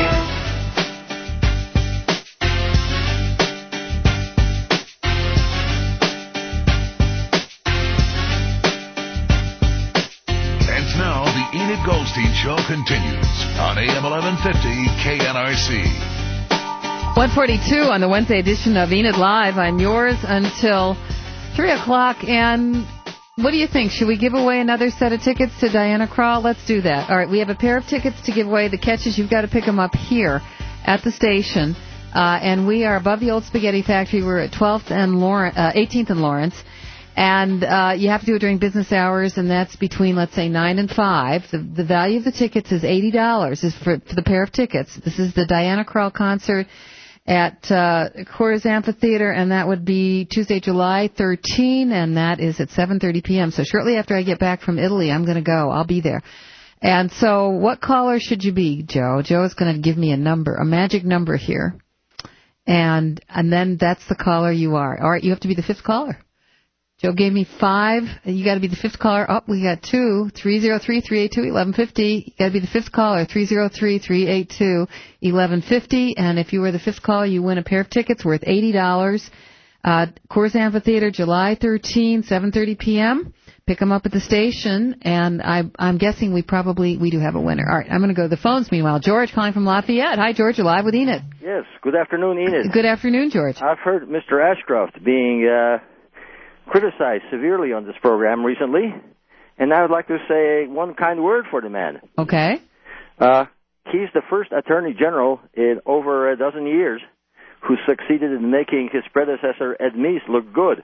Now, the Enid Goldstein Show continues on A M eleven fifty K N R C. one forty-two on the Wednesday edition of Enid Live. I'm yours until three o'clock. And what do you think? Should we give away another set of tickets to Diana Krall? Let's do that. All right, we have a pair of tickets to give away. The catch is you've got to pick them up here at the station. Uh, and we are above the old Spaghetti Factory. We're at twelfth and Lawrence, uh, eighteenth and Lawrence. And uh, you have to do it during business hours, and that's between, let's say, nine and five. The, the value of the tickets is eighty dollars is for, for the pair of tickets. This is the Diana Krall concert at uh, Coors Amphitheater, and that would be Tuesday, July thirteenth, and that is at seven thirty p.m. So shortly after I get back from Italy, I'm going to go. I'll be there. And so what caller should you be, Joe? Joe is going to give me a number, a magic number here. And and then that's the caller you are. All right, you have to be the fifth caller. Joe gave me five. You got to be the fifth caller. Oh, we got two. three oh three, three eight two, eleven fifty. You got to be the fifth caller. three oh three, three eight two, eleven fifty. And if you were the fifth caller, you win a pair of tickets worth eighty dollars. Uh, Coors Amphitheater, July thirteenth, seven thirty p.m. Pick them up at the station. And I, I'm guessing we probably, we do have a winner. All right, I'm going to go to the phones meanwhile. George calling from Lafayette. Hi, George. You're live with Enid. Yes. Good afternoon, Enid. Good afternoon, George. I've heard Mister Ashcroft being uh, criticized severely on this program recently, and I would like to say one kind word for the man. Okay. Uh, he's the first Attorney General in over a dozen years who succeeded in making his predecessor, Ed Meese, look good.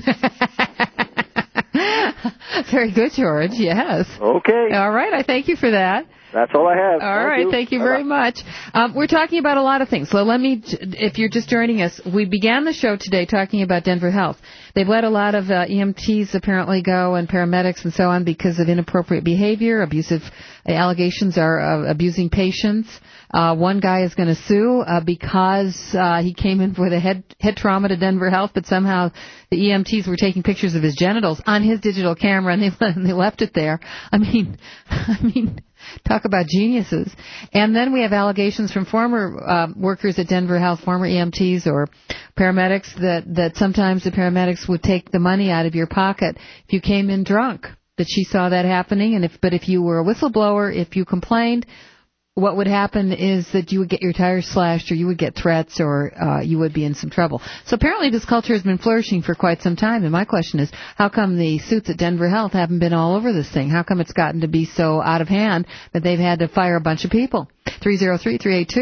Very good, George. Yes. Okay. All right. I thank you for that. That's all I have. All thank right. You. Thank you very much. Um, we're talking about a lot of things. So let me, if you're just joining us, we began the show today talking about Denver Health. They've let a lot of uh, E M Ts apparently go and paramedics and so on because of inappropriate behavior. Abusive uh, allegations are uh, abusing patients. Uh, one guy is going to sue uh, because uh, he came in with a head head trauma to Denver Health, but somehow the E M Ts were taking pictures of his genitals on his digital camera and they and they left it there. I mean, I mean. Talk about geniuses. And then we have allegations from former uh, workers at Denver Health, former E M Ts or paramedics, that, that sometimes the paramedics would take the money out of your pocket if you came in drunk, that she saw that happening. And if, but if you were a whistleblower, if you complained, what would happen is that you would get your tires slashed or you would get threats or uh, you would be in some trouble. So apparently this culture has been flourishing for quite some time. And my question is, how come the suits at Denver Health haven't been all over this thing? How come it's gotten to be so out of hand that they've had to fire a bunch of people? three oh three, three eight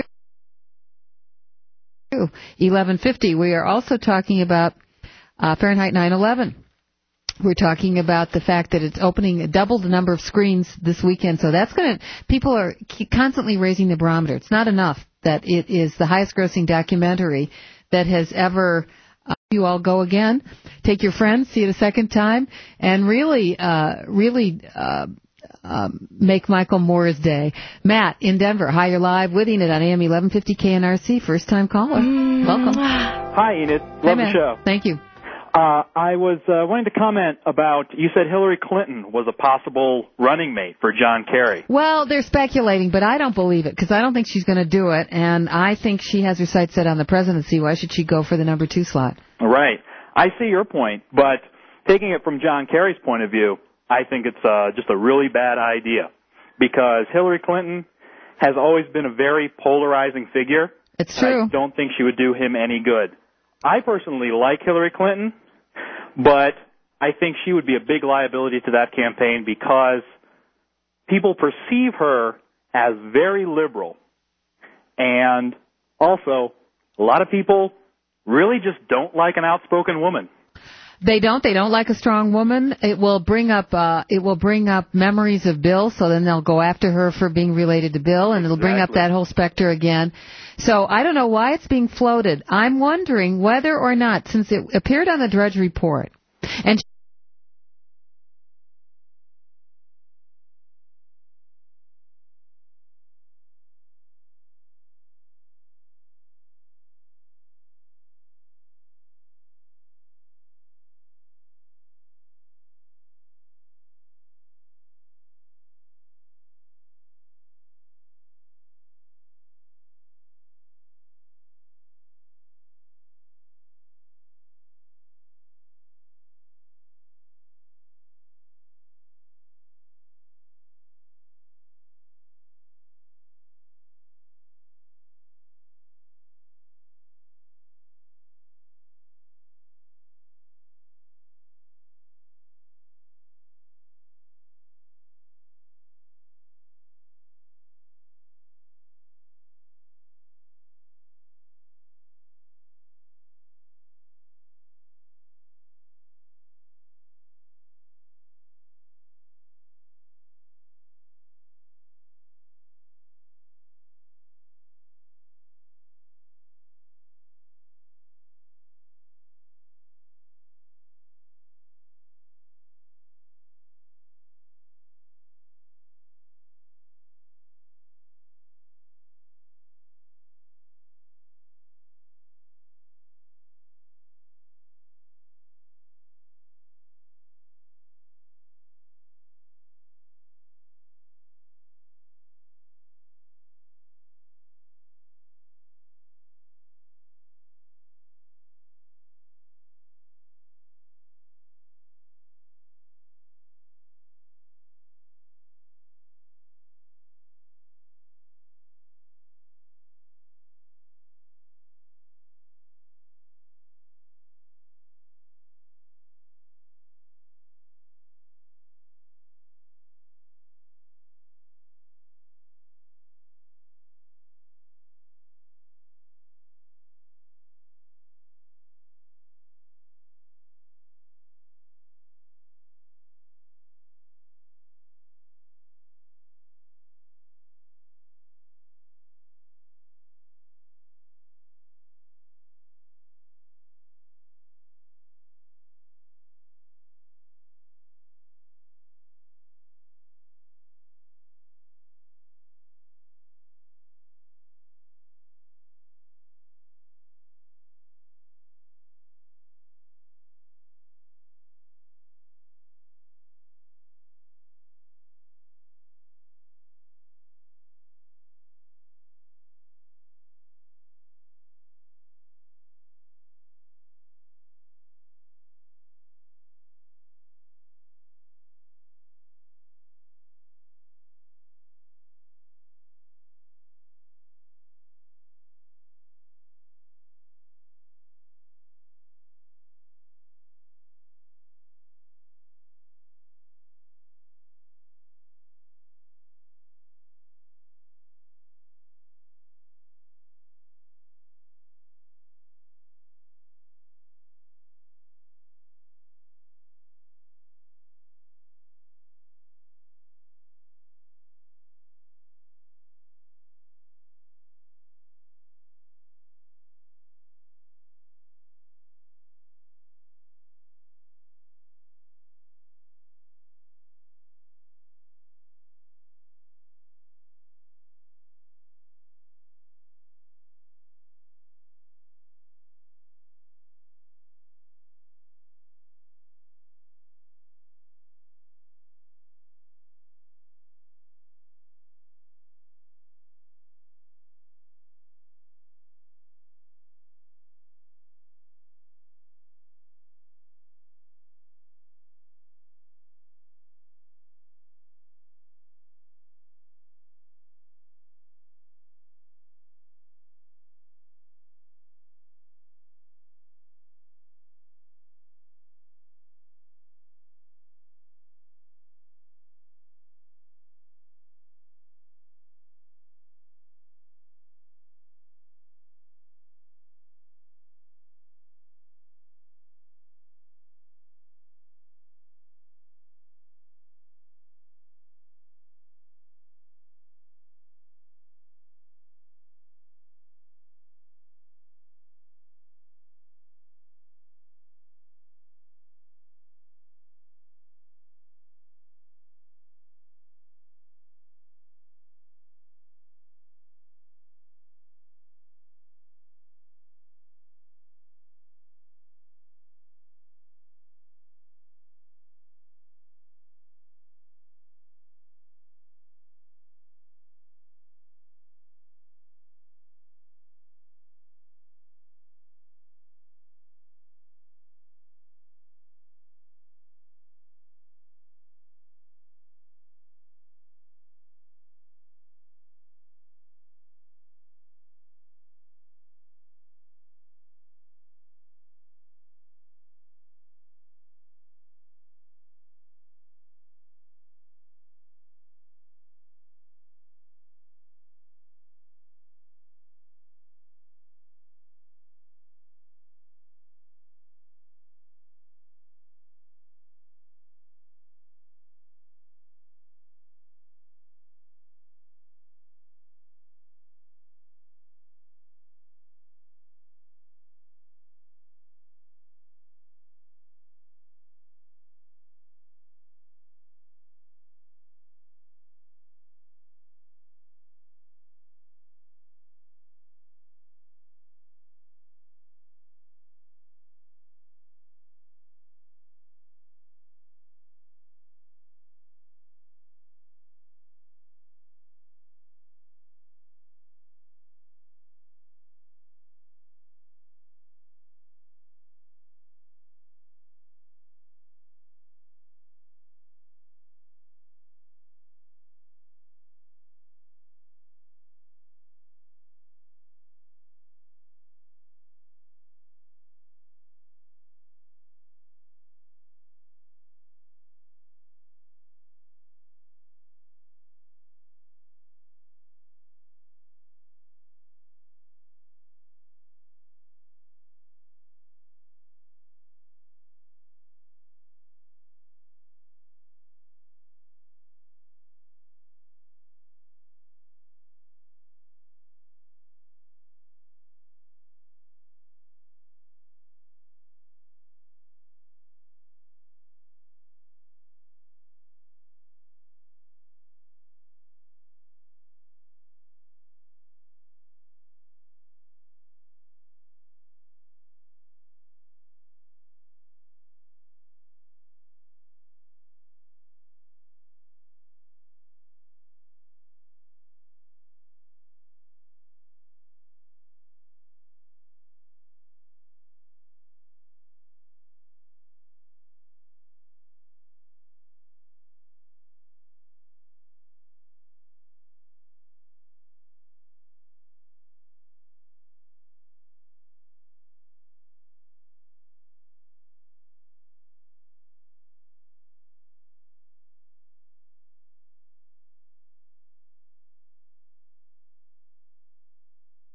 two, eleven fifty. We are also talking about uh, Fahrenheit nine eleven. We're talking about the fact that it's opening double the number of screens this weekend. So that's going to, people are constantly raising the barometer. It's not enough that it is the highest grossing documentary that has ever, uh, you all go again, take your friends, see it a second time, and really, uh, really, uh, um, make Michael Moore's day. Matt in Denver. Hi, you're live with Enid on A M eleven fifty K N R C. First time caller. Mm. Welcome. Hi, Enid. Love Hi, the show. Thank you. Uh, I was uh, wanting to comment about, you said Hillary Clinton was a possible running mate for John Kerry. Well, they're speculating, but I don't believe it because I don't think she's going to do it, and I think she has her sights set on the presidency. Why should she go for the number two slot? Right. I see your point, but taking it from John Kerry's point of view, I think it's uh, just a really bad idea because Hillary Clinton has always been a very polarizing figure. It's true. I don't think she would do him any good. I personally like Hillary Clinton, but I think she would be a big liability to that campaign because people perceive her as very liberal. And also, a lot of people really just don't like an outspoken woman. They don't. They don't like a strong woman. It will bring up. Uh, it will bring up memories of Bill. So then they'll go after her for being related to Bill, and it'll bring up that whole specter again. So I don't know why it's being floated. I'm wondering whether or not, since it appeared on the Drudge Report, and